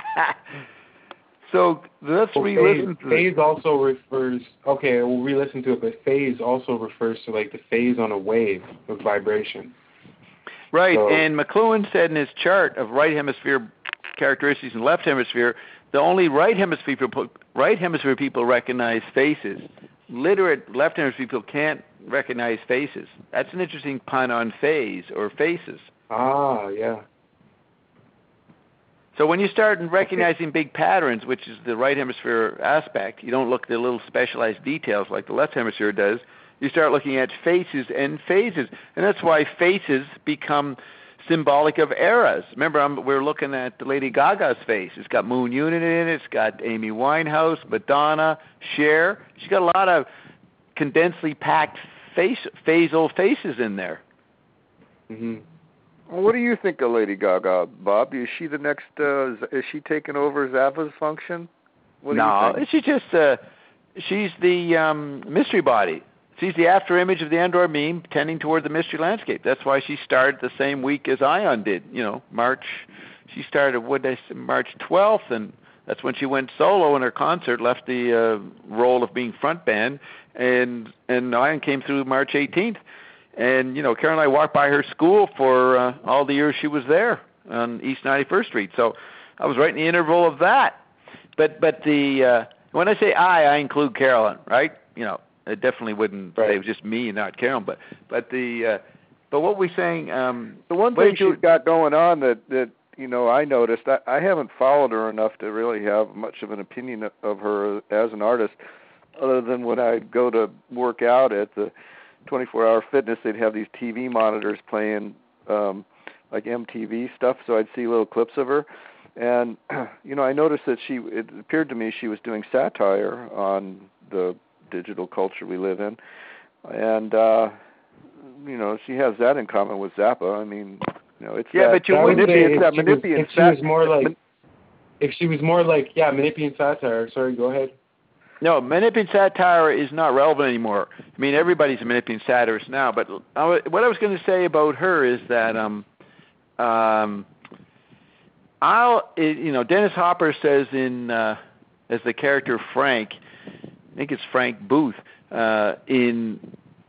So let's Well, re-listen phase, to phase also refers. Okay, we'll re-listen to it, but phase also refers to like the phase on a wave of vibration. Right, So- and McLuhan said in his chart of right hemisphere characteristics and left hemisphere, the only right hemisphere people, right hemisphere people recognize faces. Literate left hemisphere people can't recognize faces. That's an interesting pun on phase or faces. Ah, yeah. So when you start recognizing big patterns, which is the right hemisphere aspect, you don't look at the little specialized details like the left hemisphere does. You start looking at faces and phases, and that's why faces become symbolic of eras. Remember, I'm, we're looking at Lady Gaga's face. It's got Moon Unit in it. It's got Amy Winehouse, Madonna, Cher. She's got a lot of condensely packed face, phasal faces in there. Mhm. Well, what do you think of Lady Gaga, Bob? Is she the next? Uh, is she taking over Zappa's function? What do no, you think? she's just uh, she's the um, mystery body. She's the after image of the Android meme tending toward the mystery landscape. That's why she started the same week as Ion did. You know, March. She started what did I say, March twelfth, and that's when she went solo in her concert, left the uh, role of being front band, and and Ion came through March eighteenth. And you know, Karen and I walked by her school for uh, all the years she was there on East ninety-first Street. So I was right in the interval of that. But but the uh, when I say I, I include Carolyn, right? You know. I definitely wouldn't Right. say it was just me and not Carolyn, but but the uh, but what we're saying. Um, The one what thing did you- she's got going on that that you know I noticed. I, I haven't followed her enough to really have much of an opinion of her as an artist, other than when I'd go to work out at the twenty-four hour fitness, they'd have these T V monitors playing um, like M T V stuff, so I'd see little clips of her. And, you know, I noticed that she, it appeared to me she was doing satire on the digital culture we live in. And, uh, you know, she has that in common with Zappa. I mean, you know, it's yeah, that, but you that wouldn't Menippean, say it's that if she was- Menippean if she was sat- more like- Men- If she was more like, yeah, Menippean satire, sorry, go ahead. No, Menippean satire is not relevant anymore. I mean, everybody's a Menippean satirist now. But I w- what I was going to say about her is that, um, um, I'll, it, you know, Dennis Hopper says in uh, as the character Frank, I think it's Frank Booth uh, in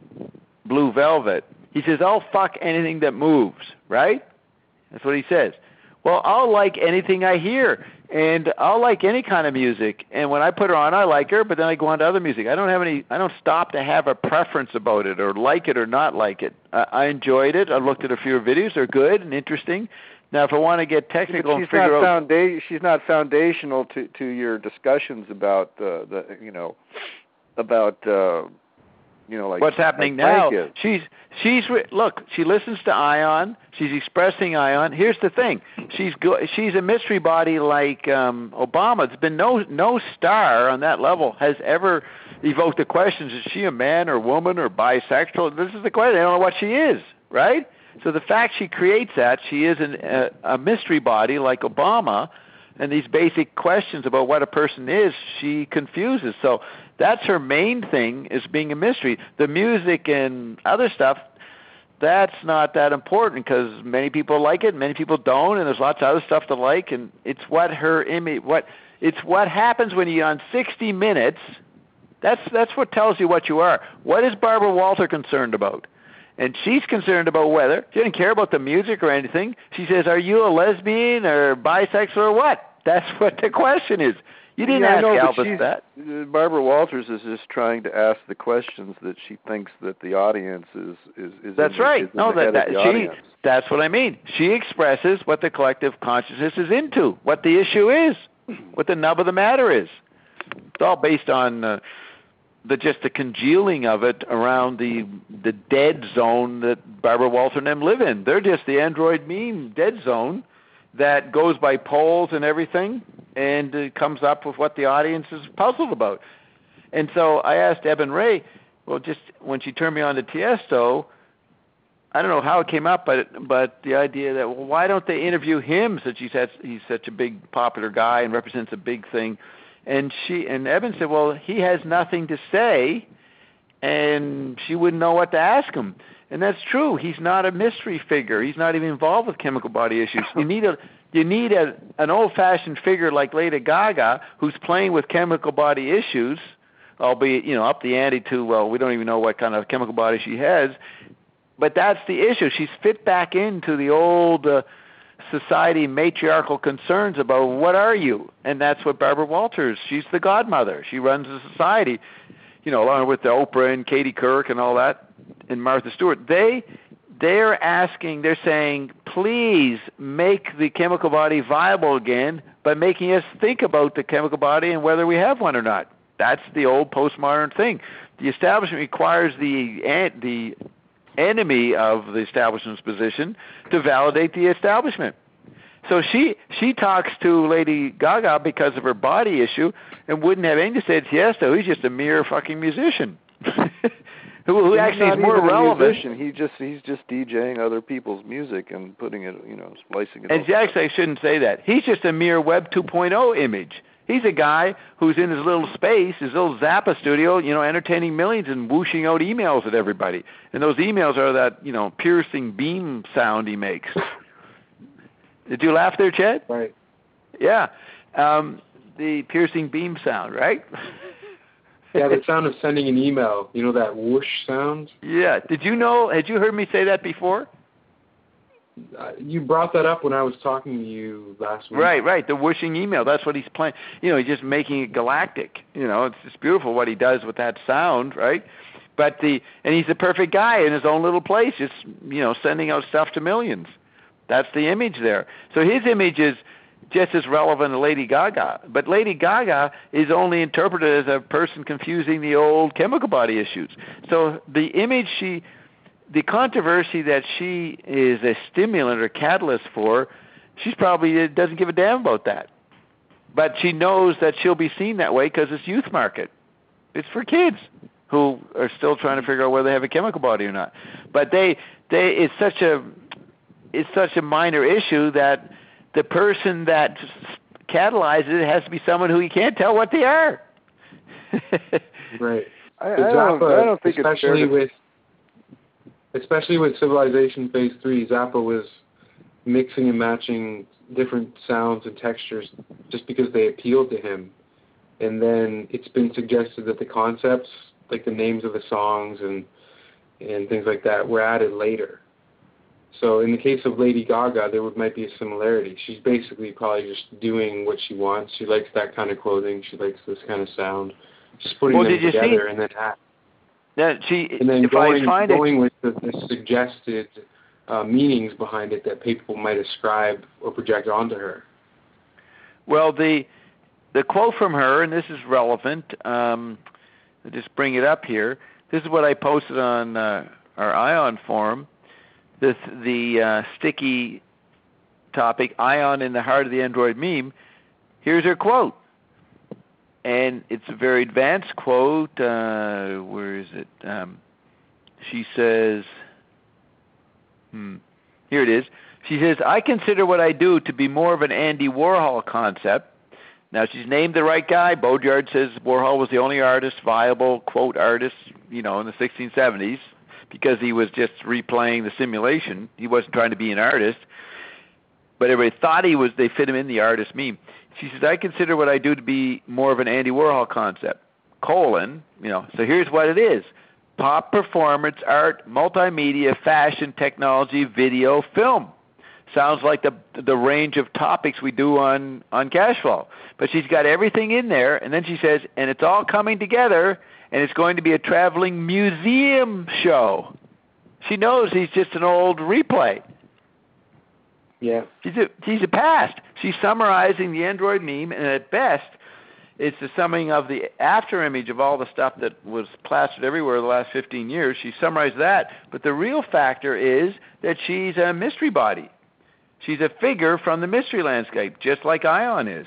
Blue Velvet. He says, "I'll fuck anything that moves." Right? That's what he says. Well, I'll like anything I hear, and I'll like any kind of music. And when I put her on, I like her, but then I go on to other music. I don't have any. I don't stop to have a preference about it or like it or not like it. I, I enjoyed it. I looked at a few videos. They're good and interesting. Now, if I want to get technical she's and figure not out, founda- she's not foundational to to your discussions about the the you know about uh, you know like what's happening like now, Frank is. she's she's re- look. She listens to Ion. She's expressing Ion. Here's the thing: she's go- she's a mystery body like um, Obama. There's been no no star on that level has ever evoked the questions: is she a man or woman or bisexual? This is the question. They don't know what she is, right? So the fact she creates that, she is an, a, a mystery body like Obama, and these basic questions about what a person is, she confuses. So that's her main thing, is being a mystery. The music and other stuff, that's not that important because many people like it, many people don't, and there's lots of other stuff to like, and it's what her image, what it's what happens when you're on sixty minutes. That's that's what tells you what you are. What is Barbara Walter concerned about? And she's concerned about whether, she doesn't care about the music or anything. She says, are you a lesbian or bisexual or what? That's what the question is. You didn't yeah, ask I know, but Elvis she's, that. uh, Barbara Walters is just trying to ask the questions that she thinks that the audience is is, is That's in, right. is in No, the that, head that of the she. audience. That's what I mean. She expresses what the collective consciousness is into, what the issue is, what the nub of the matter is. It's all based on uh, the just the congealing of it around the the dead zone that Barbara Walter and them live in. They're just the android meme dead zone that goes by polls and everything, and it comes up with what the audience is puzzled about. And so I asked Eben Ray, well, just when she turned me on to Tiesto, I don't know how it came up, but but the idea that, well, why don't they interview him since he's had, he's such a big popular guy and represents a big thing. And she and Eben said, well, he has nothing to say, and she wouldn't know what to ask him. And that's true. He's not a mystery figure. He's not even involved with chemical body issues. You need a you need a an old-fashioned figure like Lady Gaga who's playing with chemical body issues, albeit, you know, up the ante to, well, we don't even know what kind of chemical body she has. But that's the issue. She's fit back into the old uh, society matriarchal concerns about what are you, and that's what Barbara Walters. She's the godmother. She runs the society, you know, along with the Oprah and Katie Couric and all that, and Martha Stewart. They they're asking, they're saying, please make the chemical body viable again by making us think about the chemical body and whether we have one or not. That's the old postmodern thing. The establishment requires the the enemy of the establishment's position to validate the establishment. So she she talks to Lady Gaga because of her body issue and wouldn't have anything to say to Tiesto. He's just a mere fucking musician. who who He's actually not is more even a relevant. musician. He just he's just DJing other people's music and putting it, you know, splicing it. And over. actually, I shouldn't say that. He's just a mere Web two point oh image. He's a guy who's in his little space, his little Zappa studio, you know, entertaining millions and whooshing out emails at everybody. And those emails are that, you know, piercing beam sound he makes. Did you laugh there, Chad? Right. Yeah. Um, the piercing beam sound, right? Yeah, the sound of sending an email. You know that whoosh sound? Yeah. Did you know, had you heard me say that before? Uh, you brought that up when I was talking to you last week. Right, right. The whooshing email. That's what he's playing. You know, he's just making it galactic. You know, it's just beautiful what he does with that sound, right? But the and he's the perfect guy in his own little place, just, you know, sending out stuff to millions. That's the image there. So his image is just as relevant as Lady Gaga. But Lady Gaga is only interpreted as a person confusing the old chemical body issues. So the image she, the controversy that she is a stimulant or catalyst for, she's probably doesn't give a damn about that. But she knows that she'll be seen that way because it's youth market. It's for kids who are still trying to figure out whether they have a chemical body or not. But they, they, it's such a, it's such a minor issue that the person that catalyzes it has to be someone who you can't tell what they are. Right. I, I, don't, I don't think especially it's fair to... with, especially with Civilization Phase Three, Zappa was mixing and matching different sounds and textures just because they appealed to him. And then it's been suggested that the concepts, like the names of the songs and and things like that, were added later. So in the case of Lady Gaga, there would, might be a similarity. She's basically probably just doing what she wants. She likes that kind of clothing. She likes this kind of sound. Just putting well, them did you together see? and then add. Yeah, she, and then if going, I find going it, with the, the suggested uh, meanings behind it that people might ascribe or project onto her. Well, the the quote from her, and this is relevant, um, I'll just bring it up here. This is what I posted on uh, our ION forum. This, the uh, sticky topic, ION in the heart of the Android meme. Here's her quote. And it's a very advanced quote. Uh, where is it? Um, she says, hmm, here it is. She says, I consider what I do to be more of an Andy Warhol concept. Now, she's named the right guy. Baudrillard says Warhol was the only artist, viable, quote, artist, you know, in the sixteen seventies, because he was just replaying the simulation. He wasn't trying to be an artist. But everybody thought he was, they fit him in the artist meme. She says, I consider what I do to be more of an Andy Warhol concept. Colon, you know, so here's what it is. Pop performance, art, multimedia, fashion, technology, video, film. Sounds like the the range of topics we do on, on Cashflow. But she's got everything in there, and then she says, and it's all coming together, and it's going to be a traveling museum show. She knows he's just an old replay. Yeah. She's a, she's a past. She's summarizing the Android meme, and at best, it's the summing of the after image of all the stuff that was plastered everywhere the last fifteen years. She summarized that. But the real factor is that she's a mystery body. She's a figure from the mystery landscape, just like ION is.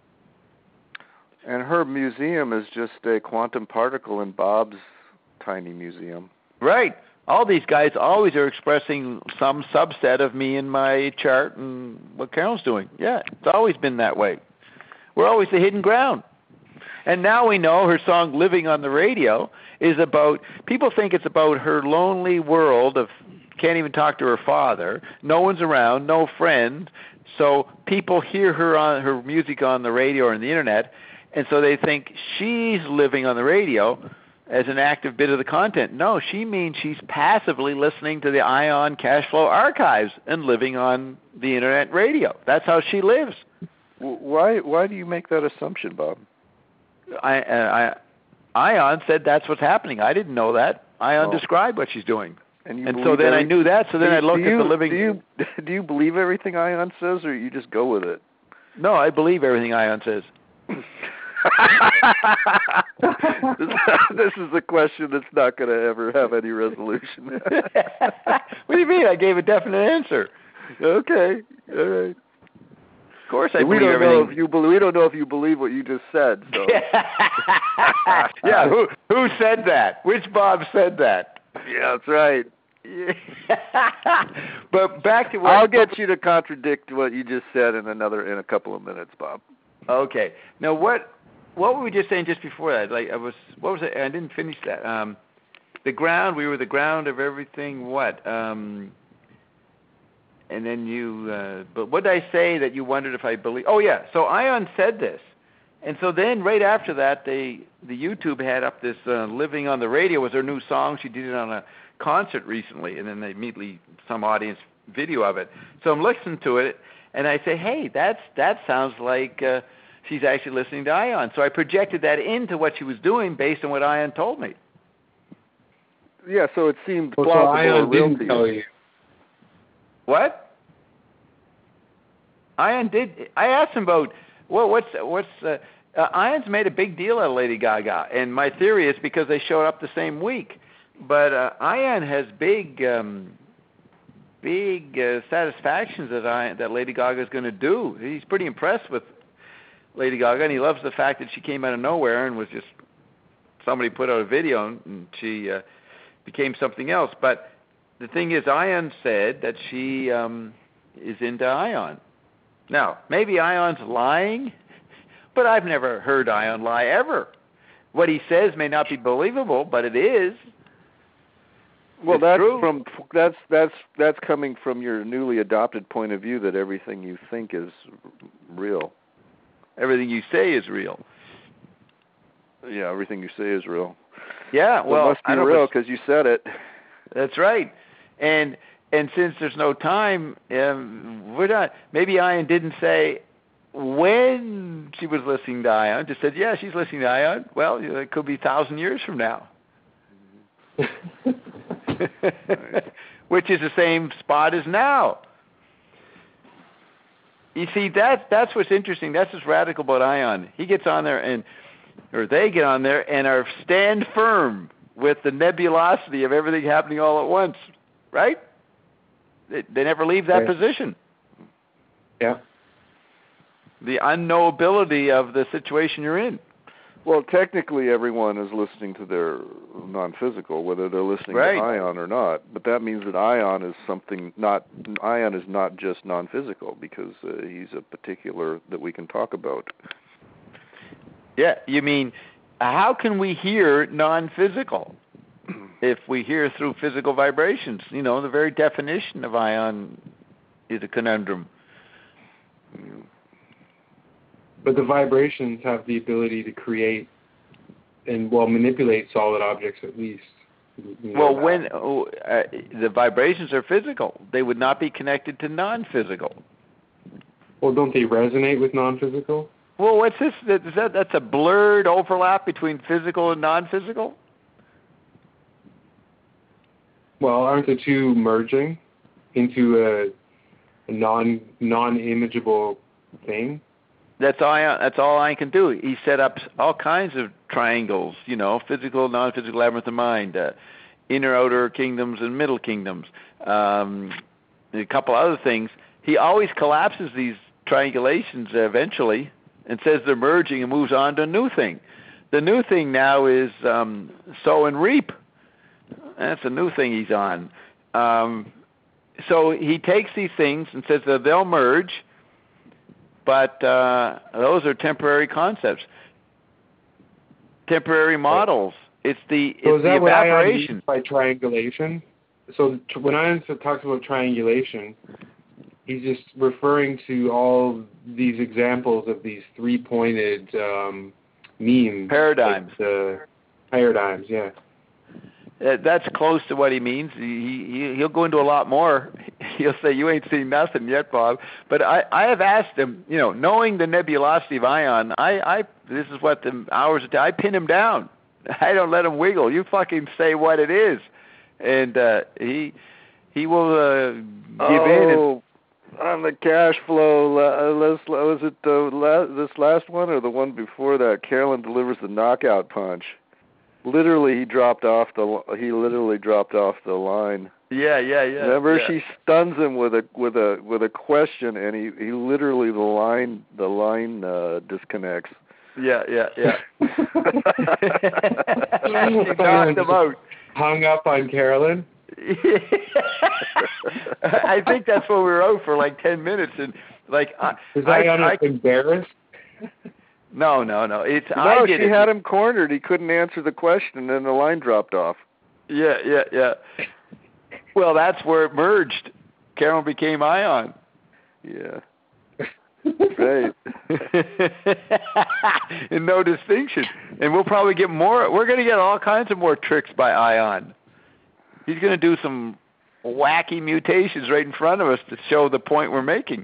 And her museum is just a quantum particle in Bob's tiny museum. Right. All these guys always are expressing some subset of me in my chart and what Carol's doing. Yeah, it's always been that way. We're always the hidden ground. And now we know her song Living on the Radio is about, people think it's about her lonely world of can't even talk to her father, no one's around, no friends, so people hear her on her music on the radio or on the internet, and so they think she's living on the radio as an active bit of the content. No, she means she's passively listening to the ION Cashflow archives and living on the internet radio. That's how she lives. Why why do you make that assumption, Bob? I, uh, I ION said that's what's happening. I didn't know that. ION oh. described what she's doing. And, and so then every, I knew that, so then you, I looked you, at the living... Do you, do you believe everything ION says, or you just go with it? No, I believe everything ION says. this, this is a question that's not going to ever have any resolution. What do you mean? I gave a definite answer. Okay, all right. Of course I we believe don't everything. Know if you believe, we don't know if you believe what you just said. So. Yeah, who who said that? Which Bob said that? Yeah, that's right. But back to what I'll get you to contradict what you just said in another in a couple of minutes, Bob. Okay. Now what what were we just saying just before that? Like I was what was it? I didn't finish that. Um, the ground. We were the ground of everything. What? Um, and then you. Uh, but what did I say that you wondered if I believe? Oh yeah. So ION said this, and so then right after that, they the YouTube had up this uh, "Living on the Radio" was her new song. She did it on a concert recently, and then they immediately some audience video of it. So I'm listening to it, and I say, hey, that's that sounds like uh, she's actually listening to ION. So I projected that into what she was doing based on what ION told me. Yeah, so it seemed well, plausible. So ION or real didn't to tell you. you. What? Ion did. I asked him about well, what's what's uh, uh, Ion's made a big deal out of Lady Gaga, and my theory is because they showed up the same week. But uh, Ion has big, um, big uh, satisfactions that I that Lady Gaga is going to do. He's pretty impressed with Lady Gaga, and he loves the fact that she came out of nowhere and was just somebody put out a video and she uh, became something else. But the thing is, Ion said that she um, is into Ion. Now, maybe Ion's lying, but I've never heard Ion lie ever. What he says may not be believable, but it is. Well, it's that's true. from that's that's that's coming from your newly adopted point of view that everything you think is real. Everything you say is real. Yeah, everything you say is real. Yeah, well, it must be I don't real because you said it. That's right. And and since there's no time, um, we're not. Maybe Ion didn't say when she was listening to Ion. Just said, yeah, she's listening to Ion. Well, you know, it could be a thousand years from now. Which is the same spot as now. You see, that that's what's interesting. That's what's radical about Ion. He gets on there, and or they get on there, and are stand firm with the nebulosity of everything happening all at once. Right? They, they never leave that right. position. Yeah. The unknowability of the situation you're in. Well, technically, everyone is listening to their non-physical, whether they're listening right. to Ion or not. But that means that Ion is something not. Ion is not just non-physical because uh, he's a particular that we can talk about. Yeah, you mean how can we hear non-physical if we hear through physical vibrations? You know, the very definition of Ion is a conundrum. But the vibrations have the ability to create and, well, manipulate solid objects at least. You know well, that. when uh, the vibrations are physical, they would not be connected to non-physical. Well, don't they resonate with non-physical? Well, what's this? Is that, that's a blurred overlap between physical and non-physical? Well, aren't the two merging into a, a non, non-imageable thing? That's all. I, that's all I can do. He set up all kinds of triangles. You know, physical, non-physical labyrinth of mind, uh, inner, outer kingdoms, and middle kingdoms. Um, and a couple other things. He always collapses these triangulations eventually, and says they're merging, and moves on to a new thing. The new thing now is um, sow and reap. That's a new thing he's on. Um, so he takes these things and says that they'll merge. But uh, those are temporary concepts, temporary models. It's the it's so is that the evaporation. What Ion means by triangulation? So t- when Ion talks about triangulation, he's just referring to all these examples of these three-pointed um, memes. Paradigms. Like the paradigms, yeah. Uh, that's close to what he means. He, he he'll go into a lot more. He'll say, "You ain't seen nothing yet, Bob." But I, I have asked him, you know, knowing the nebulosity of Ion, I, I this is what the hours of time, I pin him down. I don't let him wiggle. You fucking say what it is, and uh, he he will uh, give in. Oh, on the cash flow, uh, was it the la- this last one or the one before that? Carolyn delivers the knockout punch. Literally, he dropped off the. He literally dropped off the line. Yeah, yeah, yeah. Remember, yeah. she stuns him with a with a with a question, and he, he literally the line the line uh, disconnects. Yeah, yeah, yeah. He knocked him out. Hung up on Carolyn. I think that's what we were out for, like ten minutes, and like I, was I, I, I embarrassed? No, no, no. It's no. I She did it. had him cornered. He couldn't answer the question, and then the line dropped off. Yeah, yeah, yeah. Well, that's where it merged. Carolyn became Ion. Yeah. Right. And no distinction. And we'll probably get more. We're going to get all kinds of more tricks by Ion. He's going to do some wacky mutations right in front of us to show the point we're making.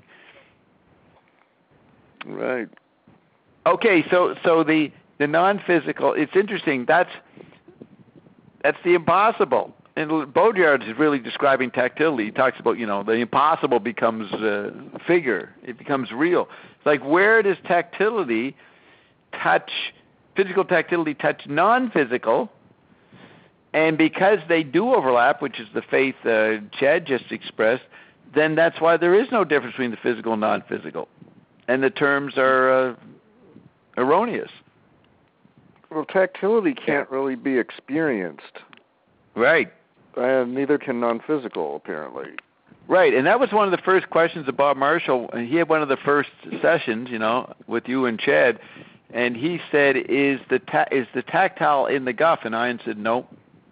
Right. Okay, so so the, the non-physical, it's interesting. That's that's the impossible. and Baudrillard is really describing tactility. He talks about, you know, the impossible becomes uh, figure. It becomes real. It's like, where does tactility touch, physical tactility touch non-physical? And because they do overlap, which is the faith uh, Chad just expressed, then that's why there is no difference between the physical and non-physical. And the terms are uh, erroneous. Well, tactility can't really be experienced. Right. And neither can non-physical, apparently. Right, and that was one of the first questions of Bob Marshall. He had one of the first sessions, you know, with you and Chad, and he said, is the ta- is the tactile in the guff? And Ian said, no.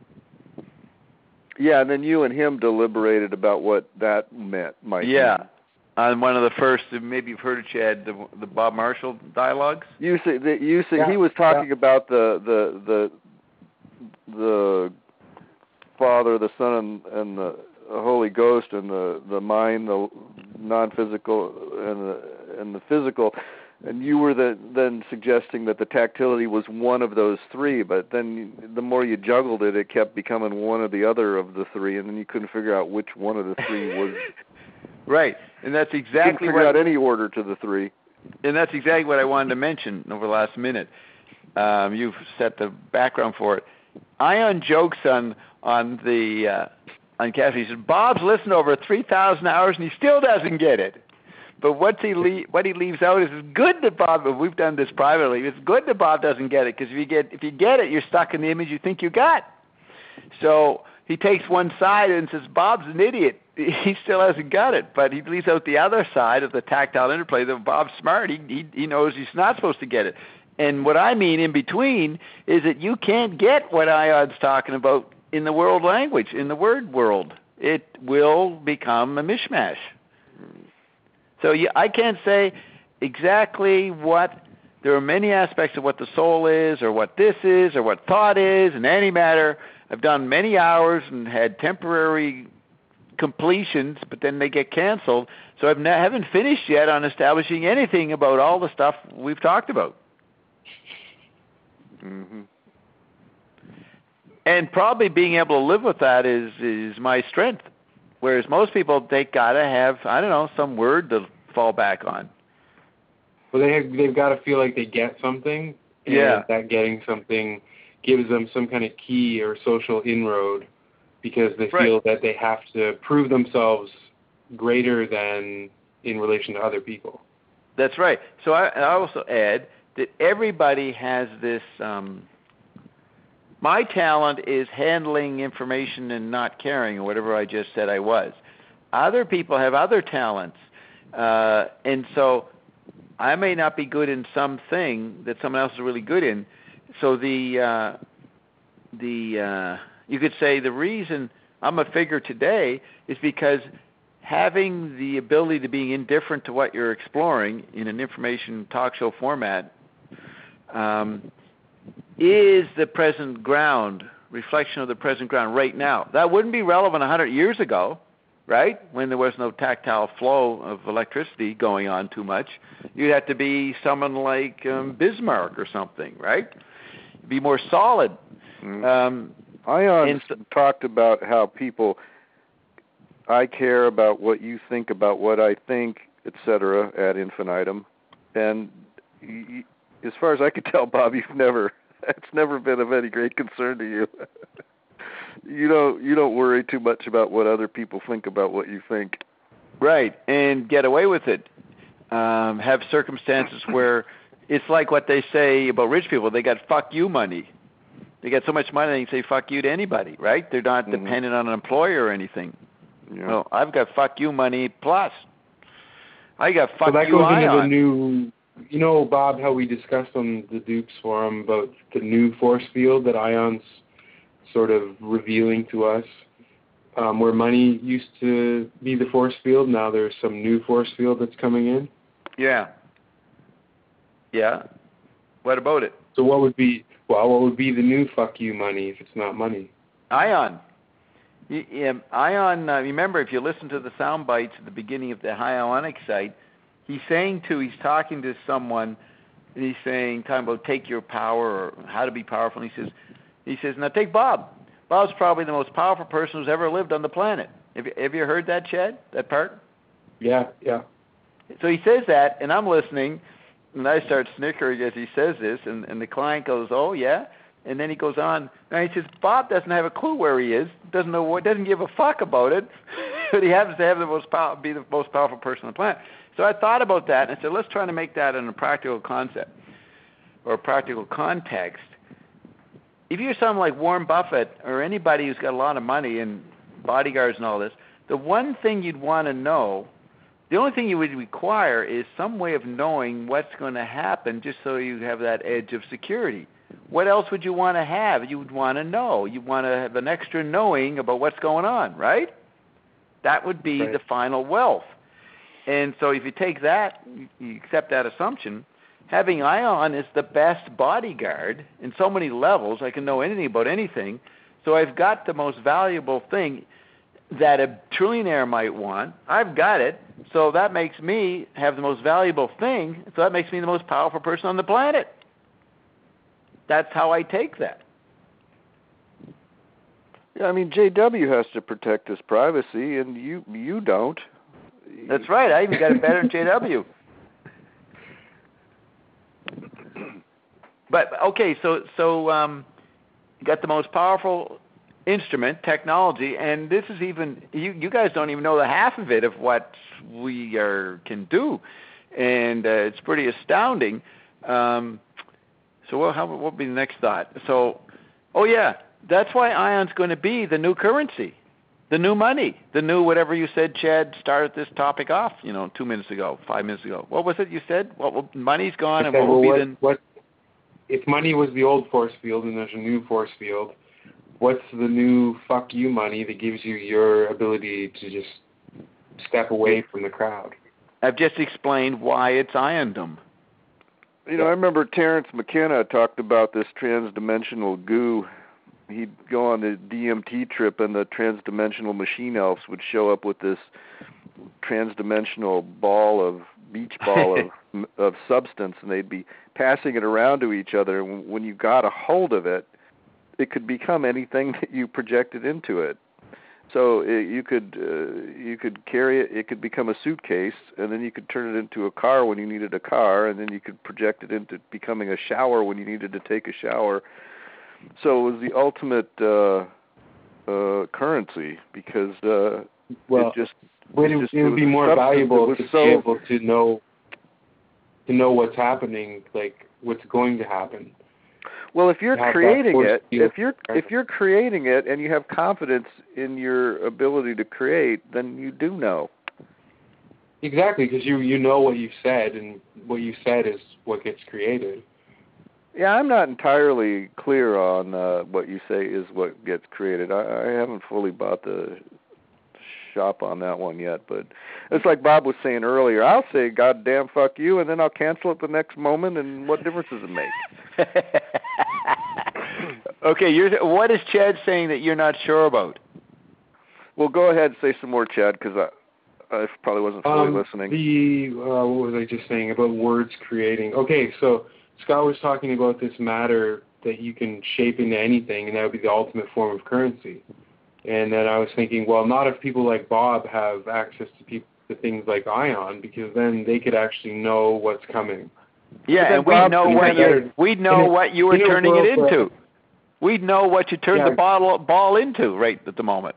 Yeah, and then you and him deliberated about what that meant, might Yeah. mean. On one of the first, maybe you've heard of Chad, the, the Bob Marshall dialogues. You see, the, you see, Yeah, he was talking yeah. about the the the the Father, the Son, and, and the Holy Ghost, and the the mind, the non-physical, and the and the physical. And you were the, then suggesting that the tactility was one of those three, but then the more you juggled it, it kept becoming one or the other of the three, and then you couldn't figure out which one of the three was. Right, and that's exactly you couldn't figure what, out any order to the three. And that's exactly what I wanted to mention over the last minute. Um, you've set the background for it. Ion jokes on on the uh, on Cassidy. He says, Bob's listened to over three thousand hours and he still doesn't get it. But what he le- what he leaves out is it's good that Bob. We've done this privately. It's good that Bob doesn't get it, because if you get if you get it, you're stuck in the image you think you got. So he takes one side and says Bob's an idiot. He still hasn't got it, but he leaves out the other side of the tactile interplay. That Bob's smart. He he, he knows he's not supposed to get it. And what I mean in between is that you can't get what Ion's talking about in the world language, in the word world. It will become a mishmash. So you, I can't say exactly what, there are many aspects of what the soul is, or what this is, or what thought is, in any matter. I've done many hours and had temporary completions, but then they get canceled. So I haven't finished yet on establishing anything about all the stuff we've talked about. Mm-hmm. And probably being able to live with that is is my strength. Whereas most people, they got to have, I don't know, some word to fall back on. Well, they have, they've got to feel like they get something, and yeah. that getting something gives them some kind of key or social inroad, because they right. feel that they have to prove themselves greater than in relation to other people. That's right. So I, I also add that everybody has this, um, my talent is handling information and not caring, or whatever I just said I was. Other people have other talents. Uh, and so I may not be good in something that someone else is really good in. So the, uh, the uh, you could say the reason I'm a figure today is because having the ability to be indifferent to what you're exploring in an information talk show format um, is the present ground, reflection of the present ground right now. That wouldn't be relevant one hundred years ago, right, when there was no tactile flow of electricity going on too much. You'd have to be someone like um, Bismarck or something, right? Be more solid. Mm. Um, Ion so, talked about how people, I care about what you think about what I think, et cetera, ad infinitum. And you, as far as I could tell, Bob, you've never, it's never been of any great concern to you. You don't, you don't worry too much about what other people think about what you think. Right, and get away with it. Um, have circumstances where it's like what they say about rich people. They got fuck you money. They got so much money they can say fuck you to anybody, right? They're not mm-hmm. dependent on an employer or anything. Yeah. Well, I've got fuck you money plus. I got fuck so that you goes ion. into the new, you know, Bob, how we discussed on the Dukes Forum about the new force field that Ion's sort of revealing to us, um, where money used to be the force field. Now there's some new force field that's coming in. Yeah. Yeah. What about it? So what would be, well, what would be the new fuck you money if it's not money? Ion. Yeah, Ion, uh, remember, if you listen to the sound bites at the beginning of the High Ionic site, he's saying to, he's talking to someone, and he's saying, talking about take your power or how to be powerful, and he says, he says, now take Bob. Bob's probably the most powerful person who's ever lived on the planet. Have you, have you heard that, Chad, that part? Yeah, yeah. So he says that, and I'm listening, and I start snickering as he says this, and, and the client goes, oh, yeah? And then he goes on, and he says, Bob doesn't have a clue where he is, doesn't know what, doesn't give a fuck about it, but he happens to have the most power, be the most powerful person on the planet. So I thought about that, and I said, let's try to make that in a practical concept or a practical context. If you're someone like Warren Buffett or anybody who's got a lot of money and bodyguards and all this, the one thing you'd want to know, the only thing you would require is some way of knowing what's going to happen just so you have that edge of security. What else would you want to have? You would want to know. You want to have an extra knowing about what's going on, right? That would be right. the final wealth. And so if you take that, you accept that assumption, having Ion is the best bodyguard in so many levels. I can know anything about anything. So I've got the most valuable thing that a trillionaire might want. I've got it. So that makes me have the most valuable thing. So that makes me the most powerful person on the planet. That's how I take that. Yeah, I mean, J W has to protect his privacy, and you you don't. That's right. I even got it better than J W. But okay, so so um, you got the most powerful instrument, technology, and this is even you. You guys don't even know the half of it of what we are can do, and uh, it's pretty astounding. Um, so what, how, what would be the next thought? So, oh yeah, that's why Ion's going to be the new currency, the new money, the new whatever you said, Chad, started this topic off, you know, two minutes ago, five minutes ago. What was it you said? What will, money's gone, and said, what will well, be what, the... What, if money was the old force field and there's a new force field, what's the new fuck you money that gives you your ability to just step away from the crowd? I've just explained why it's Iondom. You know, I remember Terrence McKenna talked about this transdimensional goo. He'd go on the D M T trip, and the transdimensional machine elves would show up with this transdimensional ball of beach ball of of substance, and they'd be passing it around to each other. And when you got a hold of it, it could become anything that you projected into it. So it, you could uh, you could carry it. It could become a suitcase, and then you could turn it into a car when you needed a car, and then you could project it into becoming a shower when you needed to take a shower. So it was the ultimate uh, uh, currency because uh, well, it just But it, just, it would it be more valuable to so, be able to know to know what's happening, like what's going to happen. Well, if you're creating it, field. if you're if you're creating it and you have confidence in your ability to create, then you do know. Exactly, because you you know what you said, and what you said is what gets created. Yeah, I'm not entirely clear on uh, what you say is what gets created. I, I haven't fully bought the shop on that one yet, but it's like Bob was saying earlier. I'll say goddamn fuck you, and then I'll cancel it the next moment, and what difference does it make? Okay, you're, what is Chad saying that you're not sure about? Well, go ahead and say some more, Chad, because I, I probably wasn't fully um, listening. The uh, what was I just saying about words creating? Okay, so Scott was talking about this matter that you can shape into anything, and that would be the ultimate form of currency. And then I was thinking, well, not if people like Bob have access to people to things like Ion, because then they could actually know what's coming. Yeah, and we'd know what you we'd know what you were turning it into. We'd know what you turned yeah. the bottle ball into right at the moment.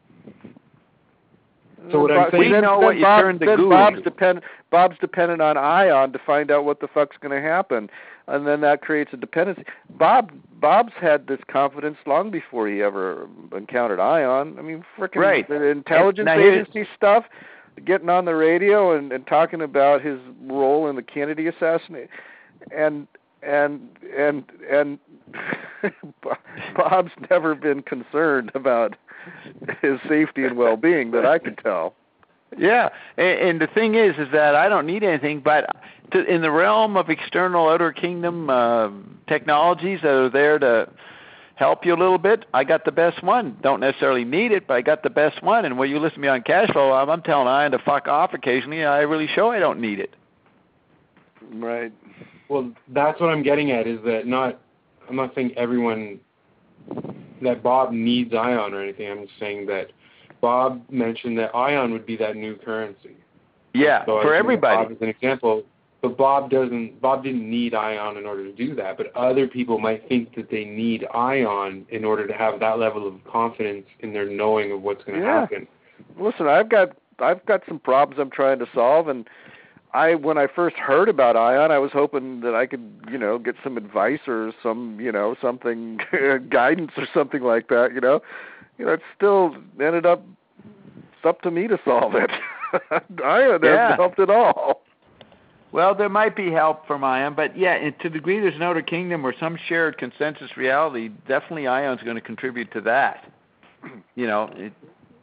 So what I'm saying, we know what you Bob, turned the then goo Bob's into. depend Bob's dependent on Ion to find out what the fuck's going to happen, and then that creates a dependency. Bob Bob's had this confidence long before he ever encountered Ion. I mean, freaking right. the intelligence agency stuff, getting on the radio and, and talking about his role in the Kennedy assassination, and and and and Bob's never been concerned about his safety and well-being that I can tell. Yeah, and, and the thing is, is that I don't need anything, but to, in the realm of external outer kingdom uh, technologies that are there to help you a little bit, I got the best one. Don't necessarily need it, but I got the best one. And when you listen to me on cash flow, I'm, I'm telling Ion to fuck off occasionally. I really show I don't need it. Right. Well, that's what I'm getting at, is that not, I'm not saying everyone that Bob needs ion or anything. I'm just saying that Bob mentioned that ion would be that new currency. Yeah, so for everybody. Bob is an example, but Bob doesn't. Bob didn't need ion in order to do that. But other people might think that they need ion in order to have that level of confidence in their knowing of what's going to yeah. happen. Listen, I've got I've got some problems I'm trying to solve, and I when I first heard about ion, I was hoping that I could, you know, get some advice or some, you know, something guidance or something like that. You know, you know, it still ended up it's up to me to solve it. Ion yeah. hasn't helped at all. Well, there might be help from ion, but yeah, and to the degree there's an outer kingdom or some shared consensus reality, definitely ion's going to contribute to that. You know, it,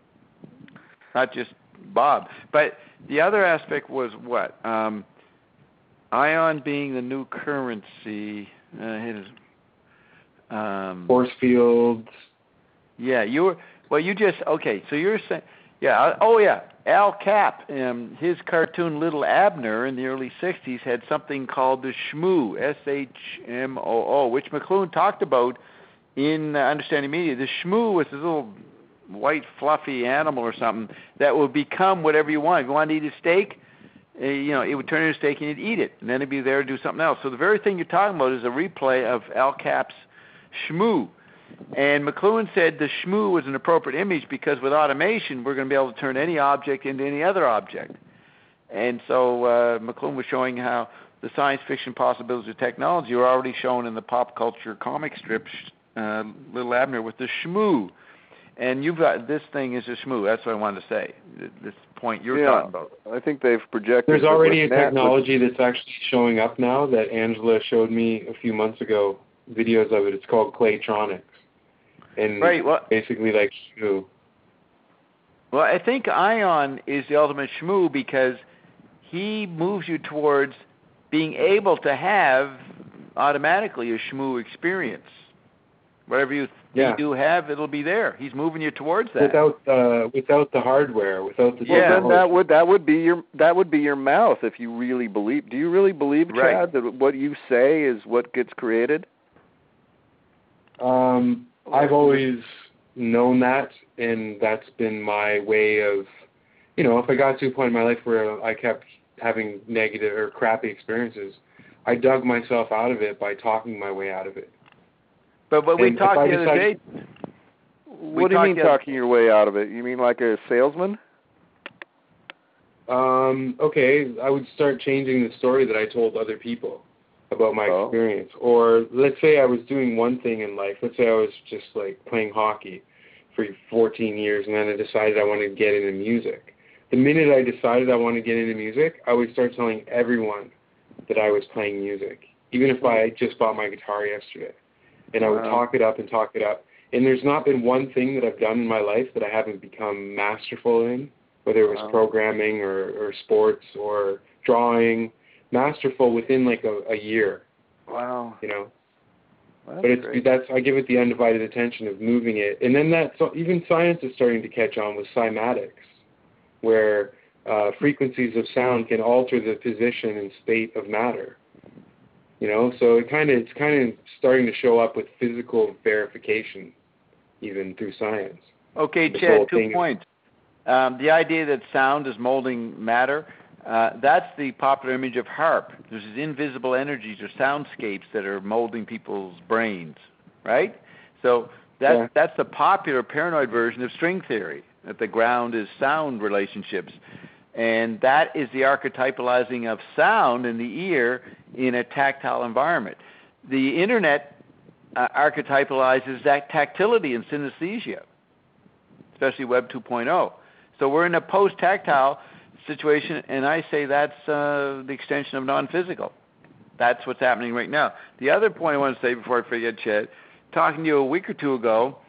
not just Bob. But the other aspect was what? Um, ion being the new currency. Uh, his, um, Force fields. Yeah, you were. Well, you just okay. So you're saying, yeah. Oh, yeah. Al Cap, um, his cartoon Little Abner in the early sixties had something called the Shmoo, S H M O O, which McLuhan talked about in uh, Understanding Media. The Shmoo was this little white fluffy animal or something that would become whatever you want. If you wanted to eat a steak, uh, you know, it would turn into a steak and you'd eat it, and then it'd be there to do something else. So the very thing you're talking about is a replay of Al Cap's Shmoo. And McLuhan said the Shmoo was an appropriate image because with automation, we're going to be able to turn any object into any other object. And so uh, McLuhan was showing how the science fiction possibilities of technology were already shown in the pop culture comic strips, uh, Little Abner with the Shmoo. And you've got this thing is a Shmoo. That's what I wanted to say. This point you're yeah, talking about. I think they've projected. There's already a that technology that's actually showing up now that Angela showed me a few months ago. Videos of it. It's called Claytronics. And right, well, basically like Shmoo. Well, I think ion is the ultimate Shmoo because he moves you towards being able to have automatically a Shmoo experience. Whatever you, yeah. you do have, it'll be there. He's moving you towards that. Without uh, without the hardware, without the yeah, then that would that would be your that would be your mouth if you really believe. Do you really believe, Chad, right. that what you say is what gets created? Um. I've always known that, and that's been my way of, you know, if I got to a point in my life where I kept having negative or crappy experiences, I dug myself out of it by talking my way out of it. But but we and talked the decide, other day. What do you mean talking your way out of it? You mean like a salesman? Um, okay, I would start changing the story that I told other people about my oh. experience. Or let's say I was doing one thing in life. Let's say I was just like playing hockey for fourteen years, and then I decided I wanted to get into music. The minute I decided I wanted to get into music, I would start telling everyone that I was playing music, even if I just bought my guitar yesterday. And I would wow. talk it up and talk it up. And there's not been one thing that I've done in my life that I haven't become masterful in, whether it was wow. programming or, or sports or drawing, masterful within like a, a year. Wow. You know? That's but it's great. that's I give it the undivided attention of moving it. And then that, so even science is starting to catch on with cymatics, where uh, frequencies of sound can alter the position and state of matter. You know, so it kind of it's kind of starting to show up with physical verification, even through science. Okay, this Chad, two points. Um, the idea that sound is molding matter, uh, that's the popular image of HAARP. There's these invisible energies or soundscapes that are molding people's brains, right? So that's, yeah. that's the popular paranoid version of string theory, that the ground is sound relationships. And that is the archetypalizing of sound in the ear in a tactile environment. The Internet uh, archetypalizes that tactility and synesthesia, especially Web two point oh. So we're in a post-tactile situation, and I say that's uh, the extension of non-physical. That's what's happening right now. The other point I want to say before I forget, Chad, talking to you a week or two ago,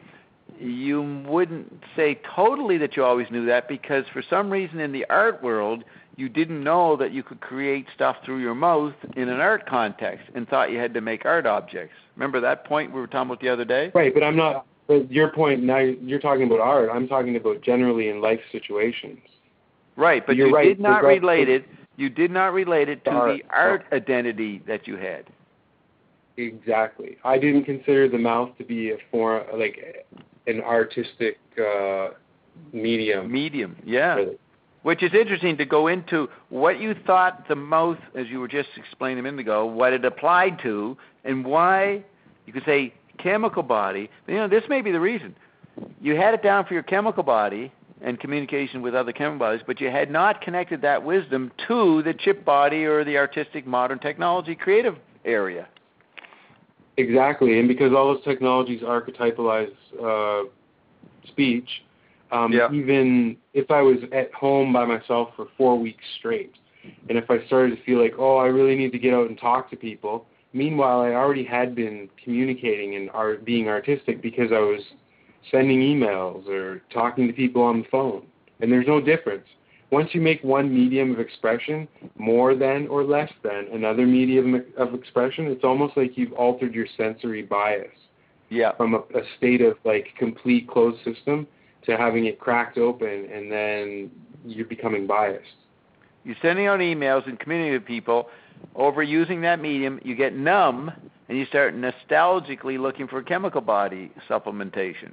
you wouldn't say totally that you always knew that because for some reason in the art world, you didn't know that you could create stuff through your mouth in an art context and thought you had to make art objects. Remember that point we were talking about the other day? Right, but I'm not, but your point, now you're talking about art. I'm talking about generally in life situations. Right, but you're you right. did not the, relate it, you did not relate it to art. the art identity that you had. Exactly. I didn't consider the mouth to be a form, like an artistic uh, medium. Medium, yeah. Really. Which is interesting to go into what you thought the mouth, as you were just explaining a minute ago, what it applied to, and why you could say chemical body. But, you know, this may be the reason. You had it down for your chemical body and communication with other chemical bodies, but you had not connected that wisdom to the chip body or the artistic modern technology creative area. Exactly, and because all those technologies archetypalize uh, speech, um, yeah. even if I was at home by myself for four weeks straight, and if I started to feel like, oh, I really need to get out and talk to people, meanwhile, I already had been communicating and art, being artistic because I was sending emails or talking to people on the phone, and there's no difference. Once you make one medium of expression more than or less than another medium of expression, it's almost like you've altered your sensory bias yeah. from a, a state of like complete closed system to having it cracked open, and then you're becoming biased. You're sending out emails and communicating with people. Overusing that medium, you get numb, and you start nostalgically looking for chemical body supplementation.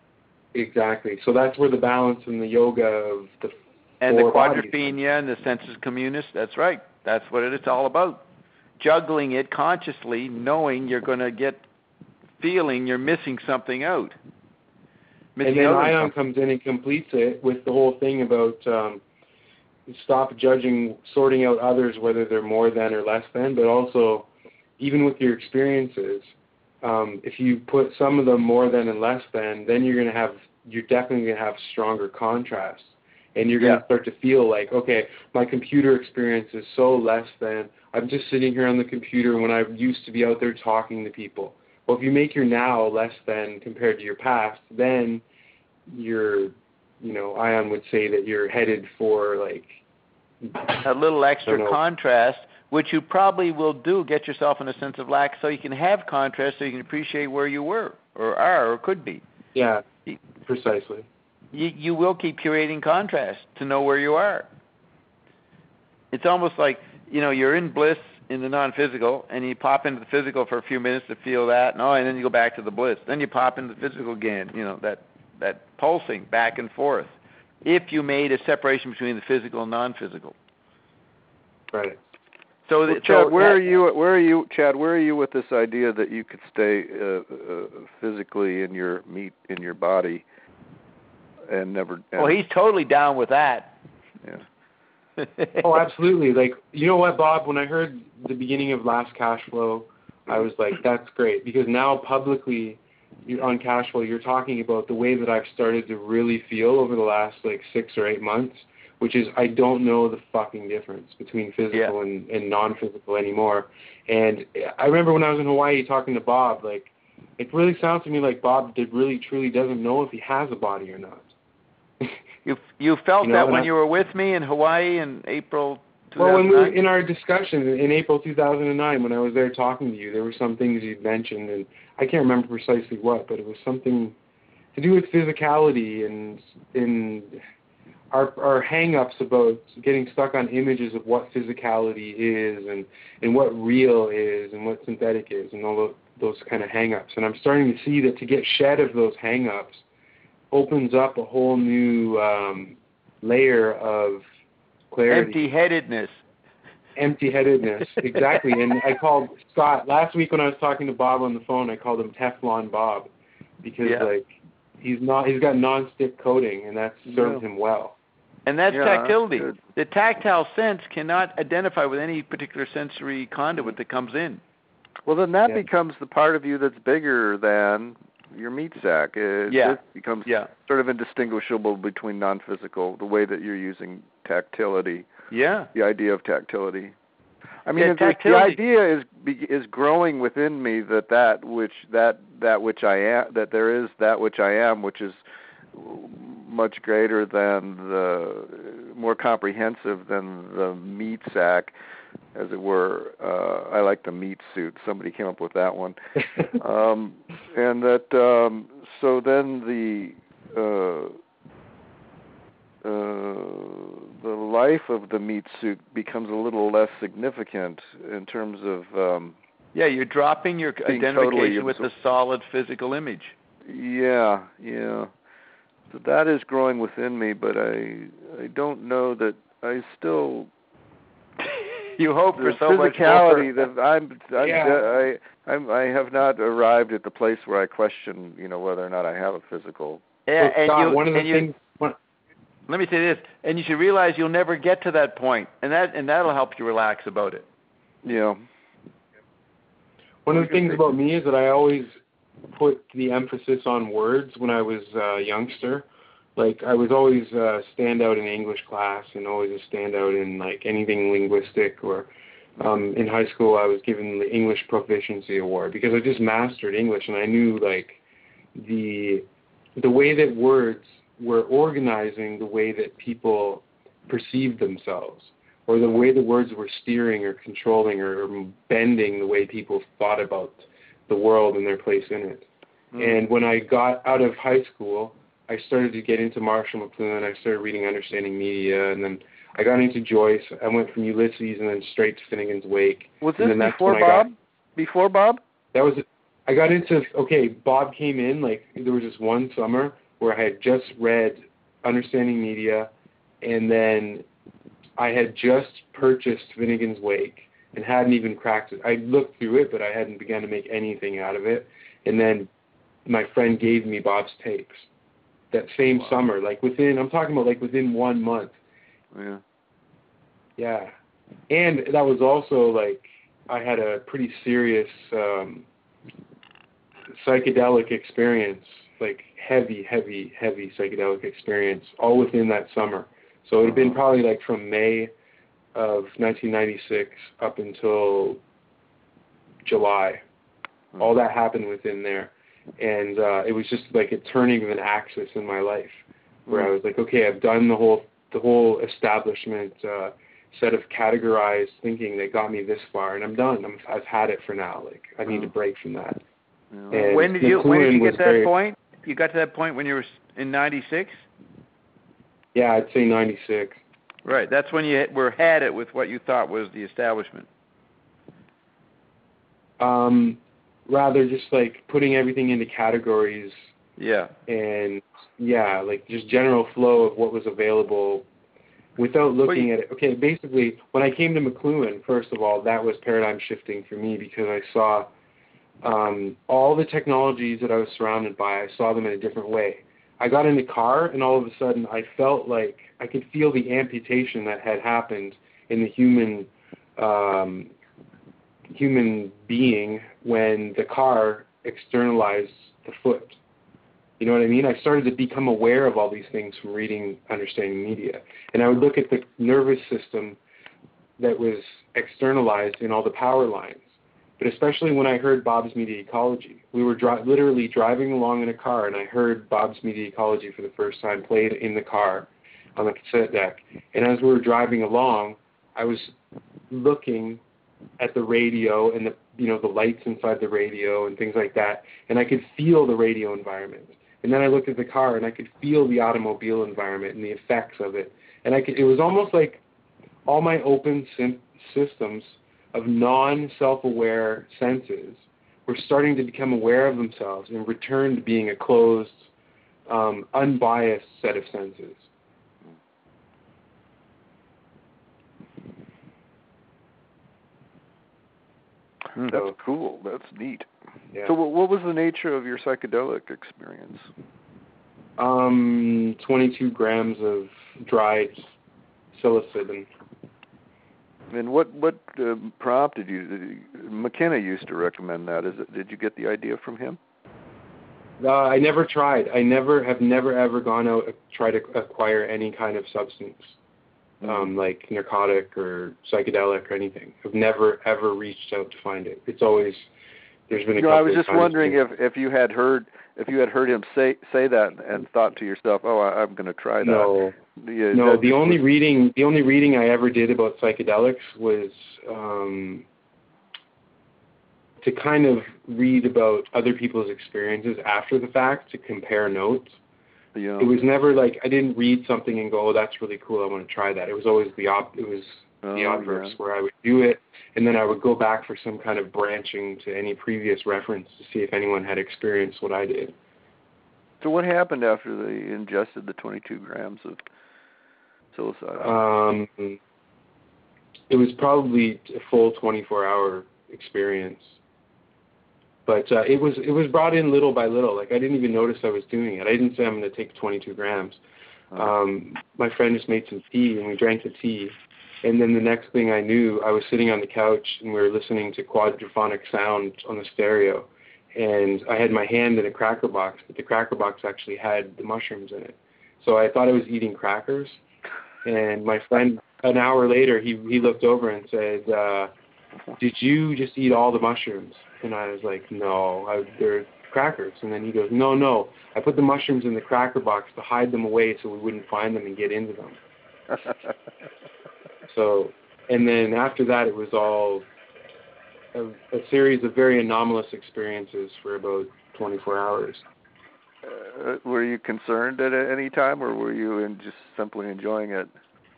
Exactly. So that's where the balance in the yoga of the And the bodies. quadrophenia and the sensus communis, that's right. That's what it's all about. Juggling it consciously, knowing you're going to get feeling you're missing something out. Missing and then out Ion comes in and completes it with the whole thing about um, stop judging, sorting out others, whether they're more than or less than, but also even with your experiences, um, if you put some of them more than and less than, then you're going to have, you're definitely going to have stronger contrasts. And you're going to yeah. start to feel like, okay, my computer experience is so less than, I'm just sitting here on the computer when I used to be out there talking to people. Well, if you make your now less than compared to your past, then you're, you know, Ion would say that you're headed for like a little extra contrast, which you probably will do, get yourself in a sense of lack so you can have contrast so you can appreciate where you were or are or could be. Yeah, precisely. You, you will keep curating contrast to know where you are. It's almost like, you know, you're in bliss in the non-physical, and you pop into the physical for a few minutes to feel that, and, oh, and then you go back to the bliss. Then you pop into the physical again, you know, that, that pulsing back and forth, if you made a separation between the physical and non-physical. Right. So, well, that, Chad, so where that, are you? Where are you, Chad? Where are you with this idea that you could stay uh, uh, physically in your meat in your body and never? And, well, he's totally down with that. Yeah. Oh, absolutely. Like, you know what, Bob? When I heard the beginning of Last Cash Flow, I was like, that's great, because now publicly you're on Cash Flow, you're talking about the way that I've started to really feel over the last like six or eight months. Which is, I don't know the fucking difference between physical yeah. and, and non-physical anymore. And I remember when I was in Hawaii talking to Bob, like, it really sounds to me like Bob did really truly doesn't know if he has a body or not. you you felt you know, that when I, you were with me in Hawaii in April two thousand nine? Well, when we were in our discussion in April two thousand nine, when I was there talking to you, there were some things you'd mentioned, and I can't remember precisely what, but it was something to do with physicality and in... Our, our hang-ups about getting stuck on images of what physicality is and, and what real is and what synthetic is and all those, those kind of hang-ups. And I'm starting to see that to get shed of those hang-ups opens up a whole new um, layer of clarity. Empty-headedness. Empty-headedness, exactly. And I called Scott, last week when I was talking to Bob on the phone, I called him Teflon Bob because, yeah. like, he's not, he's got non-stick coating, and that's served yeah. him well. And that's yeah, tactility. That's the tactile sense cannot identify with any particular sensory conduit that comes in. Well, then that yeah. becomes the part of you that's bigger than your meat sack. It, yeah. it becomes yeah. sort of indistinguishable between non-physical, the way that you're using tactility. Yeah. The idea of tactility. I mean, yeah, the, the idea is is growing within me that that which that that which I am, that there is that which I am, which is much greater than the, more comprehensive than the meat sack, as it were. Uh, I like the meat suit. Somebody came up with that one. um, and that, um, so then the, uh, uh, the life of the meat suit becomes a little less significant in terms of, um, Yeah, you're dropping your Being identification totally with the absor- solid physical image. Yeah, yeah. So that is growing within me, but I I don't know that I still. You hope the for so much physicality more. that I'm, I'm Yeah. I I'm, I have not arrived at the place where I question, you know, whether or not I have a physical. Yeah, So, and Scott, you, one of the and you, things. One, let me say this, and you should realize you'll never get to that point, and that and that'll help you relax about it. Yeah. One of the things about me is that I always put the emphasis on words when I was a uh, youngster. Like, I was always a standout in English class and always a standout in, like, anything linguistic. Or um, in high school, I was given the English Proficiency Award because I just mastered English, and I knew, like, the the way that words were organizing the way that people perceived themselves, or the way the words were steering or controlling or bending the way people thought about the world and their place in it. Mm. And when I got out of high school, I started to get into Marshall McLuhan. I started reading Understanding Media, and then I got into Joyce. I went from Ulysses and then straight to Finnegan's Wake. Was this and then before that's when Bob? I got, before Bob? That was, I got into, okay, Bob came in, like, there was this one summer where I had just read Understanding Media, and then I had just purchased Finnegan's Wake and hadn't even cracked it. I looked through it, but I hadn't begun to make anything out of it. And then my friend gave me Bob's tapes that same wow. summer, like within, I'm talking about like within one month. Yeah. Yeah. And that was also like, I had a pretty serious um, psychedelic experience, like heavy, heavy, heavy psychedelic experience, all within that summer. So it had been probably like from May of nineteen ninety-six up until July. Mm-hmm. All that happened within there. And uh, it was just like a turning of an axis in my life where mm-hmm. I was like, okay, I've done the whole the whole establishment uh, set of categorized thinking that got me this far, and I'm done. I'm, I've had it for now. Like, I need mm-hmm. to break from that. Yeah. When did you when did you get to that very, point? You got to that point when you were in ninety-six? Yeah, I'd say ninety-six. Right. That's when you were had it with what you thought was the establishment. Um, rather just like putting everything into categories. Yeah. And yeah, like just general flow of what was available without looking at it. Okay, basically, when I came to McLuhan, first of all, that was paradigm shifting for me because I saw um, all the technologies that I was surrounded by, I saw them in a different way. I got in the car, and all of a sudden, I felt like I could feel the amputation that had happened in the human um, human being when the car externalized the foot. You know what I mean? I started to become aware of all these things from reading Understanding Media. And I would look at the nervous system that was externalized in all the power lines. But especially when I heard Bob's Media Ecology. We were dri- literally driving along in a car, and I heard Bob's Media Ecology for the first time played in the car on the cassette deck. And as we were driving along, I was looking at the radio and the you know the lights inside the radio and things like that, and I could feel the radio environment. And then I looked at the car, and I could feel the automobile environment and the effects of it. And I could, it was almost like all my open sim- systems of non-self-aware senses were starting to become aware of themselves and return to being a closed, um, unbiased set of senses. That's so cool. That's neat. Yeah. So what was the nature of your psychedelic experience? Um, twenty-two grams of dried psilocybin. And what what uh, prompted you? McKenna used to recommend that. Is it? Did you get the idea from him? Uh, I never tried. I never have never ever gone out and tried to acquire any kind of substance, mm-hmm. um, like narcotic or psychedelic or anything. I've never ever reached out to find it. It's always there's been a you know, couple I was of just times wondering when, if, if you had heard if you had heard him say say that and thought to yourself, oh, I, I'm going to try that. No, yeah, no. that The only was... reading the only reading I ever did about psychedelics was um, to kind of read about other people's experiences after the fact to compare notes. Yeah. It was never like I didn't read something and go, oh, that's really cool, I want to try that. It was always the op. It was oh, the Oddverse, yeah. where I would do it, and then I would go back for some kind of branching to any previous reference to see if anyone had experienced what I did. So what happened after they ingested the twenty-two grams of psilocybin? Um, it was probably a full twenty-four hour experience. But uh, it was it was brought in little by little. Like, I didn't even notice I was doing it. I didn't say I'm going to take twenty-two grams. Um, my friend just made some tea, and we drank the tea. And then the next thing I knew, I was sitting on the couch, and we were listening to quadraphonic sound on the stereo. And I had my hand in a cracker box, but the cracker box actually had the mushrooms in it. So I thought I was eating crackers. And my friend, an hour later, he, he looked over and said, uh, did you just eat all the mushrooms? And I was like, no, I, they're crackers. And then he goes, no, no, I put the mushrooms in the cracker box to hide them away so we wouldn't find them and get into them. So, and then after that, it was all a, a series of very anomalous experiences for about twenty-four hours. Uh, were you concerned at any time, or were you in just simply enjoying it?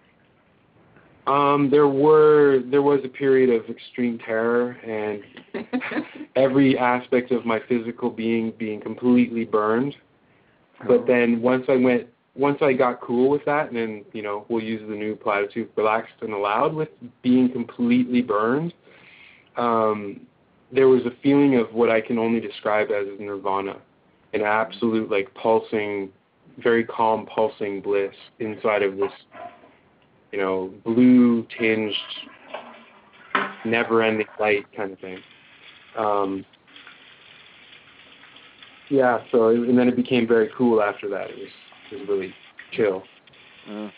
Um, there were there was a period of extreme terror, and every aspect of my physical being being completely burned. But then once I went, once I got cool with that, and then, you know, we'll use the new platitude, relaxed and allowed with being completely burned, um, there was a feeling of what I can only describe as nirvana, an absolute, like, pulsing, very calm, pulsing bliss inside of this, you know, blue-tinged, never-ending light kind of thing. Um, yeah, so, and then it became very cool after that. It was, it was really chill. Mm.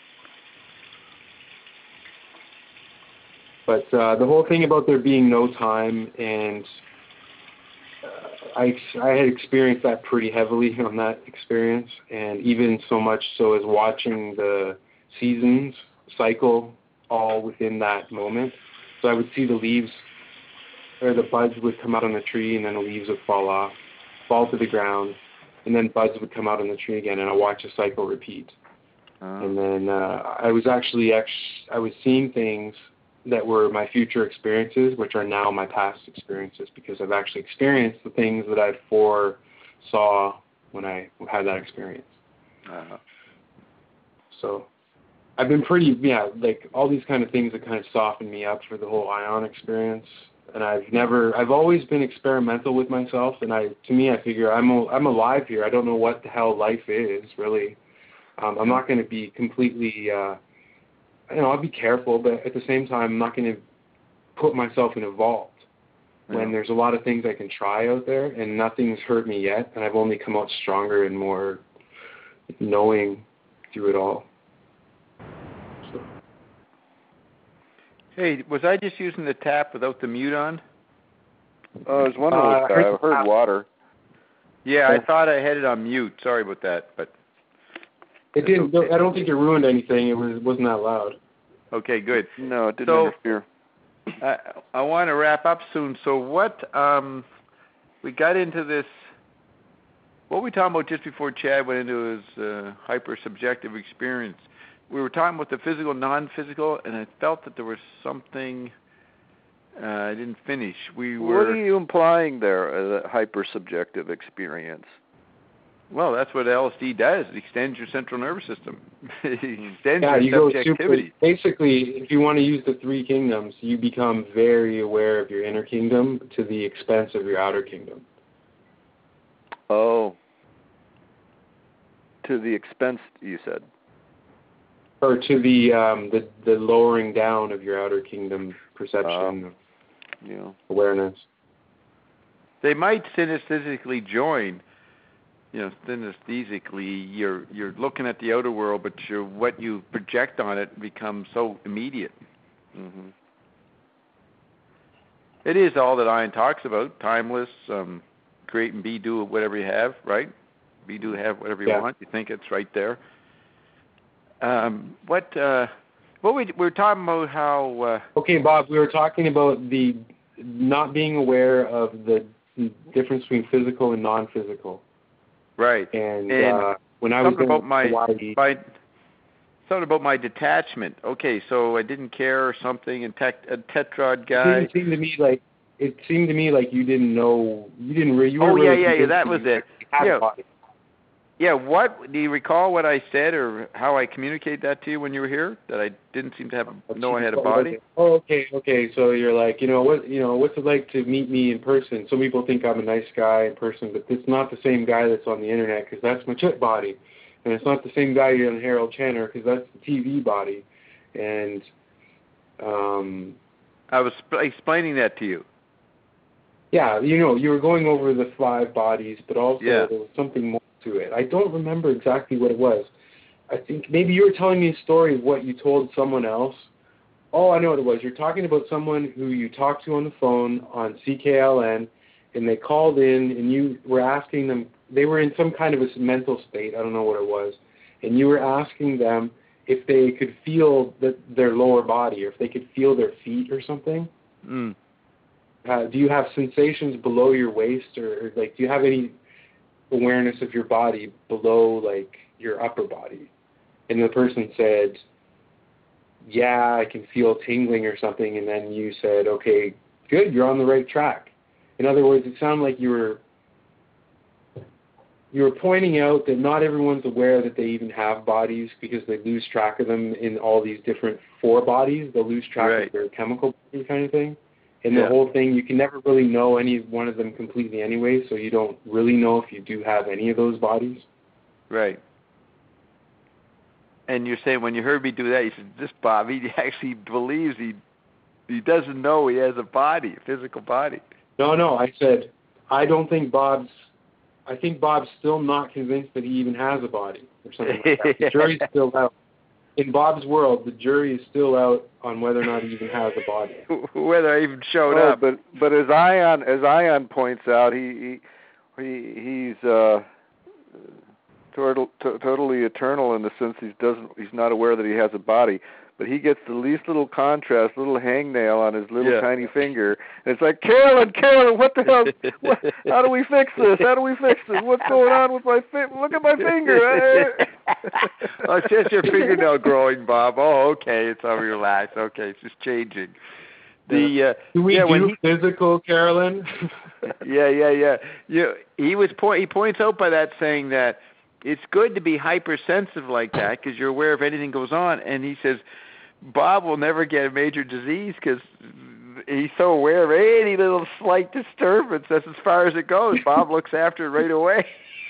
But uh, the whole thing about there being no time, and uh, I, I had experienced that pretty heavily on that experience, and even so much so as watching the seasons cycle all within that moment. So I would see the leaves, or the buds would come out on the tree, and then the leaves would fall off, fall to the ground, and then buds would come out on the tree again, and I watch the cycle repeat. Oh. And then uh, I was actually, actually, I was seeing things that were my future experiences, which are now my past experiences, because I've actually experienced the things that I foresaw when I had that experience. Uh-huh. So I've been pretty, yeah, like all these kind of things that kind of softened me up for the whole Ion experience. And I've never, I've always been experimental with myself. And I, to me, I figure I'm, a, I'm alive here. I don't know what the hell life is, really. Um, I'm not going to be completely, uh, you know, I'll be careful, but at the same time, I'm not going to put myself in a vault yeah. when there's a lot of things I can try out there, and nothing's hurt me yet, and I've only come out stronger and more knowing through it all. So. Hey, was I just using the tap without the mute on? Oh, I was wondering. Uh, I heard, heard water. Yeah, I thought I had it on mute. Sorry about that, but it didn't. Okay. I don't think it ruined anything. It was wasn't that loud. Okay, good. No, it didn't so, interfere. I, I want to wrap up soon. So what, um, we got into this, what were we talking about just before Chad went into his uh, hyper-subjective experience? We were talking about the physical, non-physical, and I felt that there was something uh, I didn't finish. We were. What are you implying there, a hyper-subjective experience? Well, that's what L S D does. It extends your central nervous system. It extends yeah, your you subjectivity. Go super, basically, if you want to use the three kingdoms, you become very aware of your inner kingdom to the expense of your outer kingdom. Oh. To the expense, you said. Or to the um, the, the lowering down of your outer kingdom perception um, of yeah. awareness. They might synesthetically join. You know, synesthesically, you're you're looking at the outer world, but you're, what you project on it becomes so immediate. Mm-hmm. It is all that Ian talks about: timeless, um, create and be, do whatever you have, right? Be, do, have whatever you yeah. want. You think it's right there. Um, what uh, what we we were talking about how. Uh, okay, Bob, we were talking about the not being aware of the difference between physical and non-physical. Right. And, and uh, when I was something about my, Hawaii, my something about my detachment. Okay, so I didn't care or something, and tech, a tetrad It guy. didn't seem to me like it seemed to me like you didn't know you didn't re- you Oh were yeah, really yeah, yeah. convinced That was you it. had a Yeah. body. Yeah. What do you recall? What I said or how I communicated that to you when you were here? That I didn't seem to have know I had a body. Oh, okay, okay. So you're like, you know what, you know, what's it like to meet me in person? Some people think I'm a nice guy in person, but it's not the same guy that's on the internet because that's my chip body, and it's not the same guy on Harold Channer because that's the T V body, and um. I was sp- explaining that to you. Yeah, you know, you were going over the five bodies, but also Yeah. there was something more to it. I don't remember exactly what it was. I think maybe you were telling me a story of what you told someone else. Oh, I know what it was. You're talking about someone who you talked to on the phone on C K L N, and they called in, and you were asking them, they were in some kind of a mental state, I don't know what it was, and you were asking them if they could feel the, their lower body, or if they could feel their feet or something. Mm. Uh, do you have sensations below your waist, or, or like, do you have any awareness of your body below, like, your upper body? And the person said, yeah, I can feel tingling or something, and then you said, okay, good, you're on the right track. In other words, it sounded like you were you were pointing out that not everyone's aware that they even have bodies because they lose track of them in all these different four bodies. They'll lose track Right. of their chemical body kind of thing. And Yeah. the whole thing, you can never really know any one of them completely anyway, so you don't really know if you do have any of those bodies. Right. And you're saying when you heard me do that, you said, this Bob, he actually believes he he doesn't know he has a body, a physical body. No, no, I said, I don't think Bob's, I think Bob's still not convinced that he even has a body or something like that. The jury's still out. In Bob's world, the jury is still out on whether or not he even has a body. Whether I even showed oh, up. But but as Ion as Ion points out, he he, he he's uh, total, to, totally eternal in the sense he doesn't he's not aware that he has a body. But he gets the least little contrast, little hangnail on his little Yeah. tiny finger, and it's like, Carolyn, Carolyn, what the hell? What, how do we fix this? How do we fix this? What's going on with my fi- Look at my finger. Oh, it's just your fingernail growing, Bob. Oh, okay, it's all relaxed. Okay, it's just changing. The uh, do we yeah, do when he, physical, Carolyn? yeah, yeah, yeah. You, he was point. He points out by that saying that it's good to be hypersensitive like that because you're aware if anything goes on. And he says Bob will never get a major disease because he's so aware of any little slight disturbance. That's as far as it goes. Bob looks after it right away.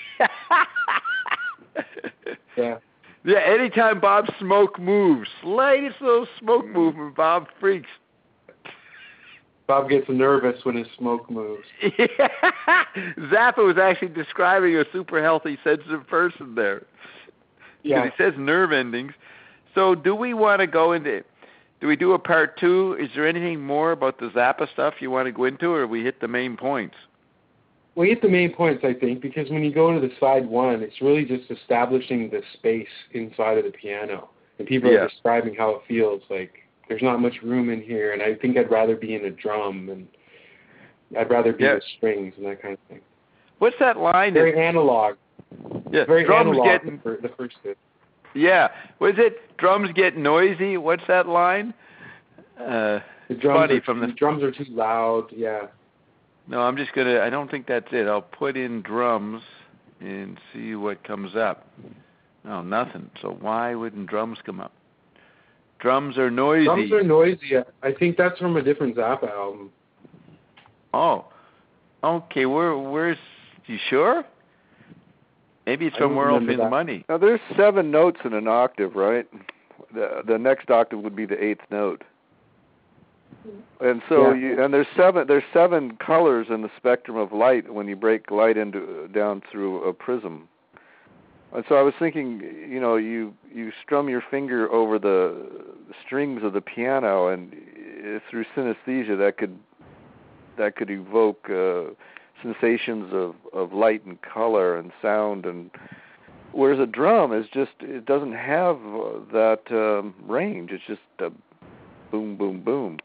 Yeah. Yeah, anytime Bob's smoke moves, slightest little smoke movement, Bob freaks. Bob gets nervous when his smoke moves. Yeah. Zappa was actually describing a super healthy, sensitive person there. Yeah. He says nerve endings. So do we want to go into, do we do a part two? Is there anything more about the Zappa stuff you want to go into, or we hit the main points? We hit the main points, I think, because when you go to the side one, it's really just establishing the space inside of the piano. And people Yeah. are describing how it feels. Like, there's not much room in here, and I think I'd rather be in a drum, and I'd rather be Yeah. with strings and that kind of thing. What's that line? Very that, analog. yeah, Very drums analog, getting, the, fir- the first bit. yeah. Was it drums get noisy? What's that line? Uh, The drums, funny are from too, the drums are too loud, yeah. No, I'm just gonna. I don't think that's it. I'll put in drums and see what comes up. No, nothing. So why wouldn't drums come up? Drums are noisy. Drums are noisy. I think that's from a different Zappa album. Oh, okay. Where? Where's? You sure? Maybe it's I don't from Where Else remember in the that. Money. Now there's seven notes in an octave, right? The the next octave would be the eighth note. And so Yeah. you and there's seven there's seven colors in the spectrum of light when you break light into down through a prism. And so I was thinking, you know, you you strum your finger over the strings of the piano, and uh, through synesthesia that could that could evoke uh, sensations of, of light and color and sound, and whereas a drum is just it doesn't have uh, that um, range. It's just a boom, boom, boom.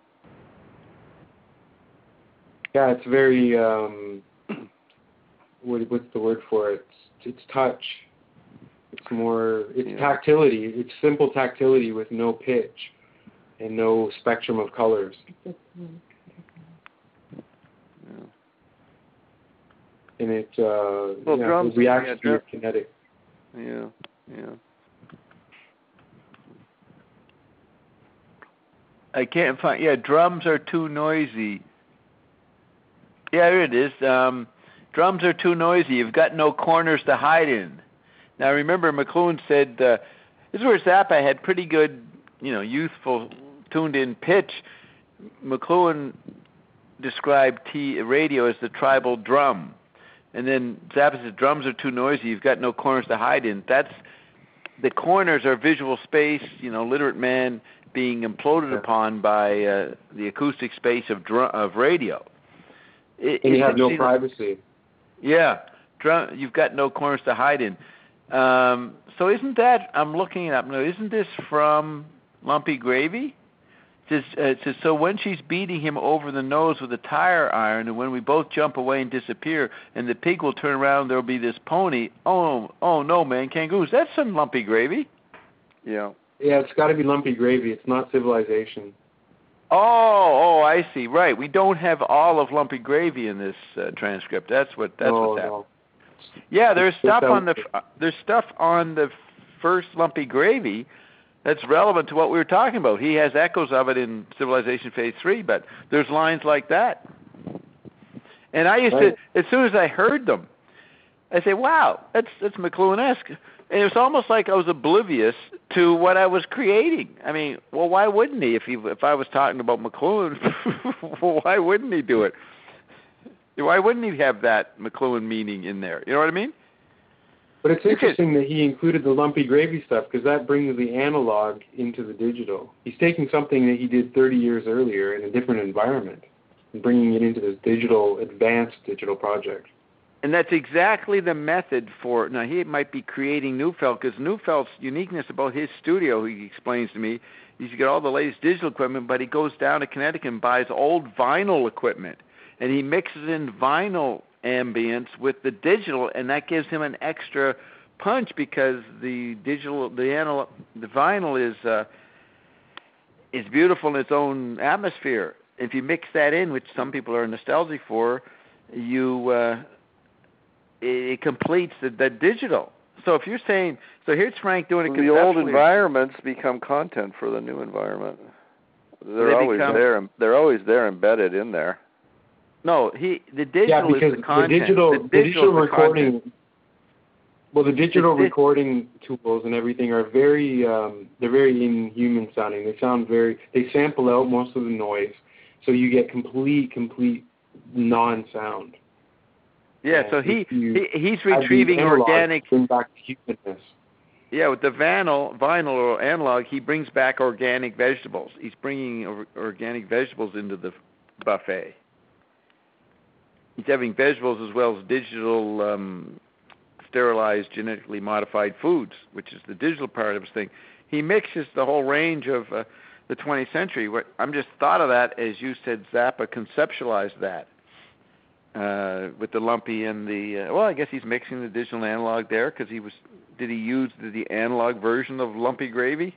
Yeah, it's very, um, what, what's the word for it? It's, it's touch. It's more, it's Yeah. tactility. It's simple tactility with no pitch and no spectrum of colors. Yeah. And it, uh, Well, yeah, drums, it reacts yeah, to your drum- kinetic. Yeah, yeah. I can't find. Yeah, drums are too noisy. Yeah, here it is. Um, drums are too noisy. You've got no corners to hide in. Now, remember, McLuhan said uh, this is where Zappa had pretty good, you know, youthful, tuned-in pitch. McLuhan described T radio as the tribal drum, and then Zappa says drums are too noisy. You've got no corners to hide in. That's the corners are visual space. You know, literate man being imploded Yeah. upon by uh, the acoustic space of drum, of radio. It, And you have no see, privacy. Yeah, drum, you've got no corners to hide in. Um, so isn't that, I'm looking it up now, isn't this from Lumpy Gravy? It says, uh, it says, so when she's beating him over the nose with a tire iron, and when we both jump away and disappear, and the pig will turn around, there'll be this pony. Oh, oh no, man, kangaroos. That's some Lumpy Gravy. Yeah. Yeah, it's got to be Lumpy Gravy. It's not Civilization. Oh, oh, I see. Right. We don't have all of Lumpy Gravy in this uh, transcript. That's what. That's no, what's happening. no. Yeah, there's It's stuff just on the uh, there's stuff on the first Lumpy Gravy that's relevant to what we were talking about. He has echoes of it in Civilization Phase Three, but there's lines like that. And I used Right. to, as soon as I heard them, I say, "Wow, that's that's McLuhan-esque." And it was almost like I was oblivious to what I was creating. I mean, well, why wouldn't he? If he, if I was talking about McLuhan, well, why wouldn't he do it? Why wouldn't he have that McLuhan meaning in there? You know what I mean? But it's interesting that he included the Lumpy Gravy stuff because that brings the analog into the digital. He's taking something that he did thirty years earlier in a different environment and bringing it into this digital, advanced digital project. And that's exactly the method for, now he might be creating Neufeld, because Neufeld's uniqueness about his studio, he explains to me, he's got all the latest digital equipment, but he goes down to Connecticut and buys old vinyl equipment, and he mixes in vinyl ambience with the digital, and that gives him an extra punch because the digital, the analog, the vinyl is uh, is beautiful in its own atmosphere. If you mix that in, which some people are nostalgic for, you uh, it completes the, the digital. So if you're saying, so here's Frank doing it The old conceptually. environments become content for the new environment. They're They always become- there. They're always there, embedded in there. No, he the digital yeah, because is the content. the digital, the the digital digital is the recording. content. Well, the digital The di- recording tools and everything are very, um, they're very inhuman sounding. They sound very, they sample out most of the noise, so you get complete, complete non-sound. Yeah, And so he, if you he he's add the retrieving analog, organic. bring back the humanness. Yeah, with the vinyl, vinyl or analog, he brings back organic vegetables. He's bringing or, organic vegetables into the buffet. He's having vegetables as well as digital, um, sterilized, genetically modified foods, which is the digital part of his thing. He mixes the whole range of uh, the twentieth century. What I'm just thought of that as you said, Zappa conceptualized that uh, with the lumpy and the. Uh, well, I guess he's mixing the digital and analog there because he was. Did he use the, the analog version of Lumpy Gravy?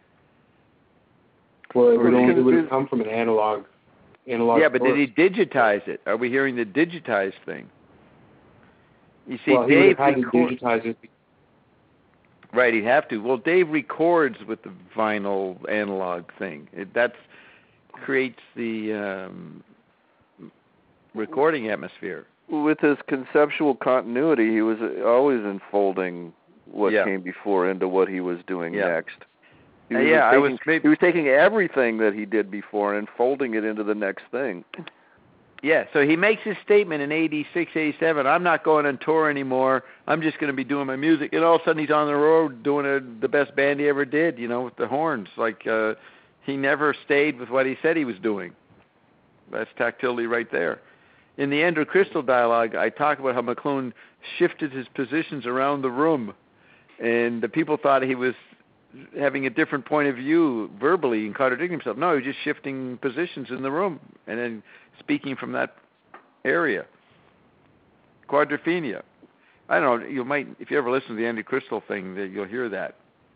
Well, it Or would, did only, he- it would have come from an analog. analog Yeah, but source. did he digitize it? Are we hearing the digitized thing? You see, well, he would Dave have had record- to digitize it. Right, he'd have to. Well, Dave records with the vinyl analog thing. It, that's creates the um, recording atmosphere. With his conceptual continuity, he was always unfolding what Yeah. came before into what he was doing Yeah. next. He Uh, was yeah, I taking, was maybe- he was taking everything that he did before and folding it into the next thing. Yeah, so he makes his statement in eighty-six, eighty-seven, I'm not going on tour anymore, I'm just going to be doing my music, and all of a sudden he's on the road doing a, the best band he ever did, you know, with the horns. Like, uh, he never stayed with what he said he was doing. That's tactility right there. In the Andrew Crystal dialogue, I talk about how McLuhan shifted his positions around the room, and the people thought he was having a different point of view verbally and contradicting himself. No, he was just shifting positions in the room and then speaking from that area. Quadrophenia. I don't know. You might, if you ever listen to the Andy Crystal thing, that you'll hear that.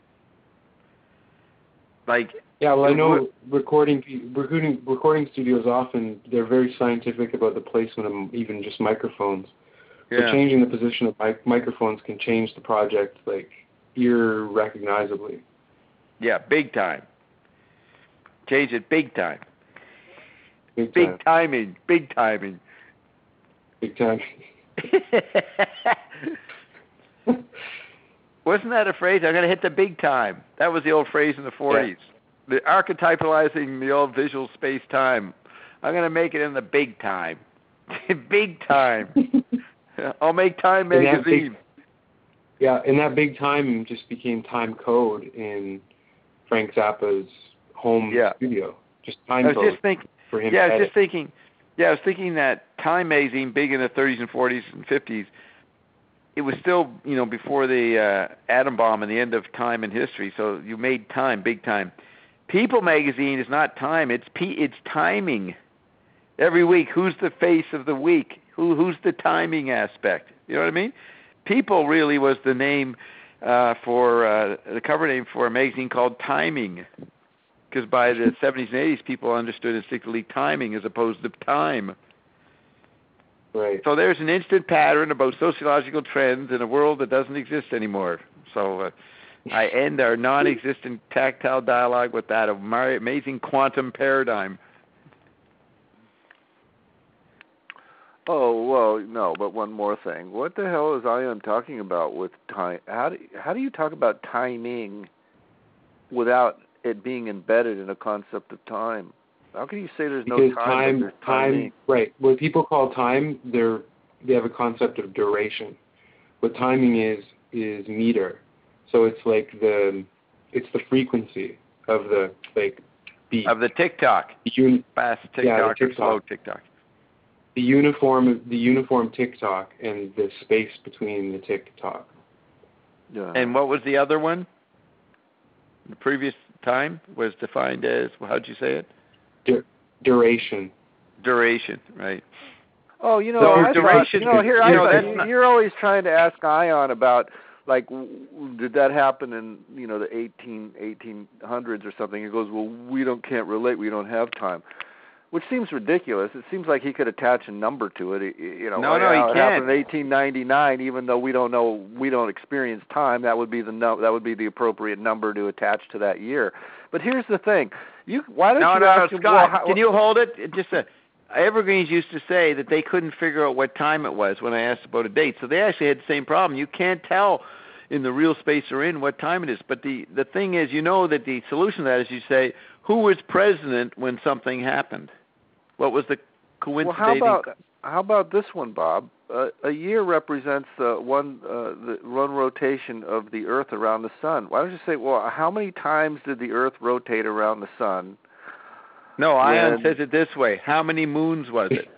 Like. Yeah, well, I know recording recording recording studios often they're very scientific about the placement of even just microphones. Yeah. So changing the position of mic- microphones can change the project like ear-recognizably. Yeah, big time. Change it big time. Big, big time. timing. Big timing. Big time. Wasn't that a phrase? I'm going to hit the big time. That was the old phrase in the forties. Yeah. The archetypalizing the old visual space-time. I'm going to make it in the big time. Big time. I'll make Time magazine. Big, yeah, and that big time just became time code in Frank Zappa's home yeah. studio. Just time I was code just think, for him. Yeah, I to was edit. just thinking. Yeah, I was thinking that Time magazine, big in the thirties and forties and fifties, it was still, you know, before the uh, atom bomb and the end of time in history. So you made Time, big time. People magazine is not time; it's P, it's timing. Every week, who's the face of the week? Who who's the timing aspect? You know what I mean? People really was the name uh, for uh, the cover name for a magazine called Timing, because by the seventies and eighties, people understood instinctively timing as opposed to time. Right. So there's an instant pattern about sociological trends in a world that doesn't exist anymore. So. Uh, I end our non-existent tactile dialogue with that amazing quantum paradigm. Oh, well, no, but one more thing. What the hell is Ion talking about with time? How do, how do you talk about timing without it being embedded in a concept of time? How can you say there's no because time? time, there's time, right. What people call time, they're, they have a concept of duration. What timing is, is meter. So it's like the, it's the frequency of the like beat of the tick-tock, un- fast tick-tock yeah, or slow tick-tock. The uniform, the uniform tick-tock and the space between the tick-tock. Yeah. And what was the other one? The previous time was defined as, how'd you say it? Du- duration. Duration, right? Oh, you know, so I duration. Thought, you know, here you I know, thought, that's not, you're always trying to ask Ion about. Like, did that happen in, you know, the eighteen, eighteen hundreds or something? He goes, well, we don't can't relate. We don't have time, which seems ridiculous. It seems like he could attach a number to it. You know, no, no, yeah, he it can't. happened in eighteen ninety-nine, even though we don't know, we don't experience time. That would be the no, that would be the appropriate number to attach to that year. But here's the thing: you why don't no, you no, ask no, him, Scott? well, how, can you hold it? Just a. Evergreens used to say that they couldn't figure out what time it was when I asked about a date. So they actually had the same problem. You can't tell in the real space they're in what time it is. But the, the thing is, you know that the solution to that is you say, who was president when something happened? What was the coinciding... Well, how about, how about this one, Bob? Uh, a year represents uh, one uh, the one rotation of the Earth around the Sun. Why don't you say, well, how many times did the Earth rotate around the Sun? No, when... Ion says it this way. How many moons was it?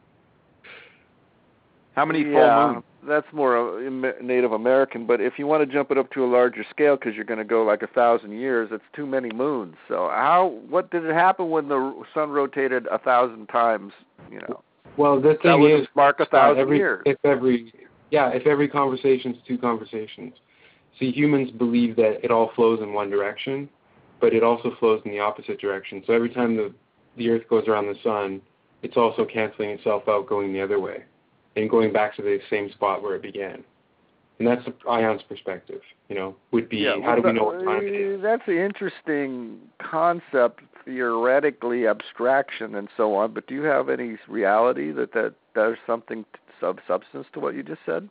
How many full yeah, moons? That's more Native American, but if you want to jump it up to a larger scale because you're going to go like a thousand years, it's too many moons. So how, what did it happen when the sun rotated a thousand times, you know? Well, the thing that would is, mark a thousand every, years. If every, yeah, if every conversation's two conversations. See, humans believe that it all flows in one direction, but it also flows in the opposite direction. So every time the, the Earth goes around the sun, it's also canceling itself out going the other way and going back to the same spot where it began. And that's Ion's perspective, you know, would be yeah, how well, do we know what time it is? That's an interesting concept, theoretically, abstraction, and so on, but do you have any reality that, that there's something of substance to what you just said?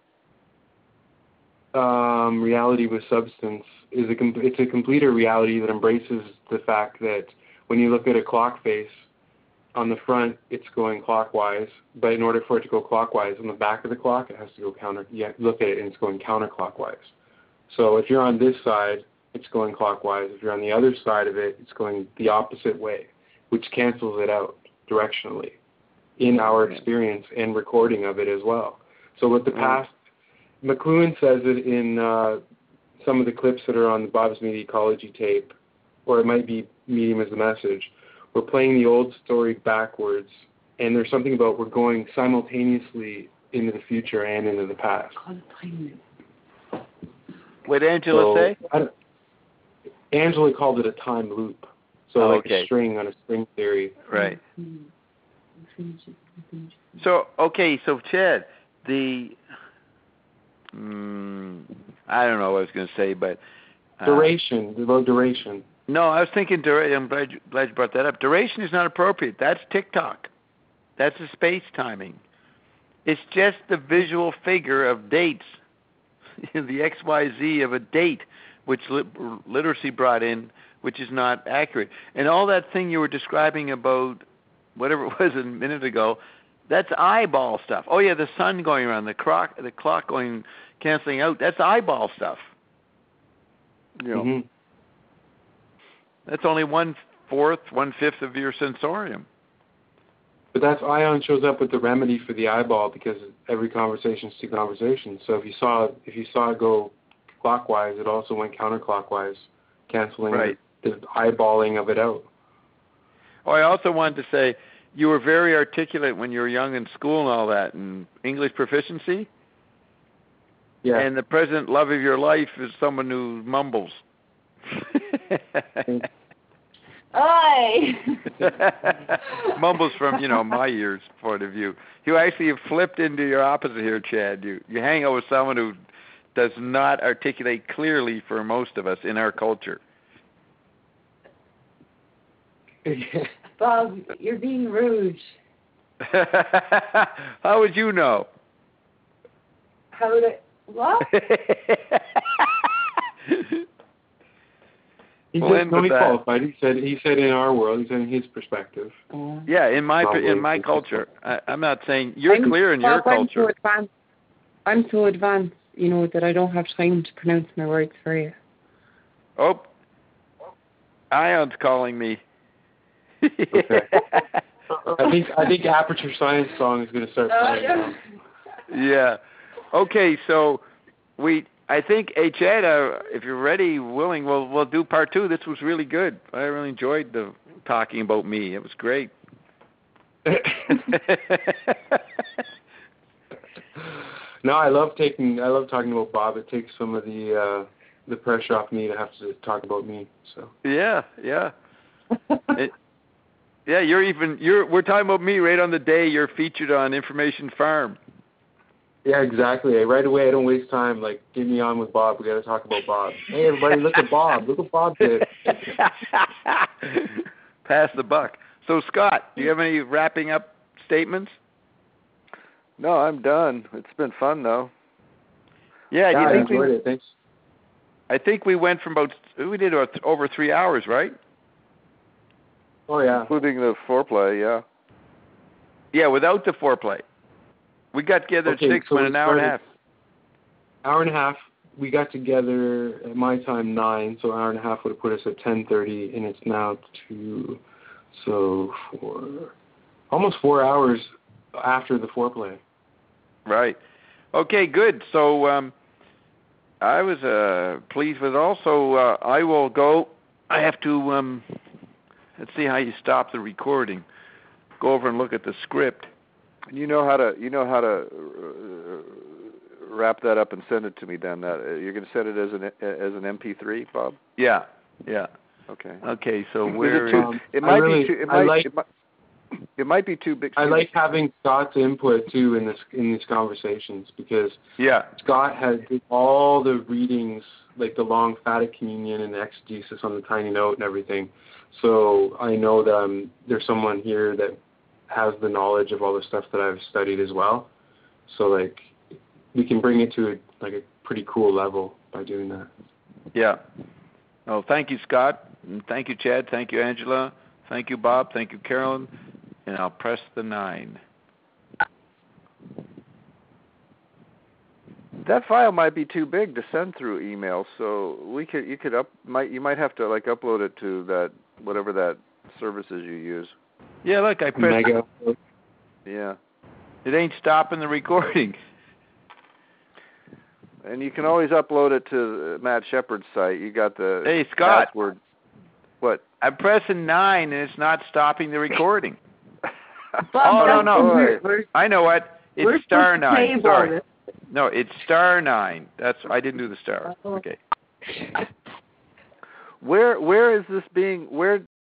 Um, reality with substance is a com- it's a completer reality that embraces the fact that when you look at a clock face, on the front it's going clockwise, but in order for it to go clockwise, on the back of the clock it has to go counter. You have to look at it and it's going counterclockwise. So if you're on this side, it's going clockwise. If you're on the other side of it, it's going the opposite way, which cancels it out directionally in our experience and recording of it as well. So with the past, McLuhan says it in uh, some of the clips that are on the Bob's Media Ecology tape, or it might be Medium as the Message. We're playing the old story backwards, and there's something about we're going simultaneously into the future and into the past. What did Angela So, say? I don't- Angela called it a time loop. So Oh, like okay. a string on a string theory. Right. So, okay, so Chad, the, mm, I don't know what I was going to say, but... Uh, Duration, about duration. No, I was thinking, dura- I'm glad you, glad you brought that up. Duration is not appropriate. That's TikTok. That's the space timing. It's just the visual figure of dates, the X Y Z of a date, which li- literacy brought in, which is not accurate. And all that thing you were describing about whatever it was a minute ago, that's eyeball stuff. Oh yeah, the sun going around, the clock, the clock going canceling out. That's eyeball stuff. You know, Mm-hmm. that's only one fourth, one fifth of your sensorium. But that's ion shows up with the remedy for the eyeball because every conversation is two conversations. So if you saw if you saw it go clockwise, it also went counterclockwise, canceling Right. the, the eyeballing of it out. Oh, I also wanted to say you were very articulate when you were young in school and all that, and English proficiency. Yeah. And the present love of your life is someone who mumbles. Oi! Mumbles from, you know, my ears point of view. You actually have flipped into your opposite here, Chad. You you hang out with someone who does not articulate clearly for most of us in our culture. Bob, you're being rude. How would you know? How would I... What? He Well, just end no, with he that. qualified. He said he said in our world, he said in his perspective. Yeah, in my Probably. in my culture. I, I'm not saying you're I'm, clear in your Bob, I'm culture. so advanced. I'm so advanced, you know, that I don't have time to pronounce my words for you. Oh, Ion's calling me. Okay. I think I think Aperture Science song is going to start playing now. Yeah. Okay, so we. I think, hey Chad, uh, if you're ready, willing, we'll we'll do part two. This was really good. I really enjoyed the talking about me. It was great. No, I love taking I love talking about Bob. It takes some of the uh, the pressure off me to have to talk about me. So. Yeah, yeah. it, yeah, you're even you're we're talking about me right on the day you're featured on Information Farm. Yeah, exactly. Right away, I don't waste time. Like, get me on with Bob. We got to talk about Bob. Hey, everybody, look at Bob. Look what Bob did. Pass the buck. So, Scott, do you have any wrapping up statements? No, I'm done. It's been fun, though. Yeah, do Yeah, you I think enjoyed we, it. Thanks. I think we went from about we did about over three hours, right? Oh yeah, including the foreplay. Yeah. Yeah, without the foreplay. We got together Okay, at six, so went we an hour and a half. started- Hour and a half. We got together at my time nine, so hour and a half would have put us at ten thirty, and it's now two, so four, almost four hours after the foreplay. Right. Okay, good. So um, I was uh, pleased with it. Also, uh, I will go. I have to. Um, let's see how you stop the recording. Go over and look at the script. You know how to you know how to uh, wrap that up and send it to me. Then that uh, you're going to send it as an as an M P three, Bob. Yeah. Yeah. Okay. Okay. So Is where it, too, Um, it I might really- be too. It I might, like- it might. It might be too big. I like having Scott's input too in this in these conversations because yeah, Scott has all the readings, like the long phatic communion and the exegesis on the tiny note and everything. So I know that um, there's someone here that has the knowledge of all the stuff that I've studied as well. So like we can bring it to a, like a pretty cool level by doing that. Yeah. Oh, thank you, Scott. And thank you, Chad. Thank you, Angela. Thank you, Bob. Thank you, Carolyn. And I'll press the nine. That file might be too big to send through email, so we could you could up might you might have to like upload it to that whatever that services you use. Yeah, look, I pressed. Mega. Yeah. It ain't stopping the recording. And you can always upload it to Matt Shepard's site. You got the Hey, Scott. password. What? I'm pressing nine and it's not stopping the recording. Bob, Oh, no, Bob, no. we're- we're- I know what. It's We're star supposed to nine. table Sorry. this. No, it's star nine. That's I didn't do the star. Oh. Okay. Where where is this being? Where